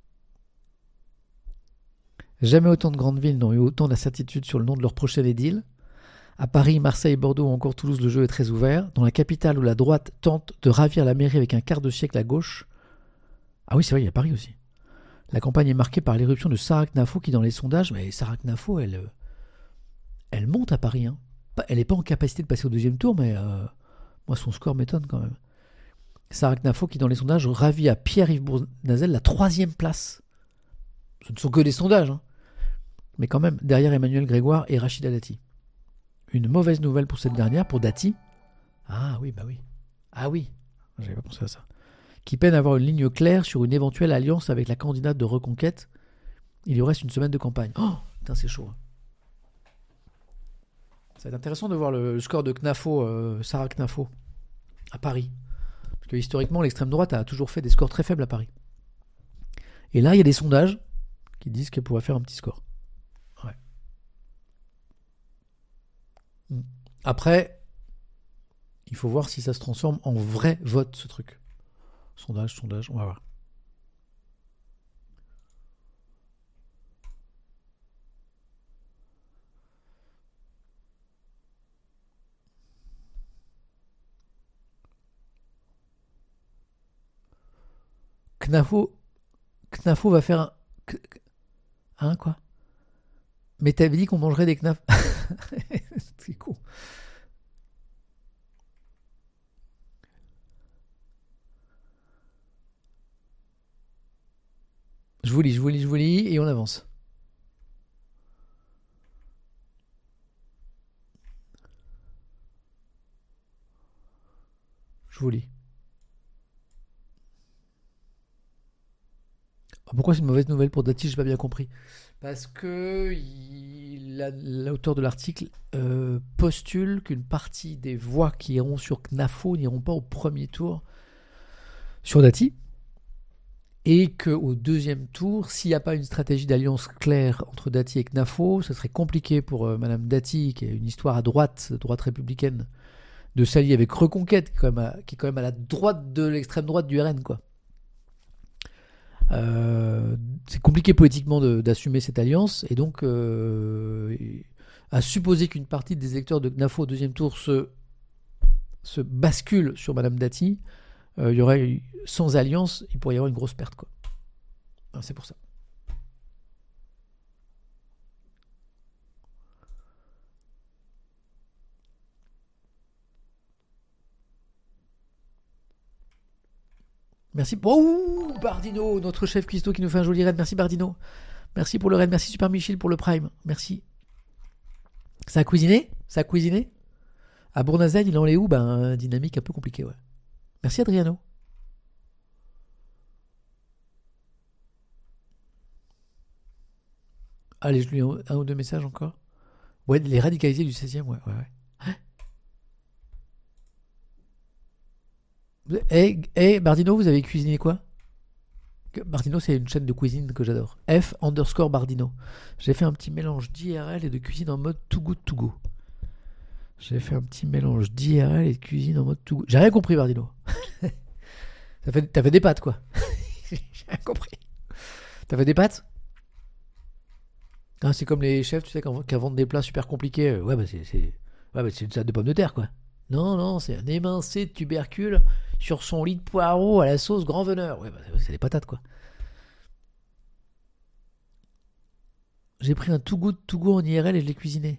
Jamais autant de grandes villes n'ont eu autant d'incertitudes sur le nom de leur prochain édile. À Paris, Marseille, Bordeaux ou encore Toulouse, le jeu est très ouvert. Dans la capitale où la droite tente de ravir la mairie avec un quart de siècle à gauche. Ah oui, c'est vrai, il y a Paris aussi. La campagne est marquée par l'éruption de Sarah Knafo qui, dans les sondages, mais Sarah Knafo, elle, elle monte à Paris. Hein. Elle n'est pas en capacité de passer au deuxième tour, mais euh, moi, son score m'étonne quand même. Sarah Knafo qui, dans les sondages, ravit à Pierre-Yves Bournazel la troisième place. Ce ne sont que des sondages, hein. Mais quand même, derrière Emmanuel Grégoire et Rachida Dati. Une mauvaise nouvelle pour cette dernière, pour Dati. Ah oui, bah oui. Ah oui, j'avais pas pensé à ça. Qui peine à avoir une ligne claire sur une éventuelle alliance avec la candidate de Reconquête. Il lui reste une semaine de campagne. Oh, putain, c'est chaud. Hein. Ça va être intéressant de voir le, le score de Knafo, euh, Sarah Knafo, à Paris. Parce que historiquement, l'extrême droite a toujours fait des scores très faibles à Paris. Et là, il y a des sondages qui disent qu'elle pourrait faire un petit score. Ouais. Après, il faut voir si ça se transforme en vrai vote, ce truc. Sondage, sondage, on va voir. Knafo, Knafo va faire un... Hein, quoi? Mais t'avais dit qu'on mangerait des knaf... C'est con. Je vous lis, je vous lis, je vous lis, et on avance. Je vous lis. Pourquoi c'est une mauvaise nouvelle pour Dati? J'ai pas bien compris. Parce que il, la, l'auteur de l'article euh, postule qu'une partie des voix qui iront sur Knafo n'iront pas au premier tour sur Dati. Et qu'au deuxième tour, s'il n'y a pas une stratégie d'alliance claire entre Dati et Knafo, ça serait compliqué pour euh, Madame Dati, qui a une histoire à droite, droite républicaine, de s'allier avec Reconquête, qui est quand même à, qui est quand même à la droite de l'extrême droite du R N, quoi. Euh, c'est compliqué politiquement de, d'assumer cette alliance, et donc euh, à supposer qu'une partie des électeurs de Knafo au deuxième tour se, se bascule sur Madame Dati, euh, il y aurait, sans alliance, il pourrait y avoir une grosse perte, quoi. Alors, c'est pour ça. Merci. Oh, Bardino, notre chef cuistot qui nous fait un joli raid. Merci Bardino. Merci pour le raid. Merci Super Michel pour le prime. Merci. Ça a cuisiné Ça a cuisiné À Bournazel, il en est où? Ben, dynamique un peu compliquée, ouais. Merci Adriano. Allez, je lui ai un, un ou deux messages encore. Ouais, les radicalisés du seizième, ouais, ouais, ouais. Eh, hey, Bardino, vous avez cuisiné quoi? Bardino, c'est une chaîne de cuisine que j'adore. F underscore Bardino. J'ai fait un petit mélange d'I R L et de cuisine en mode too good to go. J'ai fait un petit mélange d'I R L et de cuisine en mode too good. J'ai rien compris, Bardino. T'as fait, t'as fait des pâtes, quoi. J'ai rien compris. T'as fait des pâtes? Ah, c'est comme les chefs, tu sais, qui vendent des plats super compliqués. Ouais, bah c'est, c'est... Ouais, bah, c'est une salade de pommes de terre, quoi. Non, non, c'est un émincé de tubercule sur son lit de poireaux à la sauce grand veneur. Ouais, bah, c'est des patates, quoi. J'ai pris un Too Good To Go en I R L et je l'ai cuisiné.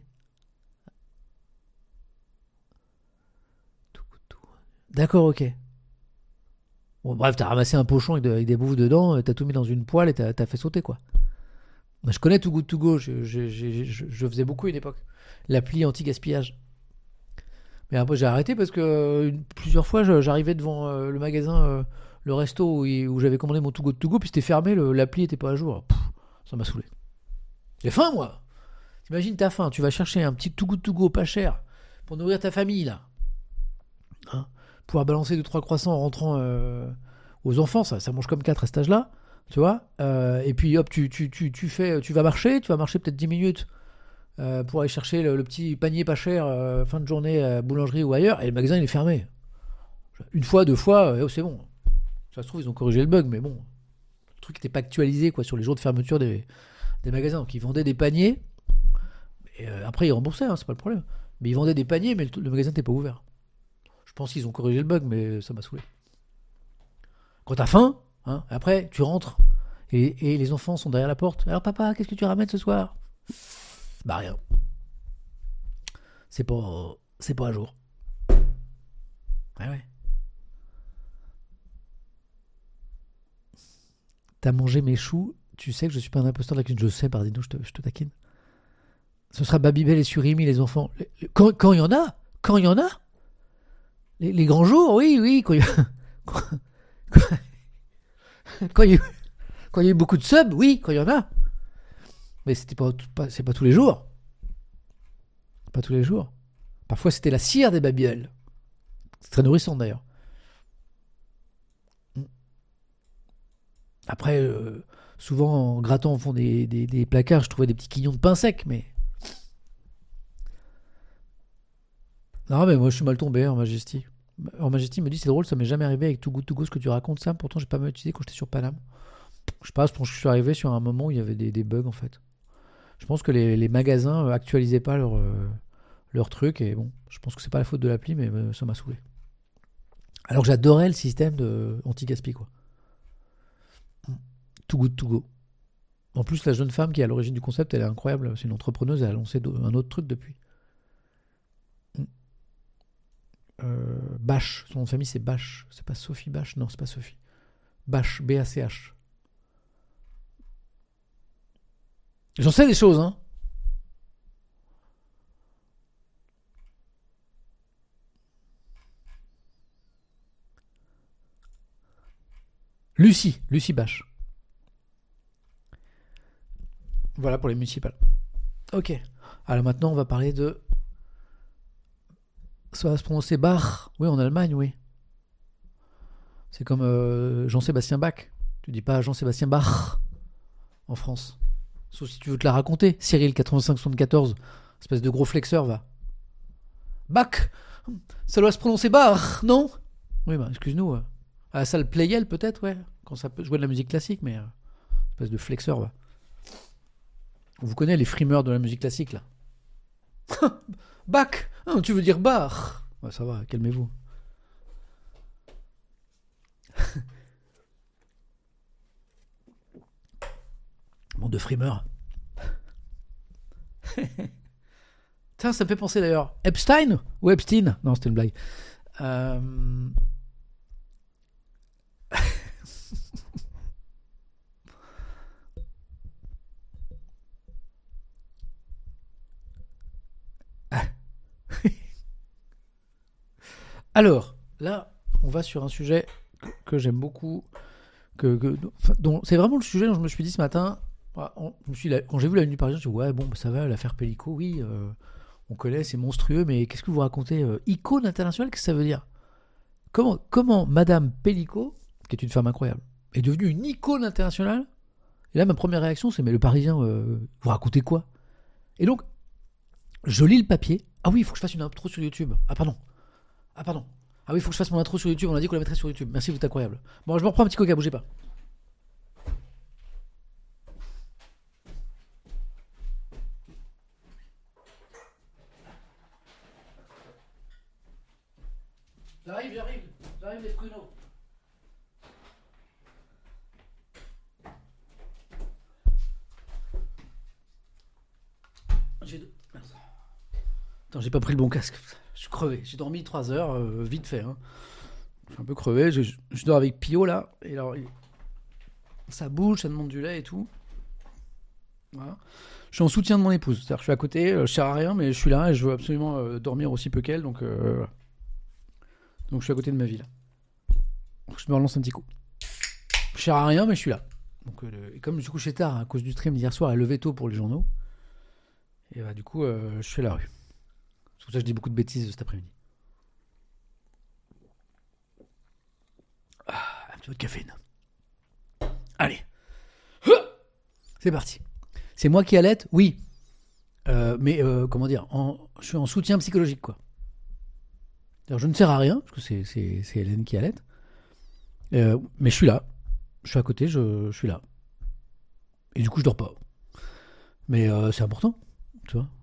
D'accord, ok. Bon, bref, t'as ramassé un pochon avec, de, avec des bouffes dedans, t'as tout mis dans une poêle et t'as, t'as fait sauter, quoi. Bah, je connais Too Good To Go, je, je, je, je, je faisais beaucoup à une époque. L'appli anti-gaspillage. Mais après, j'ai arrêté parce que euh, plusieurs fois, je, j'arrivais devant euh, le magasin, euh, le resto où, où j'avais commandé mon Too Good To Go, puis c'était fermé, le, l'appli était pas à jour. Pff, ça m'a saoulé. J'ai faim, moi. T'imagines, t'as faim, tu vas chercher un petit Too Good To Go pas cher pour nourrir ta famille, là. Hein, pouvoir balancer deux trois croissants en rentrant euh, aux enfants, ça, ça mange comme quatre à cet âge-là, tu vois. Euh, et puis hop, tu, tu, tu, tu fais, tu vas marcher, tu vas marcher peut-être dix minutes. Euh, pour aller chercher le, le petit panier pas cher euh, fin de journée à boulangerie ou ailleurs, et le magasin il est fermé. Une fois, deux fois, euh, oh, c'est bon. Ça se trouve, ils ont corrigé le bug, mais bon, le truc n'était pas actualisé quoi, sur les jours de fermeture des, des magasins. Donc ils vendaient des paniers, et euh, après ils remboursaient, hein, c'est pas le problème. Mais ils vendaient des paniers, mais le, le magasin n'était pas ouvert. Je pense qu'ils ont corrigé le bug, mais ça m'a saoulé. Quand t'as faim, hein, après tu rentres, et, et les enfants sont derrière la porte. Alors papa, qu'est-ce que tu ramènes ce soir? Bah rien. C'est pas, c'est pas à jour. Ouais ouais. T'as mangé mes choux. Tu sais que je suis pas un imposteur de la cuisine. Je sais, Bardino, je te, je te taquine. Ce sera Babybel et Surimi, les enfants. Quand, quand il y en a, quand il y en a. Les, les grands jours, oui, oui. Quand il y a, quand, quand il y a, quand il y a eu beaucoup de subs, oui, quand il y en a. Mais c'était pas, pas, c'est pas tous les jours. Pas tous les jours. Parfois, c'était la cire des babioles. C'est très nourrissant, d'ailleurs. Après, euh, souvent, en grattant au fond des, des, des placards, je trouvais des petits quignons de pain sec, mais... Non, mais moi, je suis mal tombé, en Majesty. En Majesty, me dit, c'est drôle, ça m'est jamais arrivé avec Too Good To Go, ce que tu racontes, ça. Pourtant, j'ai pas mal utilisé quand j'étais sur Paname. Je sais pas, je pense que je suis arrivé sur un moment où il y avait des, des bugs, en fait. Je pense que les, les magasins actualisaient pas leur, euh, leur truc et bon, je pense que c'est pas la faute de l'appli, mais euh, ça m'a saoulé. Alors que j'adorais le système de anti-gaspi, quoi. Too Good To Go. En plus, la jeune femme qui est à l'origine du concept, elle est incroyable. C'est une entrepreneuse, elle a lancé un autre truc depuis. Euh, Bach, son nom de famille c'est Bach. C'est pas Sophie Bach, non, c'est pas Sophie. Bach, B A C H. J'en sais des choses, hein. Lucie, Lucie Bach. Voilà pour les municipales. Ok. Alors maintenant, on va parler de... Ça va se prononcer Bach. Oui, en Allemagne, oui. C'est comme euh, Jean-Sébastien Bach. Tu dis pas Jean-Sébastien Bach en France. Sauf si tu veux te la raconter. Cyril quatre-vingt-cinq soixante-quatorze, espèce de gros flexeur, va. Bach, ça doit se prononcer Bach, non? Oui, bah, excuse-nous. À la salle Playel, peut-être, ouais. Quand ça peut jouer de la musique classique, mais... Euh, espèce de flexeur, va. Vous connaissez les frimeurs de la musique classique, là. Bach, hein, tu veux dire Bach? Ouais, ça va, calmez-vous. Monde de frimeurs. Tiens, ça me fait penser d'ailleurs. Epstein ou Epstein? Non, c'était une blague. Euh... Alors, là, on va sur un sujet que, que j'aime beaucoup. Que, que, enfin, dont, c'est vraiment le sujet dont je me suis dit ce matin. Ah, on, je me suis, quand j'ai vu la Nuit Parisien, je me suis dit, ouais, bon, bah, ça va, l'affaire Pellico, oui, euh, on connaît, c'est monstrueux, mais qu'est-ce que vous racontez euh, icône internationale, qu'est-ce que ça veut dire? Comment, comment Madame Pellico, qui est une femme incroyable, est devenue une icône internationale? Et là, ma première réaction, c'est, mais le Parisien, euh, vous racontez quoi? Et donc, je lis le papier. Ah oui, il faut que je fasse une intro sur YouTube. Ah pardon. Ah pardon. Ah oui, il faut que je fasse mon intro sur YouTube. On a dit qu'on la mettrait sur YouTube. Merci, vous êtes incroyable. Bon, je me reprends un petit coca, bougez pas. J'arrive, j'arrive. J'arrive les pruneaux. J'ai deux... Attends, j'ai pas pris le bon casque. Je suis crevé. J'ai dormi trois heures, euh, vite fait. Hein. Je suis un peu crevé. Je, je, je dors avec Pio là. Et alors, il... ça bouge, ça demande du lait et tout. Voilà. Je suis en soutien de mon épouse. C'est-à-dire que je suis à côté, euh, je sers à rien, mais je suis là et je veux absolument euh, dormir aussi peu qu'elle. Donc, euh, voilà. Donc, je suis à côté de ma vie là. Donc, je me relance un petit coup. Je sers à rien, mais je suis là. Donc, euh, et comme je suis couché tard à cause du stream d'hier soir, elle levé tôt pour les journaux. Et bah, du coup, euh, je suis à la rue. C'est pour ça que je dis beaucoup de bêtises cet après-midi. Ah, un petit peu de caféine. Allez. C'est parti. C'est moi qui allaite? Oui. Euh, mais, euh, comment dire, en, je suis en soutien psychologique, quoi. Alors, je ne sers à rien, parce que c'est, c'est, c'est Hélène qui allaite. Euh, mais je suis là. Je suis à côté, je, je suis là. Et du coup, je dors pas. Mais euh, c'est important, tu vois.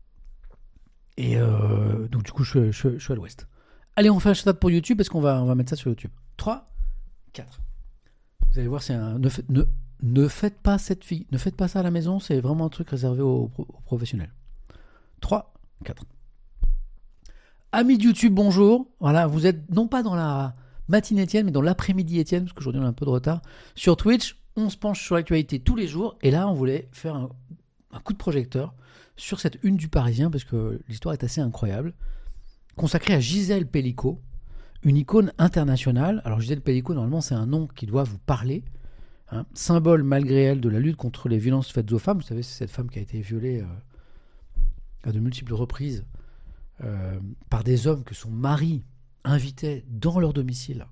Et euh, donc, du coup, je, je, je suis à l'ouest. Allez, on fait un shout-out pour YouTube, parce qu'on va, on va mettre ça sur YouTube. trois, quatre. Vous allez voir, c'est un... Ne, fait, ne, ne faites pas cette fille, ne faites pas ça à la maison, c'est vraiment un truc réservé aux, aux professionnels. trois, quatre. Amis de YouTube, bonjour. Voilà, vous êtes non pas dans la matinée Étienne, mais dans l'après-midi Étienne, parce qu'aujourd'hui on a un peu de retard. Sur Twitch, on se penche sur l'actualité tous les jours, et là on voulait faire un, un coup de projecteur sur cette une du Parisien, parce que l'histoire est assez incroyable, consacrée à Gisèle Pellico, une icône internationale. Alors Gisèle Pellico, normalement c'est un nom qui doit vous parler, hein, symbole malgré elle de la lutte contre les violences faites aux femmes. Vous savez, c'est cette femme qui a été violée euh, à de multiples reprises euh, par des hommes que son mari invitait dans leur domicile,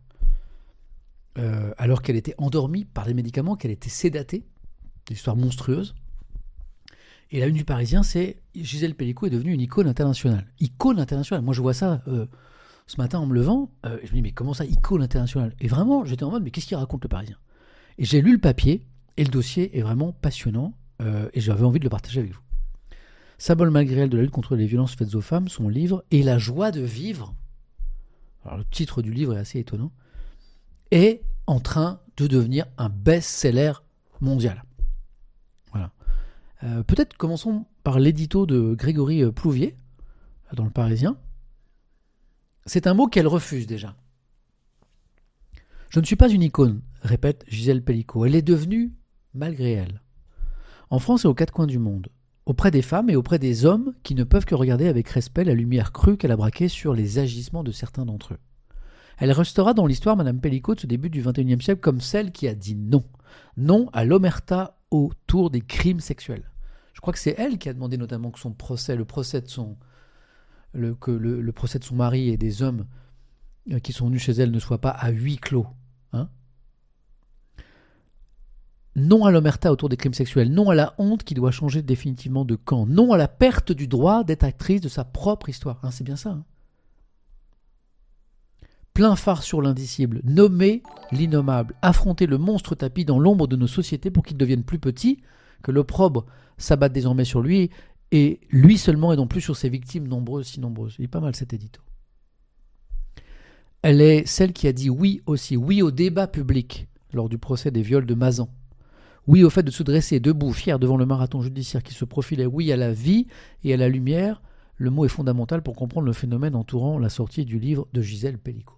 euh, alors qu'elle était endormie par des médicaments, qu'elle était sédatée. Des histoires monstrueuses. Et la une du Parisien, c'est Gisèle Pellico est devenue une icône internationale. Icône internationale. Moi, je vois ça euh, ce matin en me levant. Euh, je me dis, mais comment ça, icône internationale? Et vraiment, j'étais en mode, mais qu'est-ce qu'il raconte le Parisien? Et j'ai lu le papier, et le dossier est vraiment passionnant, euh, et j'avais envie de le partager avec vous. Symbole malgré elle de la lutte contre les violences faites aux femmes, son livre Et la joie de vivre, alors le titre du livre est assez étonnant, est en train de devenir un best-seller mondial. Voilà. Euh, peut-être commençons par l'édito de Grégory Plouvier, dans le Parisien. C'est un mot qu'elle refuse déjà. Je ne suis pas une icône, répète Gisèle Pellico. Elle est devenue malgré elle. En France et aux quatre coins du monde, auprès des femmes et auprès des hommes qui ne peuvent que regarder avec respect la lumière crue qu'elle a braquée sur les agissements de certains d'entre eux. Elle restera dans l'histoire, Madame Pellico, de ce début du vingt et unième siècle, comme celle qui a dit non. Non à l'omerta autour des crimes sexuels. Je crois que c'est elle qui a demandé notamment que son procès, le procès de son, le, que le, le procès de son mari et des hommes qui sont venus chez elle ne soit pas à huis clos. Hein ? Non à l'omerta autour des crimes sexuels. Non à la honte qui doit changer définitivement de camp. Non à la perte du droit d'être actrice de sa propre histoire. Hein, c'est bien ça. Hein ? Plein phare sur l'indicible. Nommer l'innommable. Affronter le monstre tapis dans l'ombre de nos sociétés pour qu'il devienne plus petit, que l'opprobre s'abatte désormais sur lui, et lui seulement et non plus sur ses victimes nombreuses, si nombreuses. Il est pas mal cet édito. Elle est celle qui a dit oui aussi, oui au débat public lors du procès des viols de Mazan. Oui au fait de se dresser debout, fier devant le marathon judiciaire qui se profilait. Oui à la vie et à la lumière. Le mot est fondamental pour comprendre le phénomène entourant la sortie du livre de Gisèle Pellico.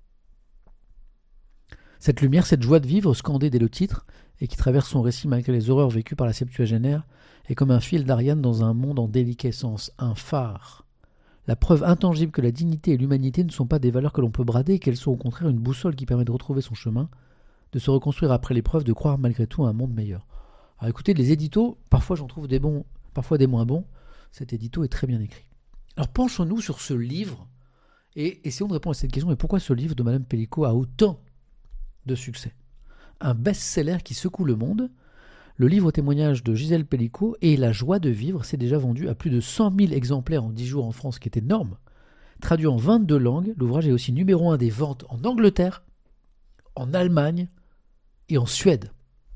Cette lumière, cette joie de vivre, scandée dès le titre, et qui traverse son récit malgré les horreurs vécues par la septuagénaire, est comme un fil d'Ariane dans un monde en déliquescence, un phare. La preuve intangible que la dignité et l'humanité ne sont pas des valeurs que l'on peut brader et qu'elles sont au contraire une boussole qui permet de retrouver son chemin, de se reconstruire après l'épreuve, de croire malgré tout à un monde meilleur. Alors écoutez, les éditos, parfois j'en trouve des bons, parfois des moins bons. Cet édito est très bien écrit. Alors penchons-nous sur ce livre et essayons de répondre à cette question. Mais pourquoi ce livre de Madame Pellicot a autant de succès ? Un best-seller qui secoue le monde. Le livre au témoignage de Gisèle Pellicot et La joie de vivre s'est déjà vendu à plus de cent mille exemplaires en dix jours en France, ce qui est énorme. Traduit en vingt-deux langues, l'ouvrage est aussi numéro un des ventes en Angleterre, en Allemagne et en Suède.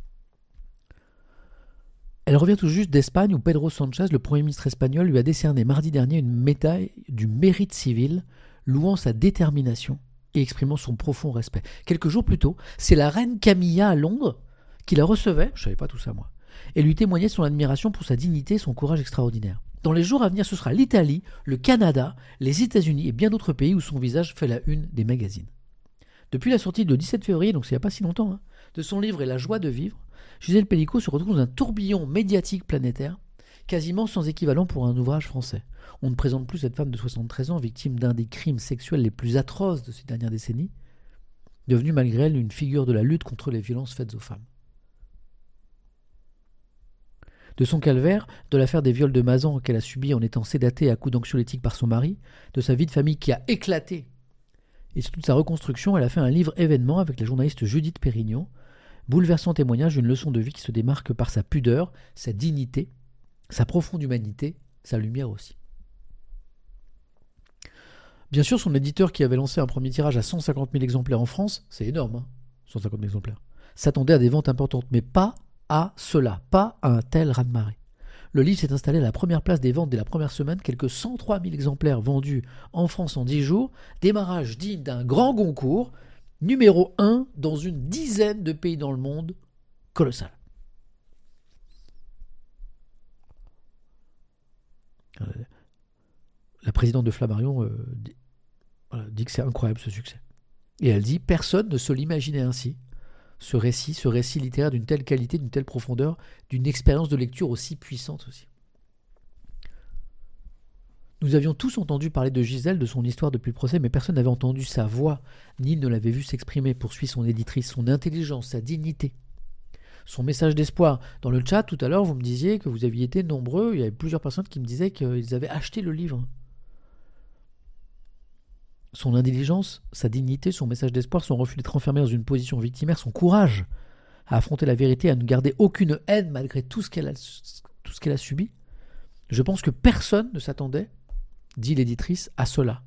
Elle revient tout juste d'Espagne où Pedro Sánchez, le Premier ministre espagnol, lui a décerné mardi dernier une médaille du mérite civil, louant sa détermination et exprimant son profond respect. Quelques jours plus tôt, c'est la reine Camilla à Londres qui la recevait, je ne savais pas tout ça moi, et lui témoignait son admiration pour sa dignité et son courage extraordinaire. Dans les jours à venir, ce sera l'Italie, le Canada, les États-Unis et bien d'autres pays où son visage fait la une des magazines. Depuis la sortie le dix-sept février, donc c'est il n'y a pas si longtemps, hein, de son livre « Et la joie de vivre », Gisèle Pellicot se retrouve dans un tourbillon médiatique planétaire, quasiment sans équivalent pour un ouvrage français. On ne présente plus cette femme de soixante-treize ans, victime d'un des crimes sexuels les plus atroces de ces dernières décennies, devenue malgré elle une figure de la lutte contre les violences faites aux femmes. De son calvaire, de l'affaire des viols de Mazan qu'elle a subi en étant sédatée à coups d'anxiolytiques par son mari, de sa vie de famille qui a éclaté, et surtout de sa reconstruction, elle a fait un livre événement avec la journaliste Judith Pérignon, bouleversant témoignage d'une leçon de vie qui se démarque par sa pudeur, sa dignité, sa profonde humanité, sa lumière aussi. Bien sûr, son éditeur qui avait lancé un premier tirage à cent cinquante mille exemplaires en France, c'est énorme, hein, cent cinquante mille exemplaires, s'attendait à des ventes importantes, mais pas à cela, pas à un tel raz-de-marée. Le livre s'est installé à la première place des ventes dès la première semaine, quelques cent trois mille exemplaires vendus en France en dix jours, démarrage digne d'un grand concours, numéro un dans une dizaine de pays dans le monde, colossal. La présidente de Flammarion euh, dit, voilà, dit que c'est incroyable ce succès. Et elle dit, personne ne se l'imaginait ainsi, ce récit, ce récit littéraire d'une telle qualité, d'une telle profondeur, d'une expérience de lecture aussi puissante aussi. Nous avions tous entendu parler de Gisèle, de son histoire depuis le procès, mais personne n'avait entendu sa voix, ni ne l'avait vu s'exprimer, poursuit son éditrice, son intelligence, sa dignité, son message d'espoir. Dans le chat, tout à l'heure, vous me disiez que vous aviez été nombreux, il y avait plusieurs personnes qui me disaient qu'ils avaient acheté le livre. Son intelligence, sa dignité, son message d'espoir, son refus d'être enfermé dans une position victimaire, son courage à affronter la vérité, à ne garder aucune haine malgré tout ce qu'elle a, tout ce qu'elle a subi. Je pense que personne ne s'attendait, dit l'éditrice, à cela.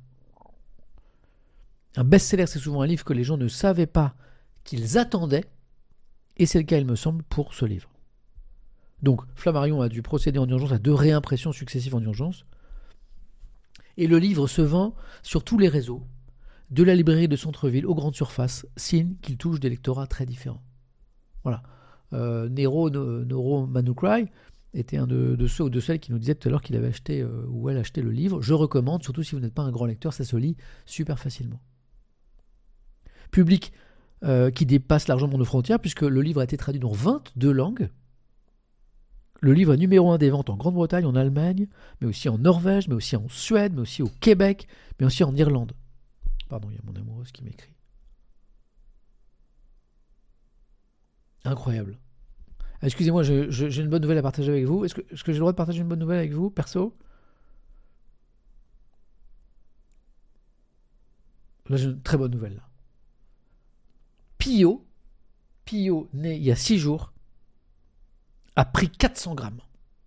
Un best-seller, c'est souvent un livre que les gens ne savaient pas qu'ils attendaient, et c'est le cas, il me semble, pour ce livre. Donc, Flammarion a dû procéder en urgence à deux réimpressions successives en urgence, et le livre se vend sur tous les réseaux, de la librairie de centre-ville aux grandes surfaces, signe qu'il touche des lectorats très différents. Voilà. Euh, Nero, no, Noro Manukrai était un de, de ceux ou de celles qui nous disaient tout à l'heure qu'il avait acheté euh, ou elle acheté le livre. Je recommande, surtout si vous n'êtes pas un grand lecteur, ça se lit super facilement. Public euh, qui dépasse largement nos frontières, puisque le livre a été traduit dans vingt-deux langues. Le livre est numéro un des ventes en Grande-Bretagne, en Allemagne, mais aussi en Norvège, mais aussi en Suède, mais aussi au Québec, mais aussi en Irlande. Pardon, il y a mon amoureuse qui m'écrit. Incroyable. Excusez-moi, je, je, j'ai une bonne nouvelle à partager avec vous. Est-ce que, est-ce que j'ai le droit de partager une bonne nouvelle avec vous, perso ? Là, j'ai une très bonne nouvelle. Là. Pio, Pio, né il y a six jours, a pris quatre cents grammes.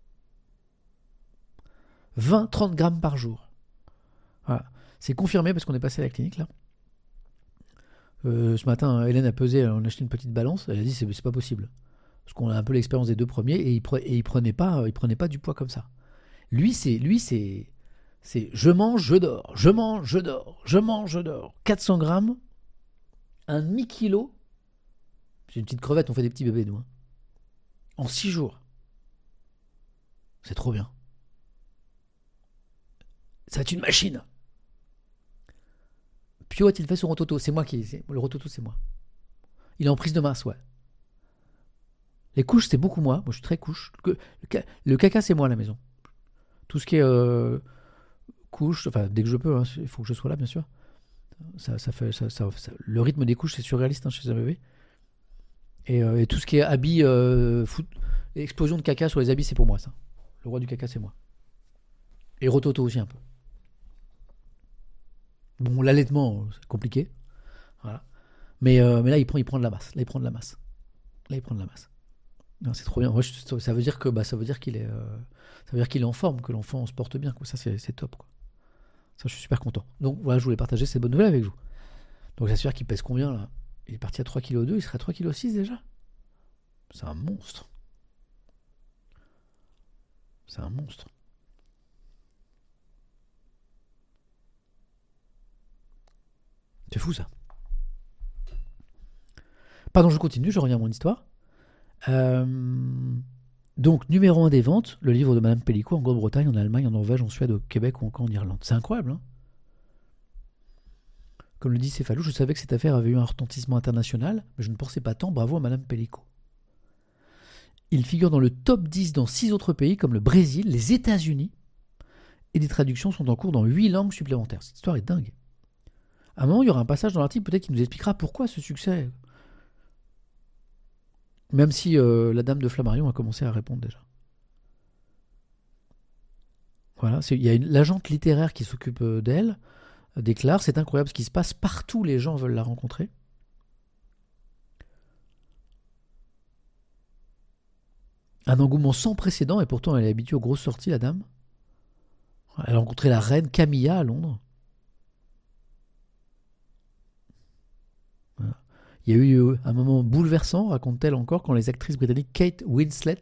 vingt à trente grammes par jour. Voilà. C'est confirmé parce qu'on est passé à la clinique là. Euh, ce matin, Hélène a pesé, on a acheté une petite balance. Elle a dit c'est, c'est pas possible. Parce qu'on a un peu l'expérience des deux premiers et il, pre, et il prenait pas, il prenait pas du poids comme ça. Lui, c'est, lui, c'est, c'est je mange, je dors, je mange, je dors, je mange, je dors. quatre cents grammes, un demi-kilo. C'est une petite crevette, on fait des petits bébés nous. Hein. En six jours. C'est trop bien. Ça va être une machine. Pio a-t-il fait son rototo ? C'est moi qui... C'est, le rototo, c'est moi. Il est en prise de masse, ouais. Les couches, c'est beaucoup moi. Moi, je suis très couche. Le, le caca, c'est moi à la maison. Tout ce qui est euh, couches, enfin dès que je peux, hein, il faut que je sois là bien sûr. Ça, ça fait, ça, ça, ça, le rythme des couches c'est surréaliste hein, chez un bébé. Et, euh, et tout ce qui est habits, euh, foot, explosion de caca sur les habits, c'est pour moi ça. Le roi du caca c'est moi. Et rototo aussi un peu. Bon, l'allaitement c'est compliqué, voilà. Mais, euh, mais là il prend, il prend de la masse. Là il prend de la masse. Là il prend de la masse. Non, c'est trop bien. Ouais, je, ça veut dire que bah, ça veut dire qu'il est, euh, ça veut dire qu'il est en forme, que l'enfant se porte bien. Quoi. Ça c'est, c'est top. Quoi. Ça je suis super content. Donc voilà, je voulais partager cette bonne nouvelle avec vous. Donc j'espère qu'il pèse combien là? Il est parti à trois virgule deux kilos, il serait à trois virgule six kilos déjà. C'est un monstre. C'est un monstre. C'est fou ça. Pardon, je continue, je reviens à mon histoire. Euh, donc, numéro un des ventes, le livre de Madame Pellicot en Grande-Bretagne, en Allemagne, en Norvège, en Suède, au Québec ou encore en Irlande. C'est incroyable, hein? Comme le dit Céphalou, je savais que cette affaire avait eu un retentissement international, mais je ne pensais pas tant. Bravo à Madame Pellicot. Il figure dans le top dix dans six autres pays, comme le Brésil, les États-Unis, et des traductions sont en cours dans huit langues supplémentaires. Cette histoire est dingue. À un moment, il y aura un passage dans l'article peut-être qui nous expliquera pourquoi ce succès. Même si euh, la dame de Flammarion a commencé à répondre déjà. Voilà, il y a une, l'agente littéraire qui s'occupe d'elle, euh, déclare, c'est incroyable ce qui se passe, partout les gens veulent la rencontrer. Un engouement sans précédent, et pourtant elle est habituée aux grosses sorties, la dame. Elle a rencontré la reine Camilla à Londres. Voilà. Il y a eu un moment bouleversant, raconte-t-elle encore, quand les actrices britanniques Kate Winslet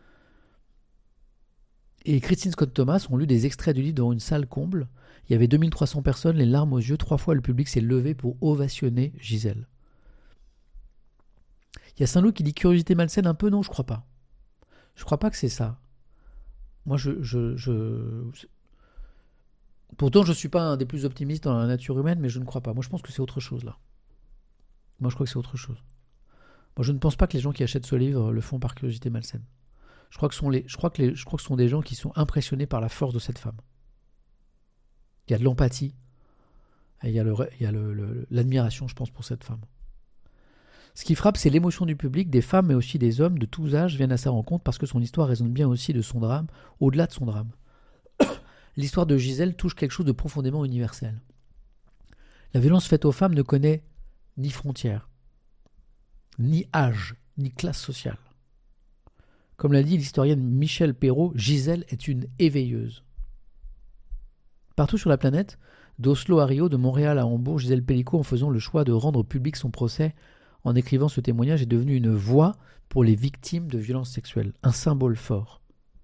et Christine Scott Thomas ont lu des extraits du livre dans une salle comble. Il y avait deux mille trois cents personnes, les larmes aux yeux. Trois fois, le public s'est levé pour ovationner Gisèle. Il y a Saint-Loup qui dit curiosité malsaine un peu. Non, je crois pas. Je crois pas que c'est ça. Moi, je... je, je... Pourtant, je suis pas un des plus optimistes dans la nature humaine, mais je ne crois pas. Moi, je pense que c'est autre chose, là. Moi, je crois que c'est autre chose. Moi, je ne pense pas que les gens qui achètent ce livre le font par curiosité malsaine. Je crois que ce sont, les, je crois que les, je crois que ce sont des gens qui sont impressionnés par la force de cette femme. Il y a de l'empathie. Et il y a, le, il y a le, le, l'admiration, je pense, pour cette femme. Ce qui frappe, c'est l'émotion du public, des femmes, mais aussi des hommes de tous âges viennent à sa rencontre parce que son histoire résonne bien aussi de son drame, au-delà de son drame. L'histoire de Gisèle touche quelque chose de profondément universel. La violence faite aux femmes ne connaît ni frontières, ni âge, ni classe sociale. Comme l'a dit l'historienne Michèle Perrault, Gisèle est une éveilleuse. Partout sur la planète, d'Oslo à Rio, de Montréal à Hambourg, Gisèle Pellicot, en faisant le choix de rendre public son procès, en écrivant ce témoignage, est devenue une voix pour les victimes de violences sexuelles, un symbole fort.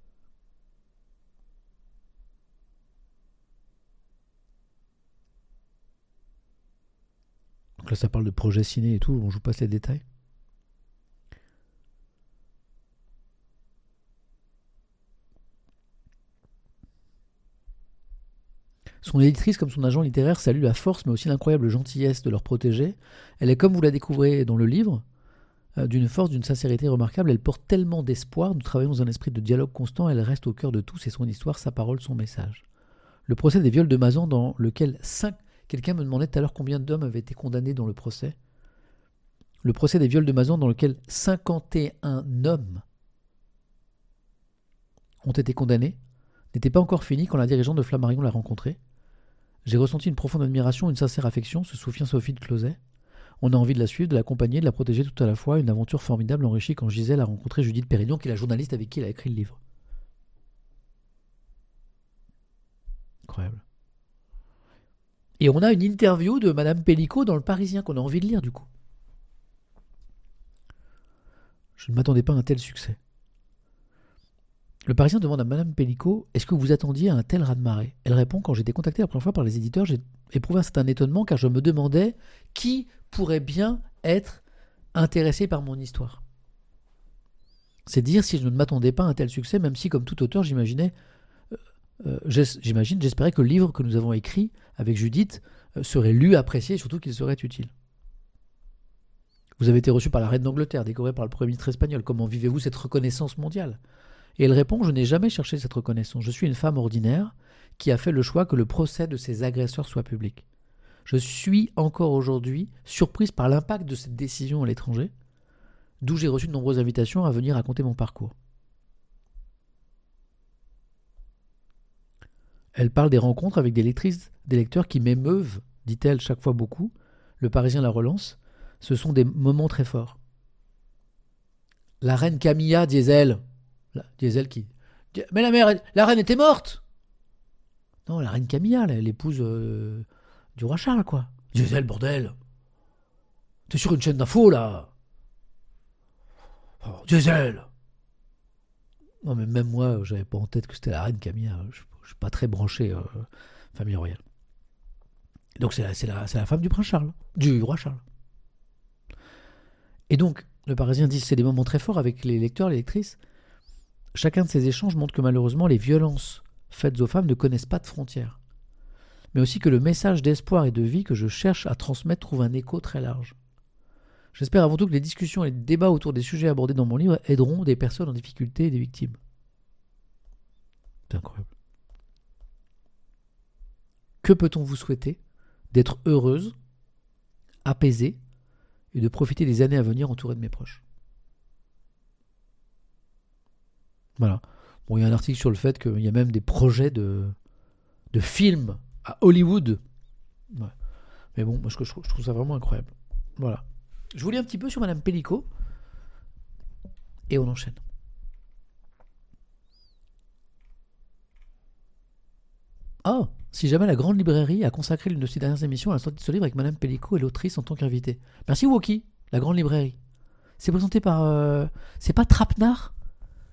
Donc là, ça parle de projet ciné et tout, on joue pas les détails. Son éditrice, comme son agent littéraire, salue la force, mais aussi l'incroyable gentillesse de leur protégé. Elle est, comme vous la découvrez dans le livre, euh, d'une force, d'une sincérité remarquable. Elle porte tellement d'espoir. Nous travaillons dans un esprit de dialogue constant. Elle reste au cœur de tous. Et son histoire, sa parole, son message. Le procès des viols de Mazan, dans lequel cinq... Quelqu'un me demandait tout à l'heure combien d'hommes avaient été condamnés dans le procès. Le procès des viols de Mazan, dans lequel cinquante et un hommes ont été condamnés, n'était pas encore fini quand la dirigeante de Flammarion l'a rencontré. J'ai ressenti une profonde admiration, une sincère affection, se souvient Sophie de Closet. On a envie de la suivre, de l'accompagner, de la protéger tout à la fois. Une aventure formidable enrichie quand Gisèle a rencontré Judith Pérignon, qui est la journaliste avec qui elle a écrit le livre. Incroyable. Et on a une interview de Madame Pellicot dans Le Parisien qu'on a envie de lire du coup. Je ne m'attendais pas à un tel succès. Le Parisien demande à Madame Pellicot « Est-ce que vous attendiez à un tel raz-de-marée ?» Elle répond « Quand j'ai été contactée la première fois par les éditeurs, j'ai éprouvé un certain étonnement car je me demandais qui pourrait bien être intéressé par mon histoire. » C'est dire si je ne m'attendais pas à un tel succès, même si, comme tout auteur, j'imaginais, euh, euh, j'imagine, j'espérais que le livre que nous avons écrit avec Judith euh, serait lu, apprécié et surtout qu'il serait utile. Vous avez été reçu par la reine d'Angleterre, décoré par le premier ministre espagnol. Comment vivez-vous cette reconnaissance mondiale ? Et elle répond « Je n'ai jamais cherché cette reconnaissance. Je suis une femme ordinaire qui a fait le choix que le procès de ses agresseurs soit public. Je suis encore aujourd'hui surprise par l'impact de cette décision à l'étranger, d'où j'ai reçu de nombreuses invitations à venir raconter mon parcours. » Elle parle des rencontres avec des lectrices, des lecteurs qui m'émeuvent, dit-elle chaque fois beaucoup. Le Parisien la relance. Ce sont des moments très forts. La reine Camilla, diesel. La, diesel qui... Mais la mère, la reine était morte. Non, la reine Camilla, l'épouse euh, du roi Charles, quoi. Diesel, bordel. T'es sur une chaîne d'infos, là. Oh, diesel. Non, mais même moi, j'avais pas en tête que c'était la reine Camilla. Je, je suis pas très branché euh, famille royale. Donc c'est la, c'est, la, c'est la femme du prince Charles, du roi Charles. Et donc, le Parisien dit que c'est des moments très forts avec les lecteurs, les lectrices. Chacun de ces échanges montre que malheureusement, les violences faites aux femmes ne connaissent pas de frontières. Mais aussi que le message d'espoir et de vie que je cherche à transmettre trouve un écho très large. J'espère avant tout que les discussions et les débats autour des sujets abordés dans mon livre aideront des personnes en difficulté et des victimes. C'est incroyable. Que peut-on vous souhaiter ? D'être heureuse, apaisée, et de profiter des années à venir entourée de mes proches. Voilà. Bon, il y a un article sur le fait qu'il y a même des projets de, de films à Hollywood. Ouais. Mais bon, moi je, je trouve ça vraiment incroyable. Voilà. Je vous lis un petit peu sur Madame Pellicot et on enchaîne. Oh, si jamais la Grande Librairie a consacré l'une de ses dernières émissions à la sortie de ce livre avec Madame Pellicot et l'autrice en tant qu'invitée. Merci Woki, la Grande Librairie. C'est présenté par... Euh, c'est pas Trapenard maintenant ?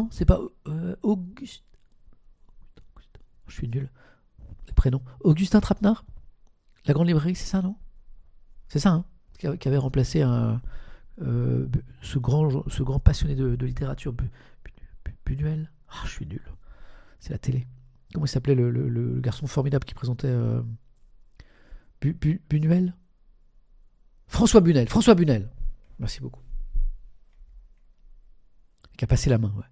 C'est pas euh, Auguste... Je suis nul. Les prénoms. Augustin Trapenard ? La Grande Librairie, c'est ça, non ? C'est ça, hein ? Qui avait remplacé un, euh, ce, grand, ce grand passionné de, de littérature, Buñuel. Ah, je suis nul. C'est la télé. Comment il s'appelait le, le, le garçon formidable qui présentait euh, Bu, Bu, Buñuel ? François Bunel. François Bunel. Merci beaucoup. Qui a passé la main, ouais.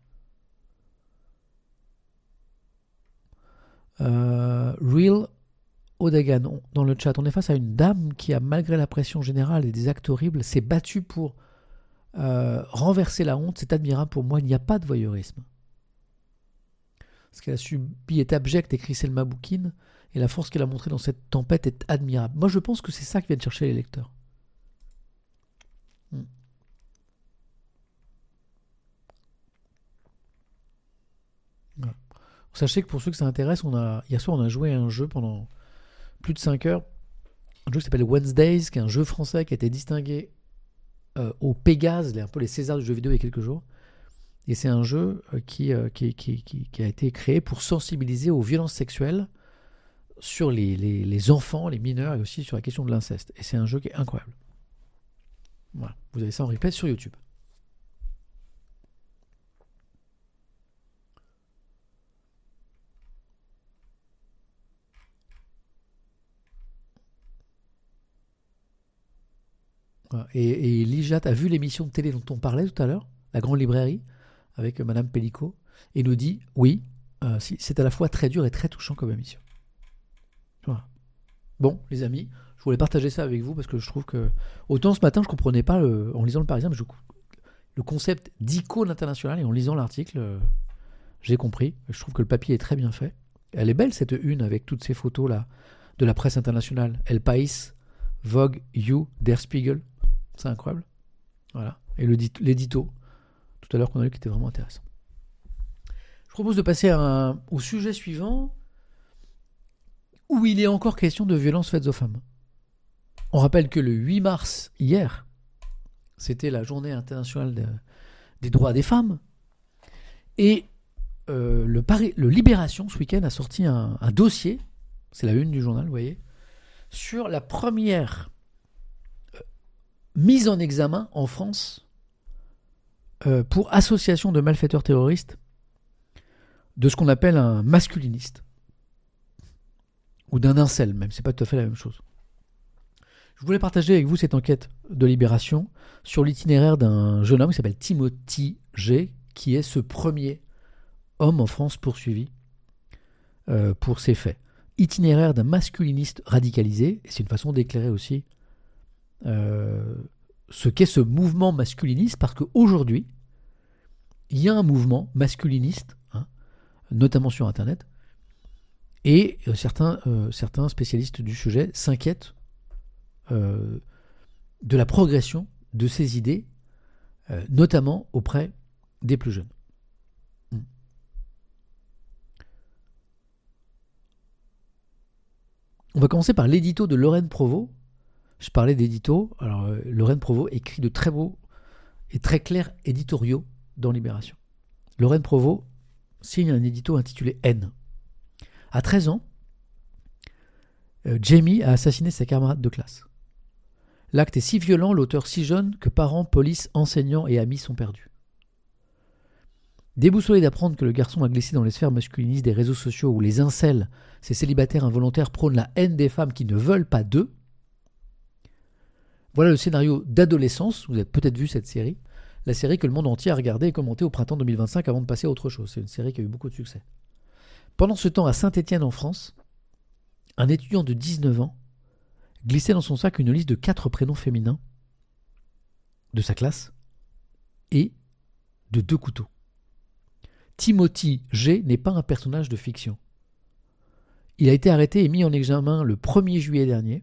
Euh, Real Odegan, dans le chat, on est face à une dame qui a, malgré la pression générale et des actes horribles, s'est battue pour euh, renverser la honte. C'est admirable pour moi. Il n'y a pas de voyeurisme. Ce qu'elle a subi est abject, écrit Selma Boukine, et la force qu'elle a montrée dans cette tempête est admirable. Moi, je pense que c'est ça qui vient de chercher les lecteurs. Hmm. Voilà. Sachez que pour ceux que ça intéresse, on a, hier soir, on a joué à un jeu pendant plus de cinq heures. Un jeu qui s'appelle Wednesdays, qui est un jeu français qui a été distingué euh, au Pégase, un peu les Césars du jeu vidéo il y a quelques jours. Et c'est un jeu qui, euh, qui, qui, qui, qui a été créé pour sensibiliser aux violences sexuelles sur les, les, les enfants, les mineurs et aussi sur la question de l'inceste. Et c'est un jeu qui est incroyable. Voilà. Vous avez ça en replay sur YouTube. Voilà. Et, et Lijat a vu l'émission de télé dont on parlait tout à l'heure, La Grande Librairie, avec Madame Pellicot, et nous dit oui, euh, c'est à la fois très dur et très touchant comme émission. Voilà. Bon, les amis, je voulais partager ça avec vous parce que je trouve que autant ce matin je comprenais pas le, en lisant le Parisien, mais je, le concept d'icône internationale, et en lisant l'article, euh, j'ai compris. Je trouve que le papier est très bien fait. Elle est belle cette une avec toutes ces photos là de la presse internationale, El País, Vogue, You, Der Spiegel, c'est incroyable. Voilà. Et le, l'édito tout à l'heure qu'on a lu qui était vraiment intéressant. Je propose de passer à un, au sujet suivant où il est encore question de violences faites aux femmes. On rappelle que le huit mars, hier, c'était la journée internationale de, des droits des femmes et euh, le, Paris, le Libération ce week-end a sorti un, un dossier, c'est la une du journal, vous voyez, sur la première euh, mise en examen en France Euh, pour association de malfaiteurs terroristes de ce qu'on appelle un masculiniste ou d'un incel même, c'est pas tout à fait la même chose. Je voulais partager avec vous cette enquête de Libération sur l'itinéraire d'un jeune homme qui s'appelle Timothy G, qui est ce premier homme en France poursuivi euh, pour ces faits. Itinéraire d'un masculiniste radicalisé, et c'est une façon d'éclairer aussi euh, ce qu'est ce mouvement masculiniste, parce qu'aujourd'hui, il y a un mouvement masculiniste, hein, notamment sur Internet, et euh, certains, euh, certains spécialistes du sujet s'inquiètent euh, de la progression de ces idées, euh, notamment auprès des plus jeunes. Hmm. On va commencer par l'édito de Lorraine Provost. Je parlais d'édito. Alors, euh, Lorraine Provost écrit de très beaux et très clairs éditoriaux dans Libération. Lorraine Provost signe un édito intitulé « Haine ». À treize ans, euh, Jamie a assassiné sa camarade de classe. L'acte est si violent, l'auteur si jeune, que parents, police, enseignants et amis sont perdus. Déboussolé d'apprendre que le garçon a glissé dans les sphères masculinistes des réseaux sociaux où les incels, ces célibataires involontaires, prônent la haine des femmes qui ne veulent pas d'eux, voilà le scénario d'adolescence. Vous avez peut-être vu cette série, la série que le monde entier a regardée et commentée au printemps deux mille vingt-cinq avant de passer à autre chose. C'est une série qui a eu beaucoup de succès. Pendant ce temps, à Saint-Étienne en France, un étudiant de dix-neuf ans glissait dans son sac une liste de quatre prénoms féminins de sa classe et de deux couteaux. Timothy G n'est pas un personnage de fiction. Il a été arrêté et mis en examen le premier juillet dernier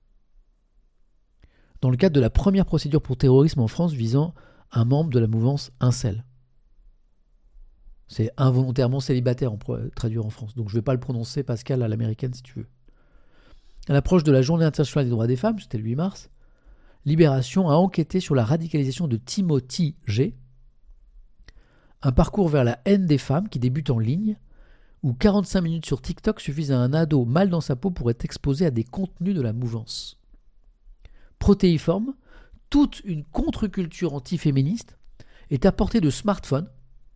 dans le cadre de la première procédure pour terrorisme en France visant un membre de la mouvance Incel. C'est involontairement célibataire, on pourrait traduire en France. Donc je ne vais pas le prononcer, Pascal, à l'américaine si tu veux. À l'approche de la Journée internationale des droits des femmes, c'était le huit mars, Libération a enquêté sur la radicalisation de Timothy G, un parcours vers la haine des femmes qui débute en ligne, où quarante-cinq minutes sur TikTok suffisent à un ado mal dans sa peau pour être exposé à des contenus de la mouvance. Protéiforme, toute une contre-culture antiféministe est à portée de smartphone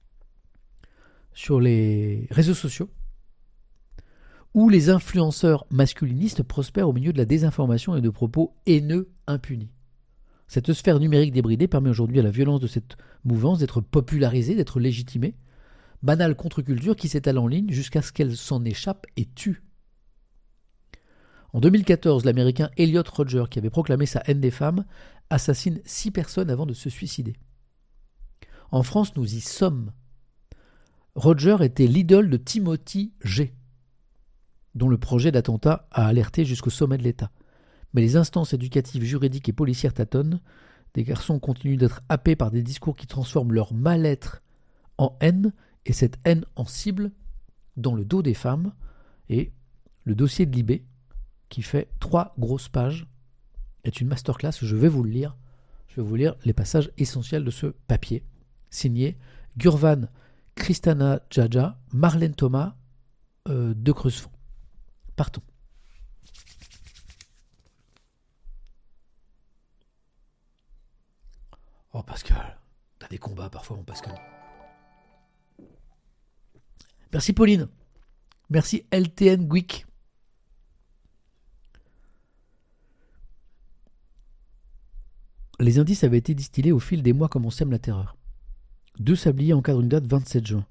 sur les réseaux sociaux, où les influenceurs masculinistes prospèrent au milieu de la désinformation et de propos haineux impunis. Cette sphère numérique débridée permet aujourd'hui à la violence de cette mouvance d'être popularisée, d'être légitimée. Banale contre-culture qui s'étale en ligne jusqu'à ce qu'elle s'en échappe et tue. En deux mille quatorze, l'américain Elliot Rodger, qui avait proclamé sa haine des femmes, assassine six personnes avant de se suicider. En France, nous y sommes. Rodger était l'idole de Timothy G, dont le projet d'attentat a alerté jusqu'au sommet de l'État. Mais les instances éducatives, juridiques et policières tâtonnent. Des garçons continuent d'être happés par des discours qui transforment leur mal-être en haine, et cette haine en cible dans le dos des femmes. Et le dossier de Libé, qui fait trois grosses pages, est une masterclass. Je vais vous le lire. Je vais vous lire les passages essentiels de ce papier, signé Gurvan Kristana Djaja, Marlène Thomas euh, de Creusefond. Partons. Oh Pascal, t'as des combats parfois mon Pascal. Merci Pauline. Merci L T N Gwick. Les indices avaient été distillés au fil des mois comme on sème la terreur. Deux sabliers encadrent une date vingt-sept juin.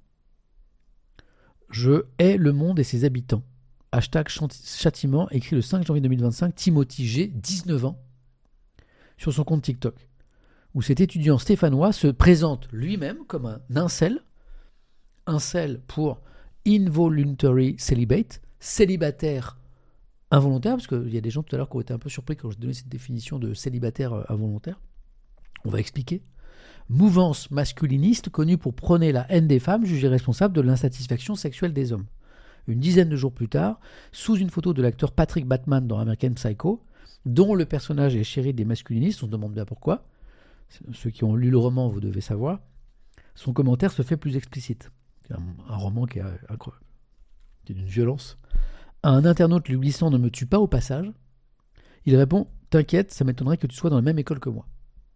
Je hais le monde et ses habitants. Hashtag châtiment, écrit le cinq janvier deux mille vingt-cinq, Timothy G, dix-neuf ans, sur son compte TikTok, où cet étudiant stéphanois se présente lui-même comme un incel, incel pour involuntary celibate, célibataire involontaire, parce qu'il y a des gens tout à l'heure qui ont été un peu surpris quand je donnais cette définition de célibataire involontaire. On va expliquer. Mouvance masculiniste connue pour prôner la haine des femmes, jugée responsable de l'insatisfaction sexuelle des hommes. Une dizaine de jours plus tard, sous une photo de l'acteur Patrick Bateman dans American Psycho, dont le personnage est chéri des masculinistes, on se demande bien pourquoi. Ceux qui ont lu le roman, vous devez savoir. Son commentaire se fait plus explicite. C'est un, un roman qui est incroyable. C'est d'une violence. À un internaute lui glissant « Ne me tue pas au passage », il répond « T'inquiète, ça m'étonnerait que tu sois dans la même école que moi ».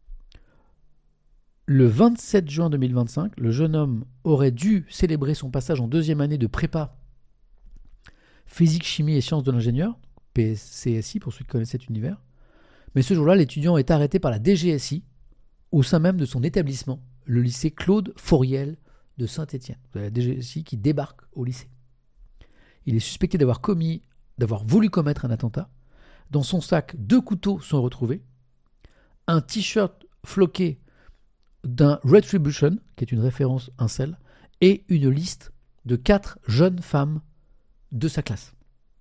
Le vingt-sept juin deux mille vingt-cinq, le jeune homme aurait dû célébrer son passage en deuxième année de prépa physique, chimie et sciences de l'ingénieur, P C S I pour ceux qui connaissent cet univers. Mais ce jour-là, l'étudiant est arrêté par la D G S I au sein même de son établissement, le lycée Claude Fauriel de Saint-Étienne. Vous avez la D G S I qui débarque au lycée. Il est suspecté d'avoir commis, d'avoir voulu commettre un attentat. Dans son sac, deux couteaux sont retrouvés. Un t-shirt floqué d'un Retribution, qui est une référence incel, et une liste de quatre jeunes femmes de sa classe.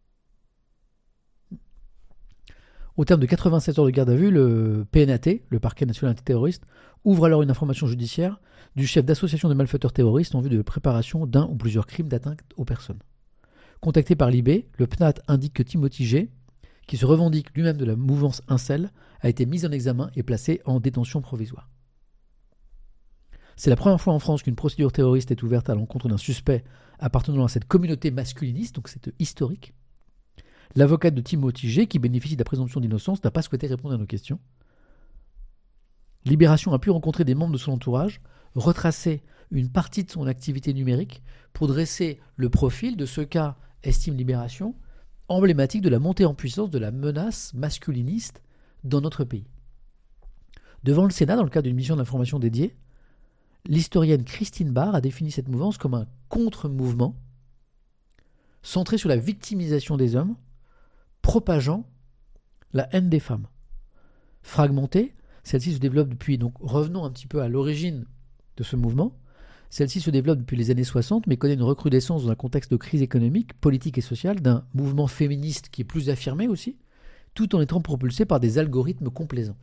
Au terme de quatre-vingt-sept heures de garde à vue, le P N A T, le parquet national antiterroriste, ouvre alors une information judiciaire du chef d'association de malfaiteurs terroristes en vue de la préparation d'un ou plusieurs crimes d'atteinte aux personnes. Contacté par l'I B, le P N A T indique que Timothy G, qui se revendique lui-même de la mouvance incel, a été mis en examen et placé en détention provisoire. C'est la première fois en France qu'une procédure terroriste est ouverte à l'encontre d'un suspect appartenant à cette communauté masculiniste, donc c'est historique. L'avocate de Timothy G, qui bénéficie de la présomption d'innocence, n'a pas souhaité répondre à nos questions. Libération a pu rencontrer des membres de son entourage, retracer une partie de son activité numérique pour dresser le profil de ce cas, estime Libération, emblématique de la montée en puissance de la menace masculiniste dans notre pays. Devant le Sénat, dans le cadre d'une mission d'information dédiée, l'historienne Christine Barr a défini cette mouvance comme un contre-mouvement centré sur la victimisation des hommes, propageant la haine des femmes. Fragmentée, celle-ci se développe depuis, donc revenons un petit peu à l'origine de ce mouvement, celle-ci se développe depuis les années soixante, mais connaît une recrudescence dans un contexte de crise économique, politique et sociale, d'un mouvement féministe qui est plus affirmé aussi, tout en étant propulsé par des algorithmes complaisants.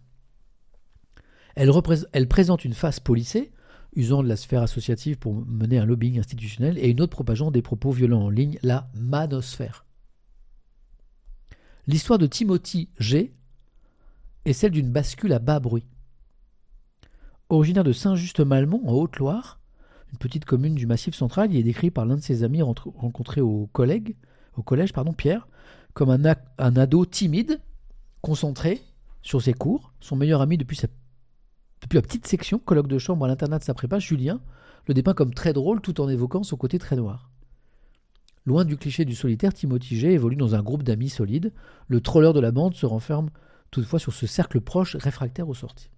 Elle, représ- elle présente une face policée, usant de la sphère associative pour mener un lobbying institutionnel, et une autre propageant des propos violents en ligne, la manosphère. L'histoire de Timothy G est celle d'une bascule à bas bruit. Originaire de Saint-Just-Malmont, en Haute-Loire, une petite commune du Massif central, il est décrit par l'un de ses amis rentre- rencontrés au, collègue, au collège, pardon, Pierre, comme un, a- un ado timide, concentré sur ses cours. Son meilleur ami depuis, sa, depuis la petite section, colloque de chambre à l'internat de sa prépa, Julien, le dépeint comme très drôle tout en évoquant son côté très noir. Loin du cliché du solitaire, Timothy G évolue dans un groupe d'amis solides. Le troller de la bande se renferme toutefois sur ce cercle proche réfractaire aux sorties.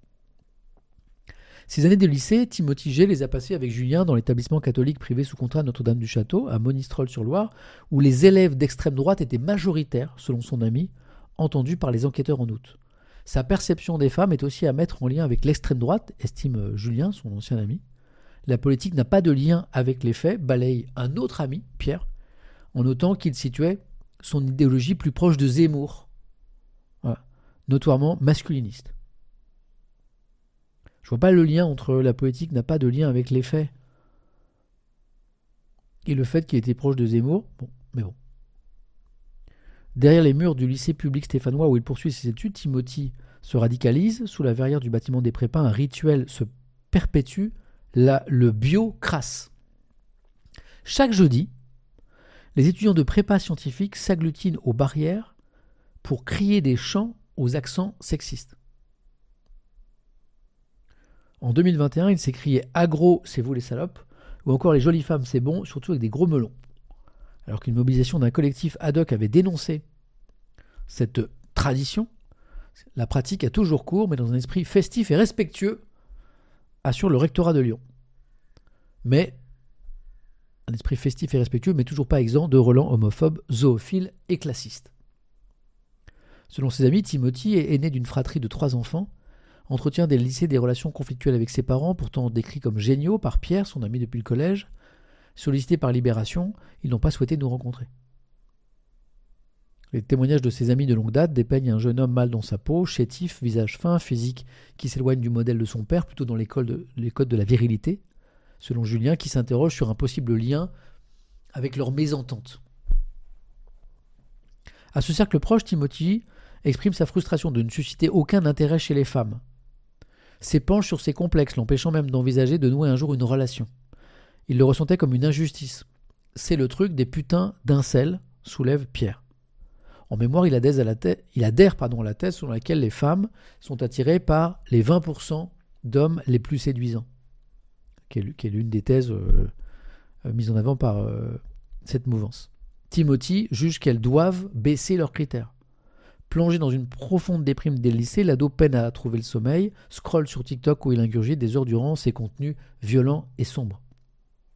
Ces années de lycée, Timothy G les a passées avec Julien dans l'établissement catholique privé sous contrat Notre-Dame-du-Château, à Monistrol-sur-Loire, où les élèves d'extrême droite étaient majoritaires, selon son ami, entendus par les enquêteurs en août. Sa perception des femmes est aussi à mettre en lien avec l'extrême droite, estime Julien, son ancien ami. La politique n'a pas de lien avec les faits, balaye un autre ami, Pierre, en notant qu'il situait son idéologie plus proche de Zemmour, voilà, notoirement masculiniste. Je vois pas le lien entre la politique n'a pas de lien avec les faits et le fait qu'il était proche de Zemmour. Bon, mais bon. Derrière les murs du lycée public stéphanois où il poursuit ses études, Timothy se radicalise. Sous la verrière du bâtiment des prépas, un rituel se perpétue, la, le bio crasse. Chaque jeudi, les étudiants de prépa scientifique s'agglutinent aux barrières pour crier des chants aux accents sexistes. En deux mille vingt et un, il s'est crié « Agro, c'est vous les salopes » ou encore « Les jolies femmes, c'est bon », surtout avec des gros melons. Alors qu'une mobilisation d'un collectif ad hoc avait dénoncé cette tradition, la pratique a toujours cours, mais dans un esprit festif et respectueux, assure le rectorat de Lyon. Mais un esprit festif et respectueux, mais toujours pas exempt de relents homophobes, zoophiles et classistes. Selon ses amis, Timothy est né d'une fratrie de trois enfants, entretient dès le lycée des relations conflictuelles avec ses parents, pourtant décrits comme géniaux par Pierre, son ami depuis le collège. Sollicités par Libération, ils n'ont pas souhaité nous rencontrer. Les témoignages de ses amis de longue date dépeignent un jeune homme mal dans sa peau, chétif, visage fin, physique qui s'éloigne du modèle de son père, plutôt dans les codes de, les codes de la virilité, selon Julien, qui s'interroge sur un possible lien avec leur mésentente. À ce cercle proche, Timothy exprime sa frustration de ne susciter aucun intérêt chez les femmes. S'épanche sur ses complexes, l'empêchant même d'envisager de nouer un jour une relation. Il le ressentait comme une injustice. C'est le truc des putains d'incels, soulève Pierre. En mémoire, il adhère, à la, thèse, il adhère pardon, à la thèse selon laquelle les femmes sont attirées par les vingt pour cent d'hommes les plus séduisants, qui est, qui est l'une des thèses euh, euh, mises en avant par euh, cette mouvance. Timothy juge qu'elles doivent baisser leurs critères. Plongé dans une profonde déprime dès le lycée, l'ado peine à trouver le sommeil, scrolle sur TikTok où il ingurgite des heures durant ses contenus violents et sombres.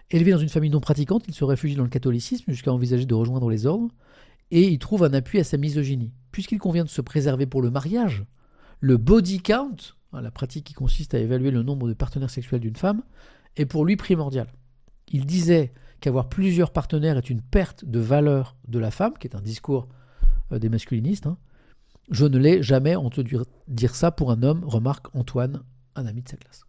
Élevé dans une famille non pratiquante, il se réfugie dans le catholicisme jusqu'à envisager de rejoindre les ordres, et il trouve un appui à sa misogynie. Puisqu'il convient de se préserver pour le mariage, le body count, la pratique qui consiste à évaluer le nombre de partenaires sexuels d'une femme, est pour lui primordial. Il disait qu'avoir plusieurs partenaires est une perte de valeur de la femme, qui est un discours euh, des masculinistes. Hein. Je ne l'ai jamais entendu dire ça pour un homme, remarque Antoine, un ami de sa classe.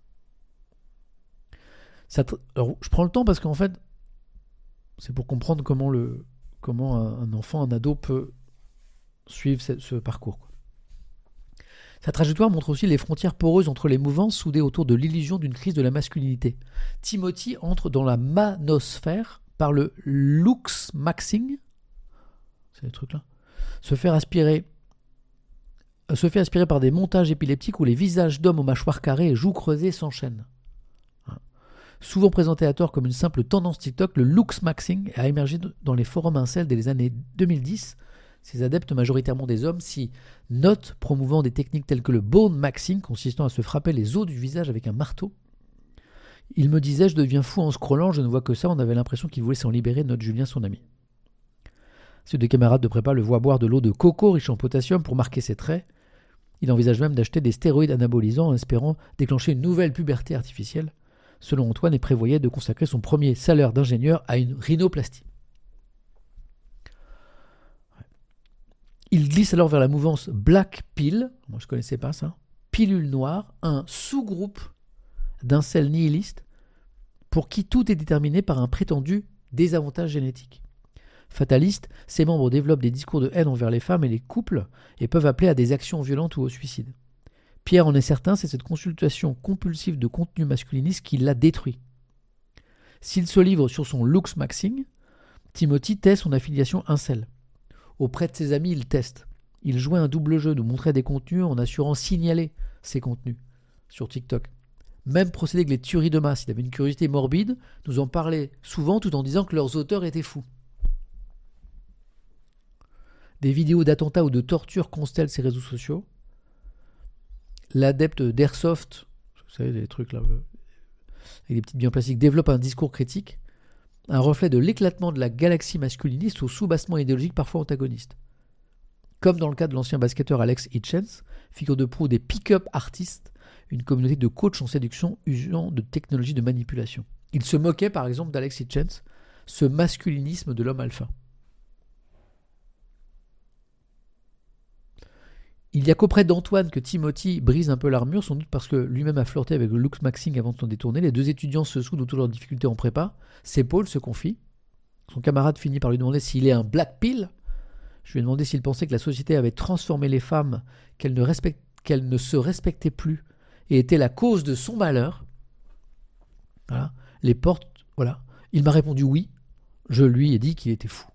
Ça, alors, je prends le temps parce qu'en fait, c'est pour comprendre comment, le, comment un, un enfant, un ado peut suivre ce, ce parcours. Quoi. Sa trajectoire montre aussi les frontières poreuses entre les mouvances soudées autour de l'illusion d'une crise de la masculinité. Timothy entre dans la manosphère par le looks-maxing, c'est les trucs là, se faire aspirer, se fait aspirer par des montages épileptiques où les visages d'hommes aux mâchoires carrées et joues creusées s'enchaînent. Souvent présenté à tort comme une simple tendance TikTok, le looks-maxing a émergé dans les forums incels dès les années deux mille dix. Ces adeptes, majoritairement des hommes, s'y notent promouvant des techniques telles que le bone-maxing, consistant à se frapper les os du visage avec un marteau. Il me disait, je deviens fou en scrollant, je ne vois que ça, on avait l'impression qu'il voulait s'en libérer, notre Julien, son ami. Ses deux camarades de prépa le voient boire de l'eau de coco riche en potassium pour marquer ses traits. Il envisage même d'acheter des stéroïdes anabolisants en espérant déclencher une nouvelle puberté artificielle. Selon Antoine, il prévoyait de consacrer son premier salaire d'ingénieur à une rhinoplastie. Il glisse alors vers la mouvance Black Pill, moi je ne connaissais pas ça, pilule noire, un sous-groupe d'incels nihilistes pour qui tout est déterminé par un prétendu désavantage génétique. Fataliste, ces membres développent des discours de haine envers les femmes et les couples et peuvent appeler à des actions violentes ou au suicide. Pierre en est certain, c'est cette consultation compulsive de contenu masculiniste qui l'a détruit. S'il se livre sur son looks-maxing, Timothy tait son affiliation incel. Auprès de ses amis, il teste. Il jouait un double jeu, nous montrait des contenus en assurant signaler ces contenus sur TikTok. Même procédé que les tueries de masse. Il avait une curiosité morbide, nous en parlait souvent tout en disant que leurs auteurs étaient fous. Des vidéos d'attentats ou de torture constellent ses réseaux sociaux. L'adepte d'Airsoft, vous savez, des trucs là, avec des petites billes en plastique, développe un discours critique, un reflet de l'éclatement de la galaxie masculiniste au soubassement idéologique parfois antagoniste. Comme dans le cas de l'ancien basketteur Alex Hitchens, figure de proue des pick-up artistes, une communauté de coachs en séduction usant de technologies de manipulation. Il se moquait par exemple d'Alex Hitchens, ce masculinisme de l'homme alpha. Il n'y a qu'auprès d'Antoine que Timothy brise un peu l'armure, sans doute parce que lui-même a flirté avec le looks-maxing avant de s'en détourner. Les deux étudiants se soudent autour de leurs difficultés en prépa. C'est Paul se confie. Son camarade finit par lui demander s'il est un black pill. Je lui ai demandé s'il pensait que la société avait transformé les femmes, qu'elles ne, respect... qu'elles ne se respectaient plus et étaient la cause de son malheur. Voilà. Les portes, voilà. Il m'a répondu oui. Je lui ai dit qu'il était fou.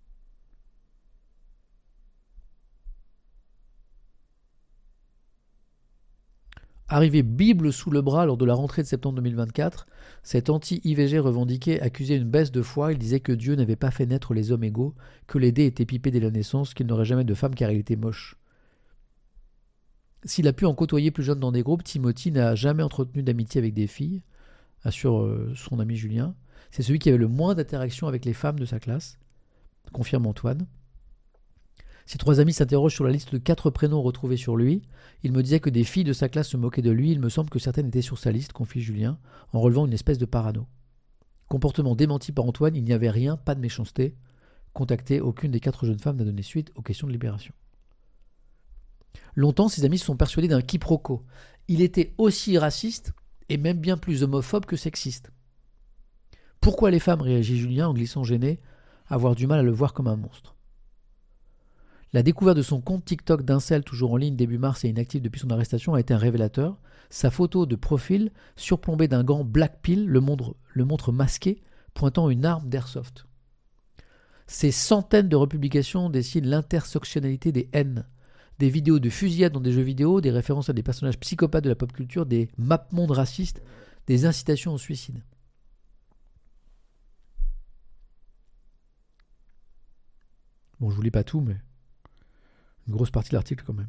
Arrivé Bible sous le bras lors de la rentrée de septembre deux mille vingt-quatre, cet anti-I V G revendiqué accusait une baisse de foi. Il disait que Dieu n'avait pas fait naître les hommes égaux, que les dés étaient pipés dès la naissance, qu'il n'aurait jamais de femme car il était moche. S'il a pu en côtoyer plus jeune dans des groupes, Timothy n'a jamais entretenu d'amitié avec des filles, assure euh, son ami Julien. C'est celui qui avait le moins d'interaction avec les femmes de sa classe, confirme Antoine. Ses trois amis s'interrogent sur la liste de quatre prénoms retrouvés sur lui. Il me disait que des filles de sa classe se moquaient de lui. Il me semble que certaines étaient sur sa liste, confie Julien, en relevant une espèce de parano. Comportement démenti par Antoine, il n'y avait rien, pas de méchanceté. Contacté, aucune des quatre jeunes femmes n'a donné suite aux questions de libération. Longtemps, ses amis se sont persuadés d'un quiproquo. Il était aussi raciste et même bien plus homophobe que sexiste. Pourquoi les femmes, réagit Julien en glissant gêné, avoir du mal à le voir comme un monstre. La découverte de son compte TikTok d'incel toujours en ligne début mars et inactif depuis son arrestation a été un révélateur. Sa photo de profil, surplombée d'un gant Black Pill, le montre, le montre masqué, pointant une arme d'airsoft. Ces centaines de republications dessinent l'intersectionnalité des haines. Des vidéos de fusillades dans des jeux vidéo, des références à des personnages psychopathes de la pop culture, des map-mondes racistes, des incitations au suicide. Bon, je vous lis pas tout, mais une grosse partie de l'article quand même.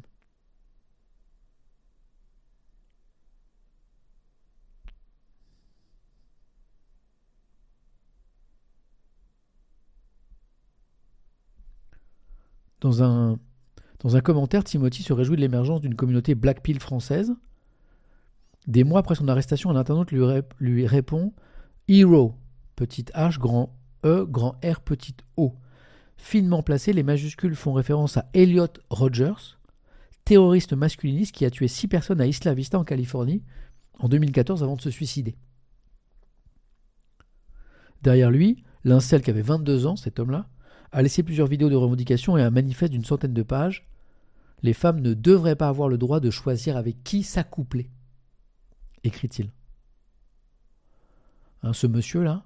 Dans un, dans un commentaire, Timothy se réjouit de l'émergence d'une communauté Black Pill française. Des mois après son arrestation, un internaute lui, rép- lui répond « Hero », petit H, grand E, grand R, petit O. Finement placé, les majuscules font référence à Elliot Rogers, terroriste masculiniste qui a tué six personnes à Isla Vista en Californie en deux mille quatorze avant de se suicider. Derrière lui, l'incel qui avait vingt-deux ans, cet homme-là, a laissé plusieurs vidéos de revendication et un manifeste d'une centaine de pages. Les femmes ne devraient pas avoir le droit de choisir avec qui s'accoupler, écrit-il. Hein, ce monsieur-là,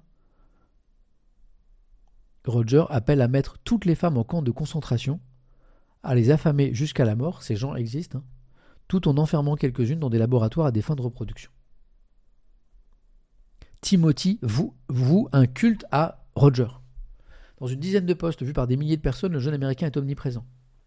Roger, appelle à mettre toutes les femmes en camp de concentration, à les affamer jusqu'à la mort, ces gens existent, hein, tout en enfermant quelques-unes dans des laboratoires à des fins de reproduction. Timothy voue, voue un culte à Roger. Dans une dizaine de posts vus par des milliers de personnes, le jeune Américain est omniprésent.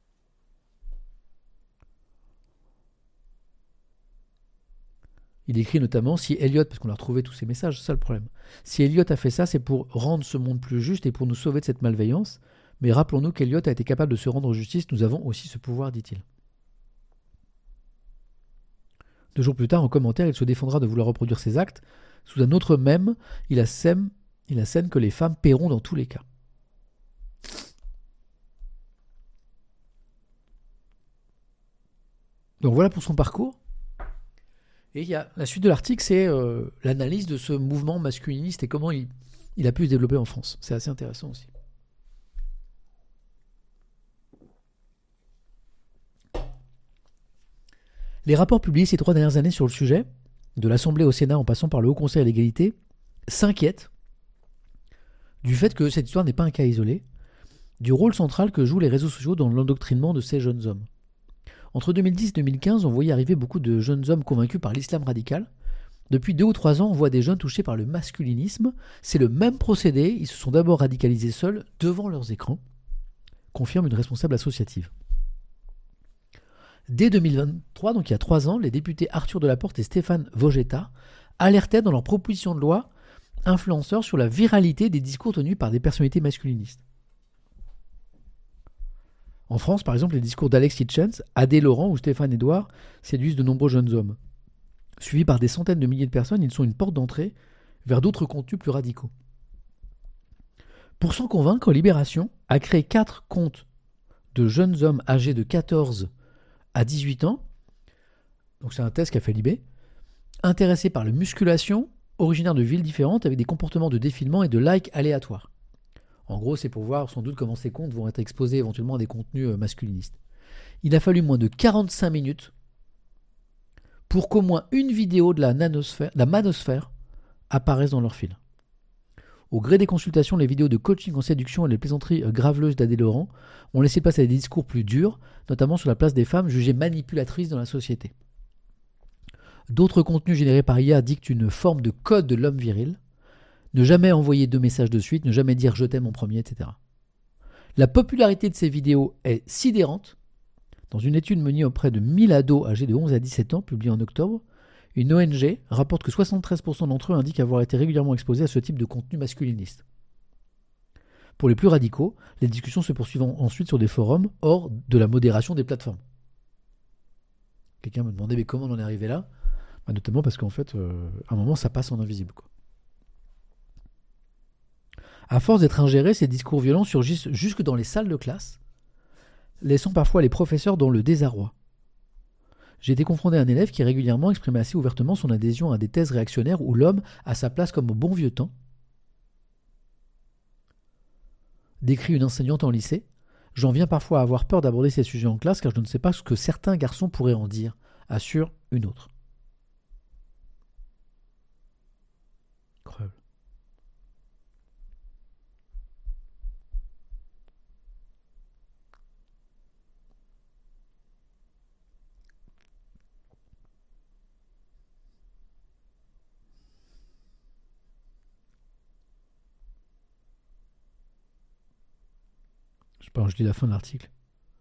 Il écrit notamment, si Elliot, parce qu'on a retrouvé tous ces messages, c'est ça le problème, si Elliot a fait ça, c'est pour rendre ce monde plus juste et pour nous sauver de cette malveillance, mais rappelons-nous qu'Elliot a été capable de se rendre justice, nous avons aussi ce pouvoir, dit-il. Deux jours plus tard, en commentaire, il se défendra de vouloir reproduire ses actes. Sous un autre mème, il assène, il assène que les femmes paieront dans tous les cas. Donc voilà pour son parcours. Et il y a, la suite de l'article, c'est euh, l'analyse de ce mouvement masculiniste et comment il, il a pu se développer en France. C'est assez intéressant aussi. Les rapports publiés ces trois dernières années sur le sujet, de l'Assemblée au Sénat en passant par le Haut Conseil à l'égalité, s'inquiètent du fait que cette histoire n'est pas un cas isolé, du rôle central que jouent les réseaux sociaux dans l'endoctrinement de ces jeunes hommes. Entre deux mille dix et deux mille quinze, on voyait arriver beaucoup de jeunes hommes convaincus par l'islam radical. Depuis deux ou trois ans, on voit des jeunes touchés par le masculinisme. C'est le même procédé, ils se sont d'abord radicalisés seuls devant leurs écrans, confirme une responsable associative. Dès deux mille vingt-trois, donc il y a trois ans, les députés Arthur Delaporte et Stéphane Vogetta alertaient dans leur proposition de loi influenceurs sur la viralité des discours tenus par des personnalités masculinistes. En France, par exemple, les discours d'Alex Hitchens, Adé Laurent ou Stéphane Edouard séduisent de nombreux jeunes hommes. Suivis par des centaines de milliers de personnes, ils sont une porte d'entrée vers d'autres contenus plus radicaux. Pour s'en convaincre, Libération a créé quatre comptes de jeunes hommes âgés de quatorze à dix-huit ans, donc c'est un test qu'a fait Libé, intéressés par la musculation, originaires de villes différentes, avec des comportements de défilement et de likes aléatoires. En gros, c'est pour voir sans doute comment ces comptes vont être exposés éventuellement à des contenus masculinistes. Il a fallu moins de quarante-cinq minutes pour qu'au moins une vidéo de la, nanosphère, de la manosphère apparaisse dans leur fil. Au gré des consultations, les vidéos de coaching en séduction et les plaisanteries graveleuses d'Adé Laurent ont laissé place à des discours plus durs, notamment sur la place des femmes jugées manipulatrices dans la société. D'autres contenus générés par I A dictent une forme de code de l'homme viril. Ne jamais envoyer deux messages de suite, ne jamais dire « je t'aime » en premier, et cetera. La popularité de ces vidéos est sidérante. Dans une étude menée auprès de mille ados âgés de onze à dix-sept ans, publiée en octobre, une O N G rapporte que soixante-treize pour cent d'entre eux indiquent avoir été régulièrement exposés à ce type de contenu masculiniste. Pour les plus radicaux, les discussions se poursuivent ensuite sur des forums hors de la modération des plateformes. Quelqu'un me demandait mais comment on en est arrivé là ? Bah, notamment parce qu'en fait, euh, à un moment, ça passe en invisible, quoi. À force d'être ingérés, ces discours violents surgissent jusque dans les salles de classe, laissant parfois les professeurs dans le désarroi. J'ai été confronté à un élève qui régulièrement exprimait assez ouvertement son adhésion à des thèses réactionnaires où l'homme a sa place comme au bon vieux temps. Décrit une enseignante en lycée, j'en viens parfois à avoir peur d'aborder ces sujets en classe car je ne sais pas ce que certains garçons pourraient en dire, assure une autre. Incroyable. Je sais pas, je lis la fin de l'article.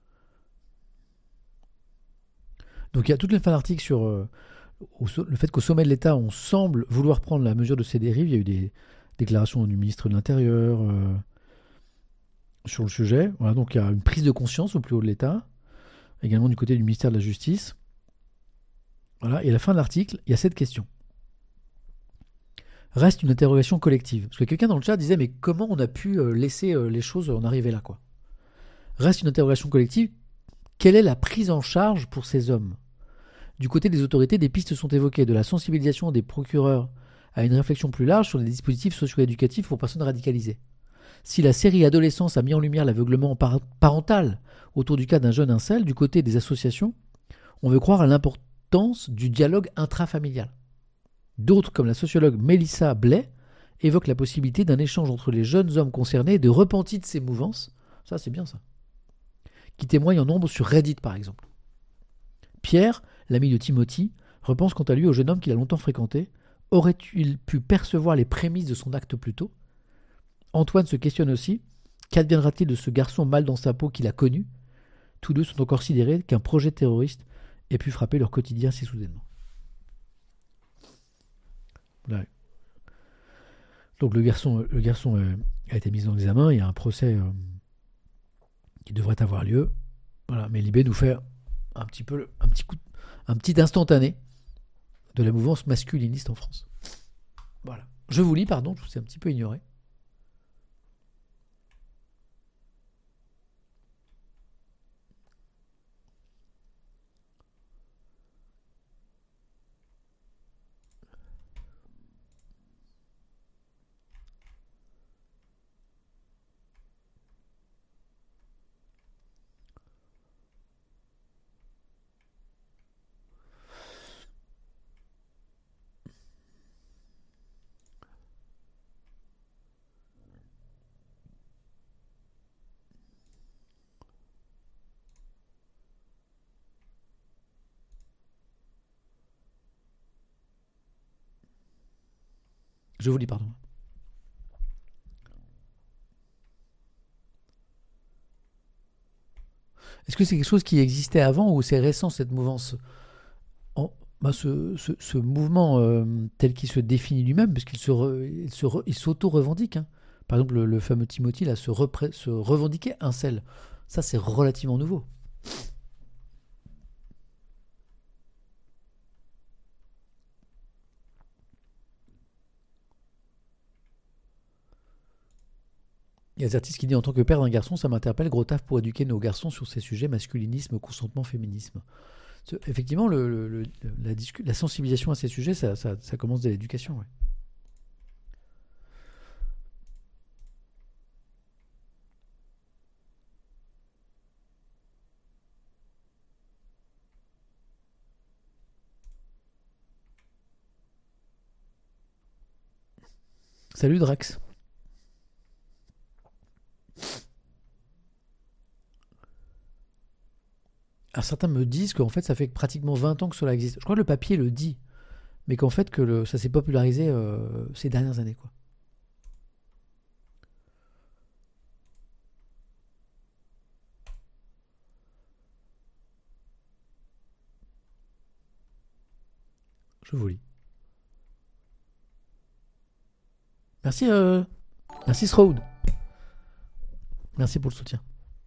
Donc il y a toute une fin d'article sur euh, au, le fait qu'au sommet de l'État, on semble vouloir prendre la mesure de ces dérives. Il y a eu des déclarations du ministre de l'Intérieur. Euh, sur le sujet. Voilà, donc il y a une prise de conscience au plus haut de l'État, également du côté du ministère de la Justice. Voilà, et à la fin de l'article, il y a cette question. Reste une interrogation collective. Parce que quelqu'un dans le chat disait, mais comment on a pu euh, laisser euh, les choses en arriver là, quoi. Reste une interrogation collective. Quelle est la prise en charge pour ces hommes ? Du côté des autorités, des pistes sont évoquées, de la sensibilisation des procureurs à une réflexion plus large sur les dispositifs socio-éducatifs pour personnes radicalisées. Si la série Adolescence a mis en lumière l'aveuglement par- parental autour du cas d'un jeune incel, du côté des associations, on veut croire à l'importance du dialogue intrafamilial. D'autres, comme la sociologue Mélissa Blais, évoquent la possibilité d'un échange entre les jeunes hommes concernés et de repentis de ces mouvances, ça c'est bien ça, qui témoignent en nombre sur Reddit par exemple. Pierre, l'ami de Timothy, repense quant à lui au jeune homme qu'il a longtemps fréquenté. Aurait-il pu percevoir les prémices de son acte plus tôt ? Antoine se questionne aussi. Qu'adviendra-t-il de ce garçon mal dans sa peau qu'il a connu ? Tous deux sont encore sidérés qu'un projet terroriste ait pu frapper leur quotidien si soudainement. Là. Donc le garçon, le garçon euh, a été mis en examen. Il y a un procès euh, qui devrait avoir lieu. Voilà. Mais Libé nous fait un petit peu, un petit coup, un petit instantané de la mouvance masculiniste en France. Voilà. Je vous lis, pardon, je vous ai un petit peu ignoré. Je vous lis, pardon. Est-ce que c'est quelque chose qui existait avant ou c'est récent cette mouvance en, bah, ce, ce, ce mouvement euh, tel qu'il se définit lui-même, parce qu'il se re, il se re, il s'auto-revendique. Hein. Par exemple, le, le fameux Timothy là, se, repré, se revendiquait incel. Ça, c'est relativement nouveau. Il y a des artistes qui disent en tant que père d'un garçon, ça m'interpelle, gros taf pour éduquer nos garçons sur ces sujets, masculinisme, consentement, féminisme. Effectivement, le, le, le, la, la sensibilisation à ces sujets, ça, ça, ça commence dès l'éducation. Ouais. Salut Drax. Alors certains me disent qu'en fait ça fait pratiquement vingt ans que cela existe. Je crois que le papier le dit, mais qu'en fait que le, ça s'est popularisé euh, ces dernières années, quoi. Je vous lis. Merci, euh, merci Sroud. Merci pour le soutien.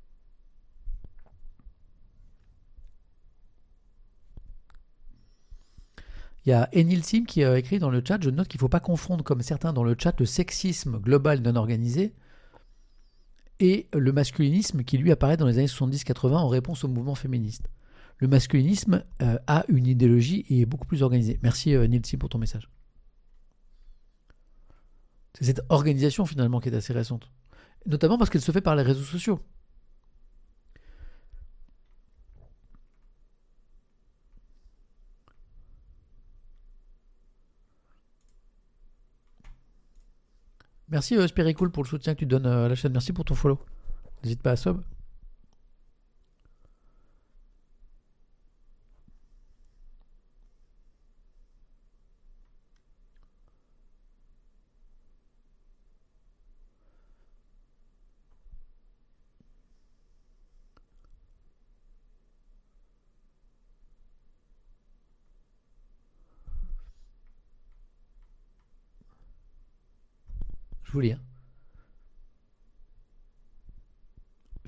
Il y a Enil Sim qui a écrit dans le chat, je note qu'il ne faut pas confondre, comme certains dans le chat, le sexisme global non organisé et le masculinisme qui lui apparaît dans les années soixante-dix quatre-vingts en réponse au mouvement féministe. Le masculinisme euh, a une idéologie et est beaucoup plus organisé. Merci euh, Enil Sim pour ton message. C'est cette organisation finalement qui est assez récente. Notamment parce qu'elle se fait par les réseaux sociaux. Merci euh, Spéricool pour le soutien que tu donnes euh, à la chaîne. Merci pour ton follow. N'hésite pas à sub. Je vous lis. Hein.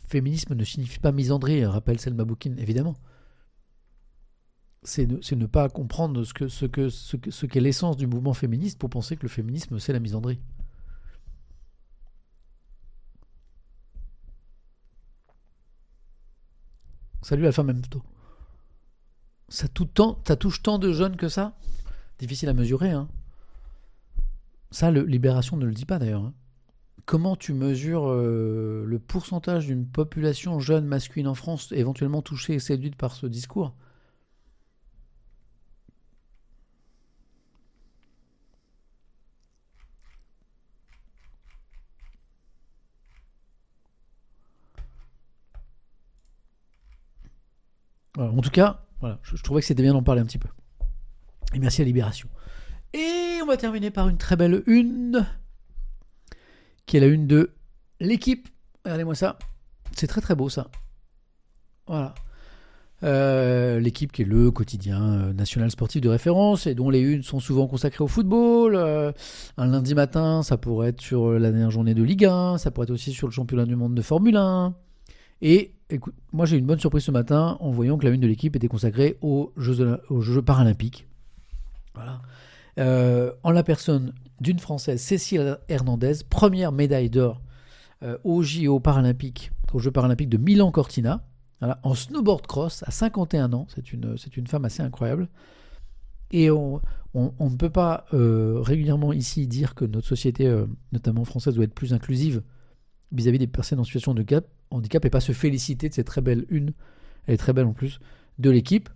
féminisme ne signifie pas misandrie, rappelle Selma Boukine, évidemment. C'est ne, c'est ne pas comprendre ce, que, ce, que, ce, que, ce qu'est l'essence du mouvement féministe pour penser que le féminisme, c'est la misandrie. Salut Alpha Memto. Ça, tout tant, ça touche tant de jeunes que ça. Difficile à mesurer. Hein. Ça, le, Libération ne le dit pas d'ailleurs. Hein. Comment tu mesures euh, le pourcentage d'une population jeune masculine en France éventuellement touchée et séduite par ce discours ? Voilà, en tout cas, voilà, je, je trouvais que c'était bien d'en parler un petit peu. Et merci à Libération. Et on va terminer par une très belle une, qui est la une de l'équipe. Regardez-moi ça. C'est très très beau ça. Voilà. Euh, l'équipe qui est le quotidien national sportif de référence et dont les unes sont souvent consacrées au football. Euh, un lundi matin, ça pourrait être sur la dernière journée de Ligue un, ça pourrait être aussi sur le championnat du monde de Formule un. Et écoute, moi j'ai eu une bonne surprise ce matin en voyant que la une de l'équipe était consacrée aux Jeux, aux Jeux paralympiques. Voilà. Euh, en la personne d'une Française, Cécile Hernandez, première médaille d'or euh, aux J O paralympiques, aux Jeux paralympiques de Milan-Cortina, voilà, en snowboard cross à cinquante et un ans. C'est une, c'est une femme assez incroyable. Et on, on, on ne peut pas euh, régulièrement ici dire que notre société, euh, notamment française, doit être plus inclusive vis-à-vis des personnes en situation de handicap, handicap et pas se féliciter de cette très belle une, elle est très belle en plus, de l'équipe.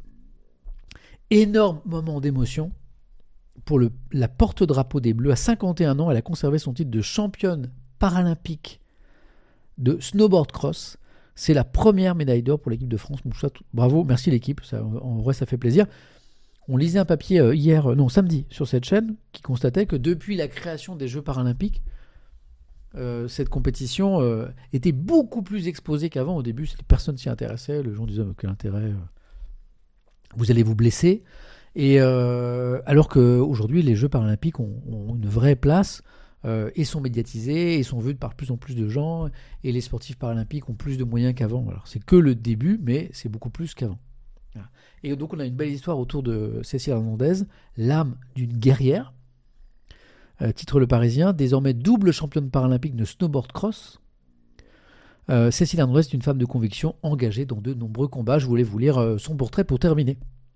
Énorme moment d'émotion pour le, la porte-drapeau des Bleus. À cinquante et un ans, elle a conservé son titre de championne paralympique de snowboard cross. C'est la première médaille d'or pour l'équipe de France. Bon, ça, tout, bravo, merci l'équipe, ça, en vrai ça fait plaisir. On lisait un papier euh, hier, euh, non samedi, sur cette chaîne, qui constatait que depuis la création des Jeux paralympiques, Euh, cette compétition euh, était beaucoup plus exposée qu'avant. Au début, personne s'y intéressait. Les gens disaient oh, quel intérêt, euh, vous allez vous blesser. Et euh, alors qu'aujourd'hui, les Jeux paralympiques ont, ont une vraie place euh, et sont médiatisés et sont vus par plus en plus de gens. Et les sportifs paralympiques ont plus de moyens qu'avant. Alors c'est que le début, mais c'est beaucoup plus qu'avant. Voilà. Et donc on a une belle histoire autour de Cécile Hernandez, l'âme d'une guerrière. Euh, titre Le Parisien, désormais double championne paralympique de snowboard cross. Euh, Cécile Hernandez est une femme de conviction engagée dans de nombreux combats. Je voulais vous lire euh, son portrait pour terminer.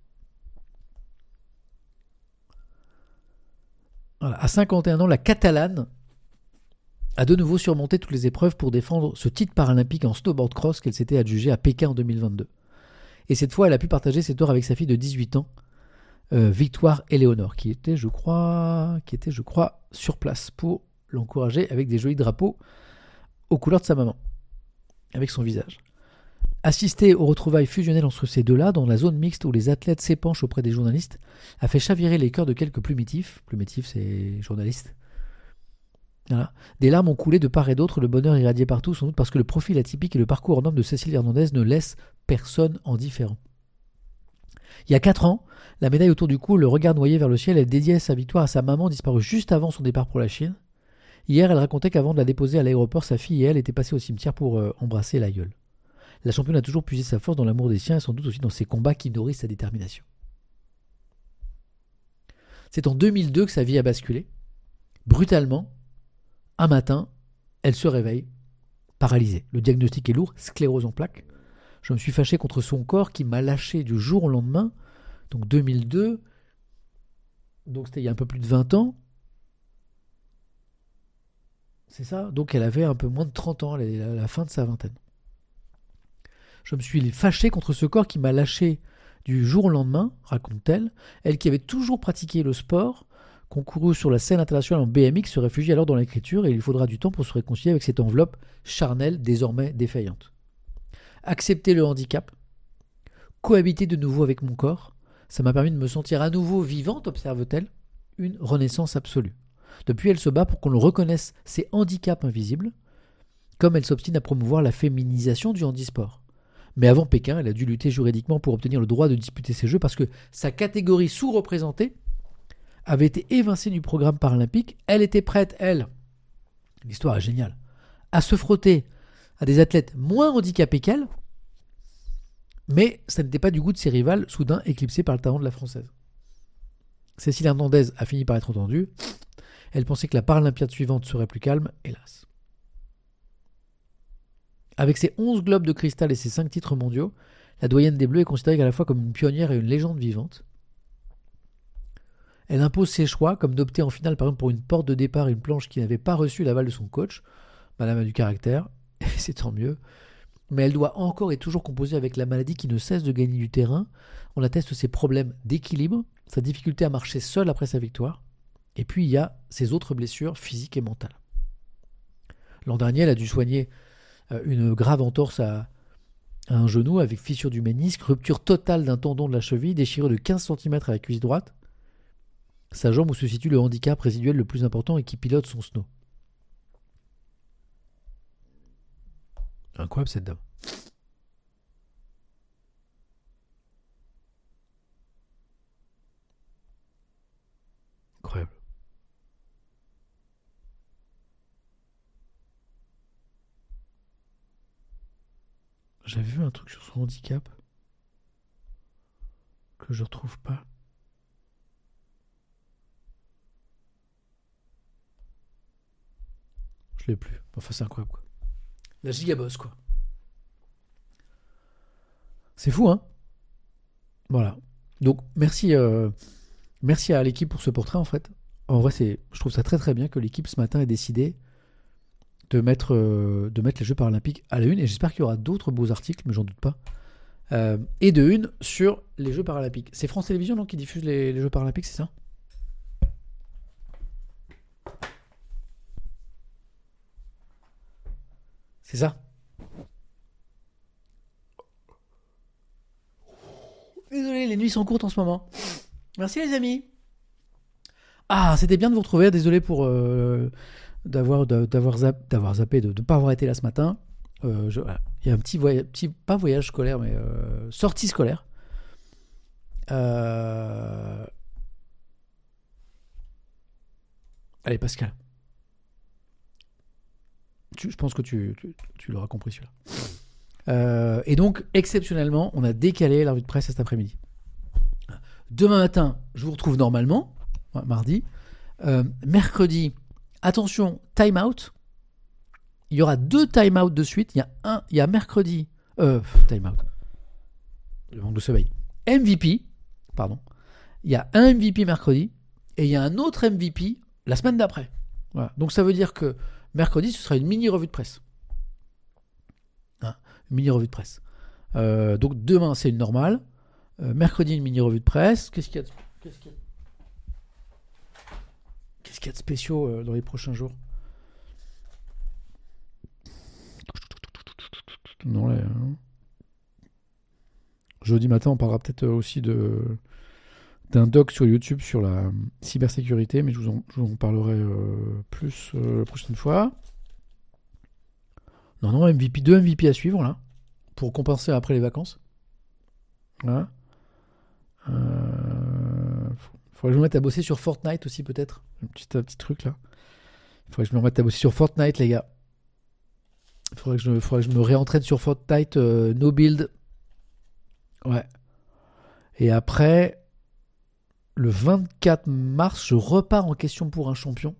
Voilà. À cinquante et un ans, la Catalane a de nouveau surmonté toutes les épreuves pour défendre ce titre paralympique en snowboard cross qu'elle s'était adjugé à Pékin en deux mille vingt-deux. Et cette fois, elle a pu partager cette heure avec sa fille de dix-huit ans, Euh, Victoire Éléonore, qui était, je crois, qui était, je crois, sur place pour l'encourager avec des jolis drapeaux aux couleurs de sa maman, avec son visage. Assister aux retrouvailles fusionnelles entre ces deux-là, dans la zone mixte où les athlètes s'épanchent auprès des journalistes, a fait chavirer les cœurs de quelques plumitifs. Plumitifs, c'est journalistes. Voilà. Des larmes ont coulé de part et d'autre, le bonheur irradié partout, sans doute parce que le profil atypique et le parcours hors norme de Cécile Hernandez ne laissent personne indifférent. Il y a quatre ans, la médaille autour du cou, le regard noyé vers le ciel, elle dédiait sa victoire à sa maman disparue juste avant son départ pour la Chine. Hier, elle racontait qu'avant de la déposer à l'aéroport, sa fille et elle étaient passées au cimetière pour euh, embrasser l'aïeul. La championne a toujours puisé sa force dans l'amour des siens et sans doute aussi dans ses combats qui nourrissent sa détermination. C'est en deux mille deux que sa vie a basculé. Brutalement, un matin, elle se réveille, paralysée. Le diagnostic est lourd, sclérose en plaques. Je me suis fâché contre son corps qui m'a lâché du jour au lendemain. Donc deux mille deux, donc c'était il y a un peu plus de vingt ans. C'est ça. Donc elle avait un peu moins de trente ans, elle est à la fin de sa vingtaine. Je me suis fâché contre ce corps qui m'a lâché du jour au lendemain, raconte-t-elle. Elle qui avait toujours pratiqué le sport, concouru sur la scène internationale en B M X, se réfugie alors dans l'écriture et il lui faudra du temps pour se réconcilier avec cette enveloppe charnelle désormais défaillante. Accepter le handicap, cohabiter de nouveau avec mon corps, ça m'a permis de me sentir à nouveau vivante, observe-t-elle, une renaissance absolue. Depuis, elle se bat pour qu'on le reconnaisse ses handicaps invisibles, comme elle s'obstine à promouvoir la féminisation du handisport. Mais avant Pékin, elle a dû lutter juridiquement pour obtenir le droit de disputer ces Jeux parce que sa catégorie sous-représentée avait été évincée du programme paralympique. Elle était prête, elle, l'histoire est géniale, à se frotter à des athlètes moins handicapés qu'elle, mais ça n'était pas du goût de ses rivales, soudain éclipsées par le talent de la Française. Cécile Hernandez a fini par être entendue. Elle pensait que la Paralympiade suivante serait plus calme, hélas. Avec ses onze globes de cristal et ses cinq titres mondiaux, la doyenne des Bleus est considérée à la fois comme une pionnière et une légende vivante. Elle impose ses choix, comme d'opter en finale par exemple pour une porte de départ et une planche qui n'avait pas reçu l'aval de son coach. Madame a du caractère, et c'est tant mieux. Mais elle doit encore et toujours composer avec la maladie qui ne cesse de gagner du terrain. On atteste ses problèmes d'équilibre, sa difficulté à marcher seule après sa victoire. Et puis il y a ses autres blessures physiques et mentales. L'an dernier, elle a dû soigner une grave entorse à, à un genou avec fissure du ménisque, rupture totale d'un tendon de la cheville, déchirure de quinze centimètres à la cuisse droite. Sa jambe où se situe le handicap résiduel le plus important et qui pilote son snow. Incroyable cette dame. Incroyable. J'avais vu un truc sur son handicap que je retrouve pas. Je l'ai plus. Enfin, c'est incroyable, quoi. La gigaboss, quoi. C'est fou, hein. Voilà. Donc, merci, euh, merci à l'équipe pour ce portrait, en fait. En vrai, c'est, je trouve ça très très bien que l'équipe, ce matin, ait décidé de mettre, euh, de mettre les Jeux Paralympiques à la une. Et j'espère qu'il y aura d'autres beaux articles, mais j'en doute pas. Euh, et de une sur les Jeux Paralympiques. C'est France Télévisions, donc, qui diffuse les, les Jeux Paralympiques, c'est ça ? C'est ça. Désolé, les nuits sont courtes en ce moment. Merci les amis. Ah, c'était bien de vous retrouver. Désolé pour euh, d'avoir d'avoir zappé, d'avoir zappé, de ne pas avoir été là ce matin. Euh, je, voilà. Il y a un petit voyage, petit, pas voyage scolaire, mais euh, sortie scolaire. Euh... Allez Pascal. Tu, je pense que tu, tu, tu l'auras compris celui-là. Euh, et donc, exceptionnellement, on a décalé la revue de presse cet après-midi. Demain matin, je vous retrouve normalement, mardi. Euh, mercredi, attention, time out. Il y aura deux time out de suite. Il y a un, il y a mercredi, euh, time out. Le manque de sommeil. M V P, pardon. Il y a un M V P mercredi et il y a un autre M V P la semaine d'après. Voilà. Donc ça veut dire que mercredi, ce sera une mini revue de presse. Hein, une mini revue de presse. Euh, donc demain, c'est une normale. Euh, mercredi, une mini revue de presse. Qu'est-ce qu'il y a de, qu'est-ce qu'il y a, qu'est-ce qu'il y a de spéciaux euh, dans les prochains jours? Non, là, hein. Jeudi matin, on parlera peut-être aussi de d'un doc sur YouTube sur la cybersécurité, mais je vous en, je vous en parlerai euh, plus euh, la prochaine fois. Non, non, M V P, deux M V P à suivre, là, pour compenser après les vacances. Voilà. Euh, faudrait que je me mette à bosser sur Fortnite aussi, peut-être. Un petit, un petit truc, là. Faudrait que je me remette à bosser sur Fortnite, les gars. Faudrait que je, faudrait que je me réentraîne sur Fortnite, euh, no build. Ouais. Et après... Le vingt-quatre mars, je repars en question pour un champion.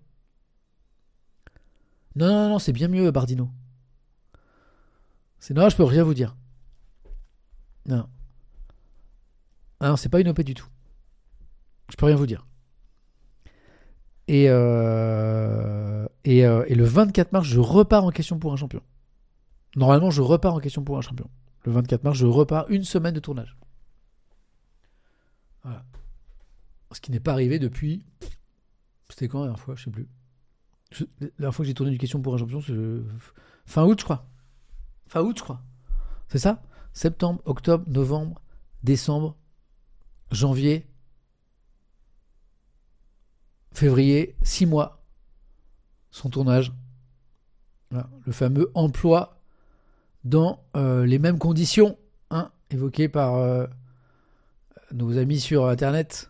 Non, non, non, c'est bien mieux, Bardino. C'est non, je peux rien vous dire. Non. Ah non, c'est pas une O P du tout. Je peux rien vous dire. Et, euh, et, euh, et le vingt-quatre mars, je repars en question pour un champion. Normalement, je repars en question pour un champion. Le vingt-quatre mars, je repars une semaine de tournage. Voilà. Ce qui n'est pas arrivé depuis... C'était quand la dernière fois? Je sais plus. Je... La dernière fois que j'ai tourné une question pour un champion, c'est fin août, je crois. Fin août, je crois. C'est ça? Septembre, octobre, novembre, décembre, janvier, février, six mois. Son tournage. Voilà. Le fameux emploi dans euh, les mêmes conditions, hein, évoqué par euh, nos amis sur Internet.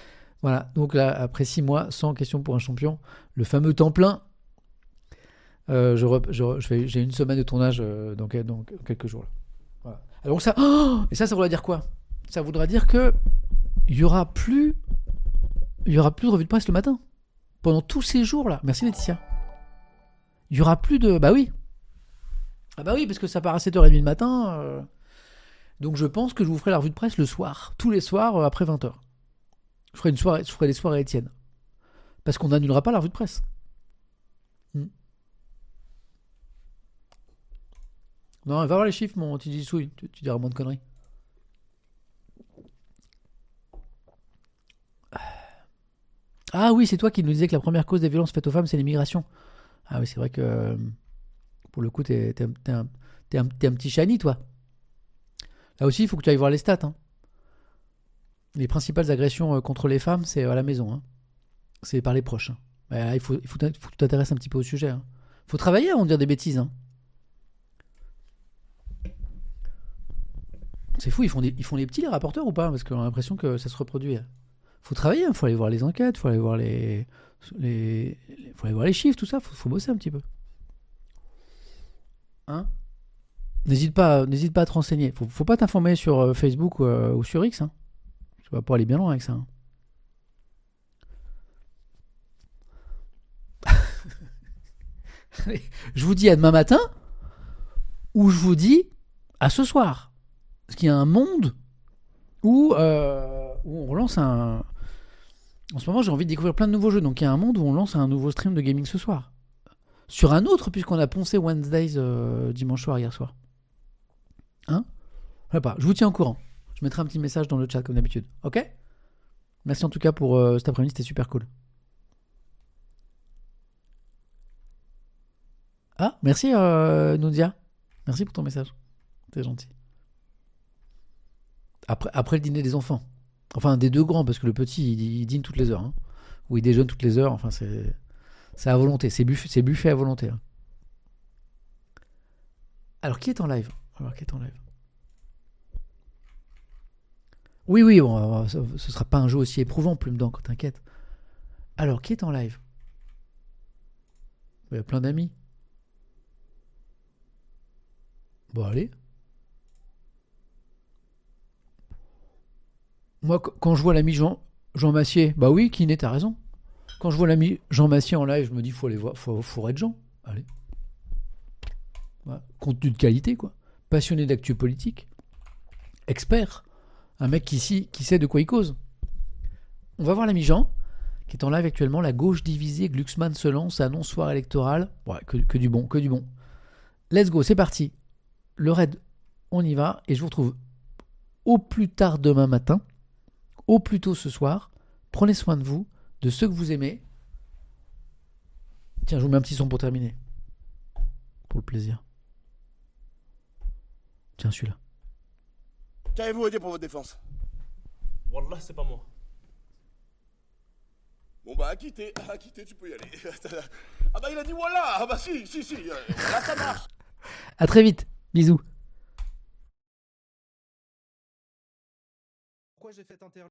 Voilà, donc là, après six mois, sans question pour un champion, le fameux temps plein, Euh, je rep- je re- je fais- j'ai une semaine de tournage euh, dans, quel- dans quelques jours. Là. Voilà. Alors ça, oh et ça, ça voudra dire quoi? Ça voudra dire que il y aura plus, il y aura plus de revue de presse le matin pendant tous ces jours là. Merci Laetitia. Il y aura plus de, bah oui, ah bah oui, parce que ça part à sept heures trente le matin. euh, Donc je pense que je vous ferai la revue de presse le soir, tous les soirs euh, après vingt heures. Je ferai une soirée, je ferai des soirées Étienne, parce qu'on n'annulera pas la revue de presse. Hmm. Non, va voir les chiffres, mon petit Souille. Tu, tu diras moins de conneries. Ah oui, c'est toi qui nous disais que la première cause des violences faites aux femmes, c'est l'immigration. Ah oui, c'est vrai que euh, pour le coup, t'es, t'es, un- t'es un, t'es un- t'es un petit chani, toi. Là aussi, il faut que tu ailles voir les stats. Hein. Les principales agressions euh, contre les femmes, c'est à la maison. Hein. C'est par les proches. Hein. Ouais, il faut, il faut, t'in- faut que tu t'intéresses un petit peu au sujet. Hein. Faut travailler avant de dire des bêtises. Hein. C'est fou, ils font, des, ils font les petits, les rapporteurs, ou pas? Parce qu'on a l'impression que ça se reproduit. Faut travailler, il faut aller voir les enquêtes, faut aller voir les, les, les- faut aller voir les chiffres, tout ça. Faut, faut bosser un petit peu. Hein? N'hésite pas, n'hésite pas à te renseigner. Faut, faut pas t'informer sur euh, Facebook ou, euh, ou sur X. Hein. Tu vas pas aller bien loin avec ça. Hein. Je vous dis à demain matin, ou je vous dis à ce soir. Parce qu'il y a un monde où, euh, où on lance un... En ce moment, j'ai envie de découvrir plein de nouveaux jeux. Donc il y a un monde où on lance un nouveau stream de gaming ce soir. Sur un autre, puisqu'on a poncé Wednesdays euh, dimanche soir, hier soir. Hein? Je sais pas, je vous tiens au courant. Je mettrai un petit message dans le chat comme d'habitude. Ok? Merci en tout cas pour euh, cet après-midi, c'était super cool. Ah, merci euh, Noudia. Merci pour ton message. C'est gentil. Après, après le dîner des enfants. Enfin, des deux grands, parce que le petit, il, il dîne toutes les heures. Hein. Ou il déjeune toutes les heures. Enfin, c'est, c'est à volonté. C'est buffet, c'est buffet à volonté. Hein. Alors, qui est en live? Alors, qui est en live? Oui, oui, bon, ce ne sera pas un jeu aussi éprouvant, Plume d'encre, t'inquiète. Alors, qui est en live? Il y a plein d'amis. Bon, allez. Moi, qu- quand je vois l'ami Jean, Jean Massier, bah oui, Kiné, t'as raison. Quand je vois l'ami Jean Massier en live, je me dis, faut aller voir, faut, faut être Jean. Allez. Voilà. Contenu de qualité, quoi. Passionné d'actu politique. Expert. Un mec qui, si- qui sait de quoi il cause. On va voir l'ami Jean, qui est en live actuellement. La gauche divisée, Glucksmann se lance, annonce soir électoral. Ouais, que, que du bon, que du bon. Let's go, c'est parti. Le raid, on y va. Et je vous retrouve au plus tard demain matin. Au plus tôt ce soir. Prenez soin de vous, de ceux que vous aimez. Tiens, je vous mets un petit son pour terminer. Pour le plaisir. Tiens, celui-là. Qu'avez-vous à dire pour votre défense? Wallah, c'est pas moi. Bon bah, à quitter, à quitter, tu peux y aller. Ah bah, il a dit voilà. Ah bah, si, si, si. euh, Là, ça marche. À très vite. Bisous. Pourquoi j'ai fait interview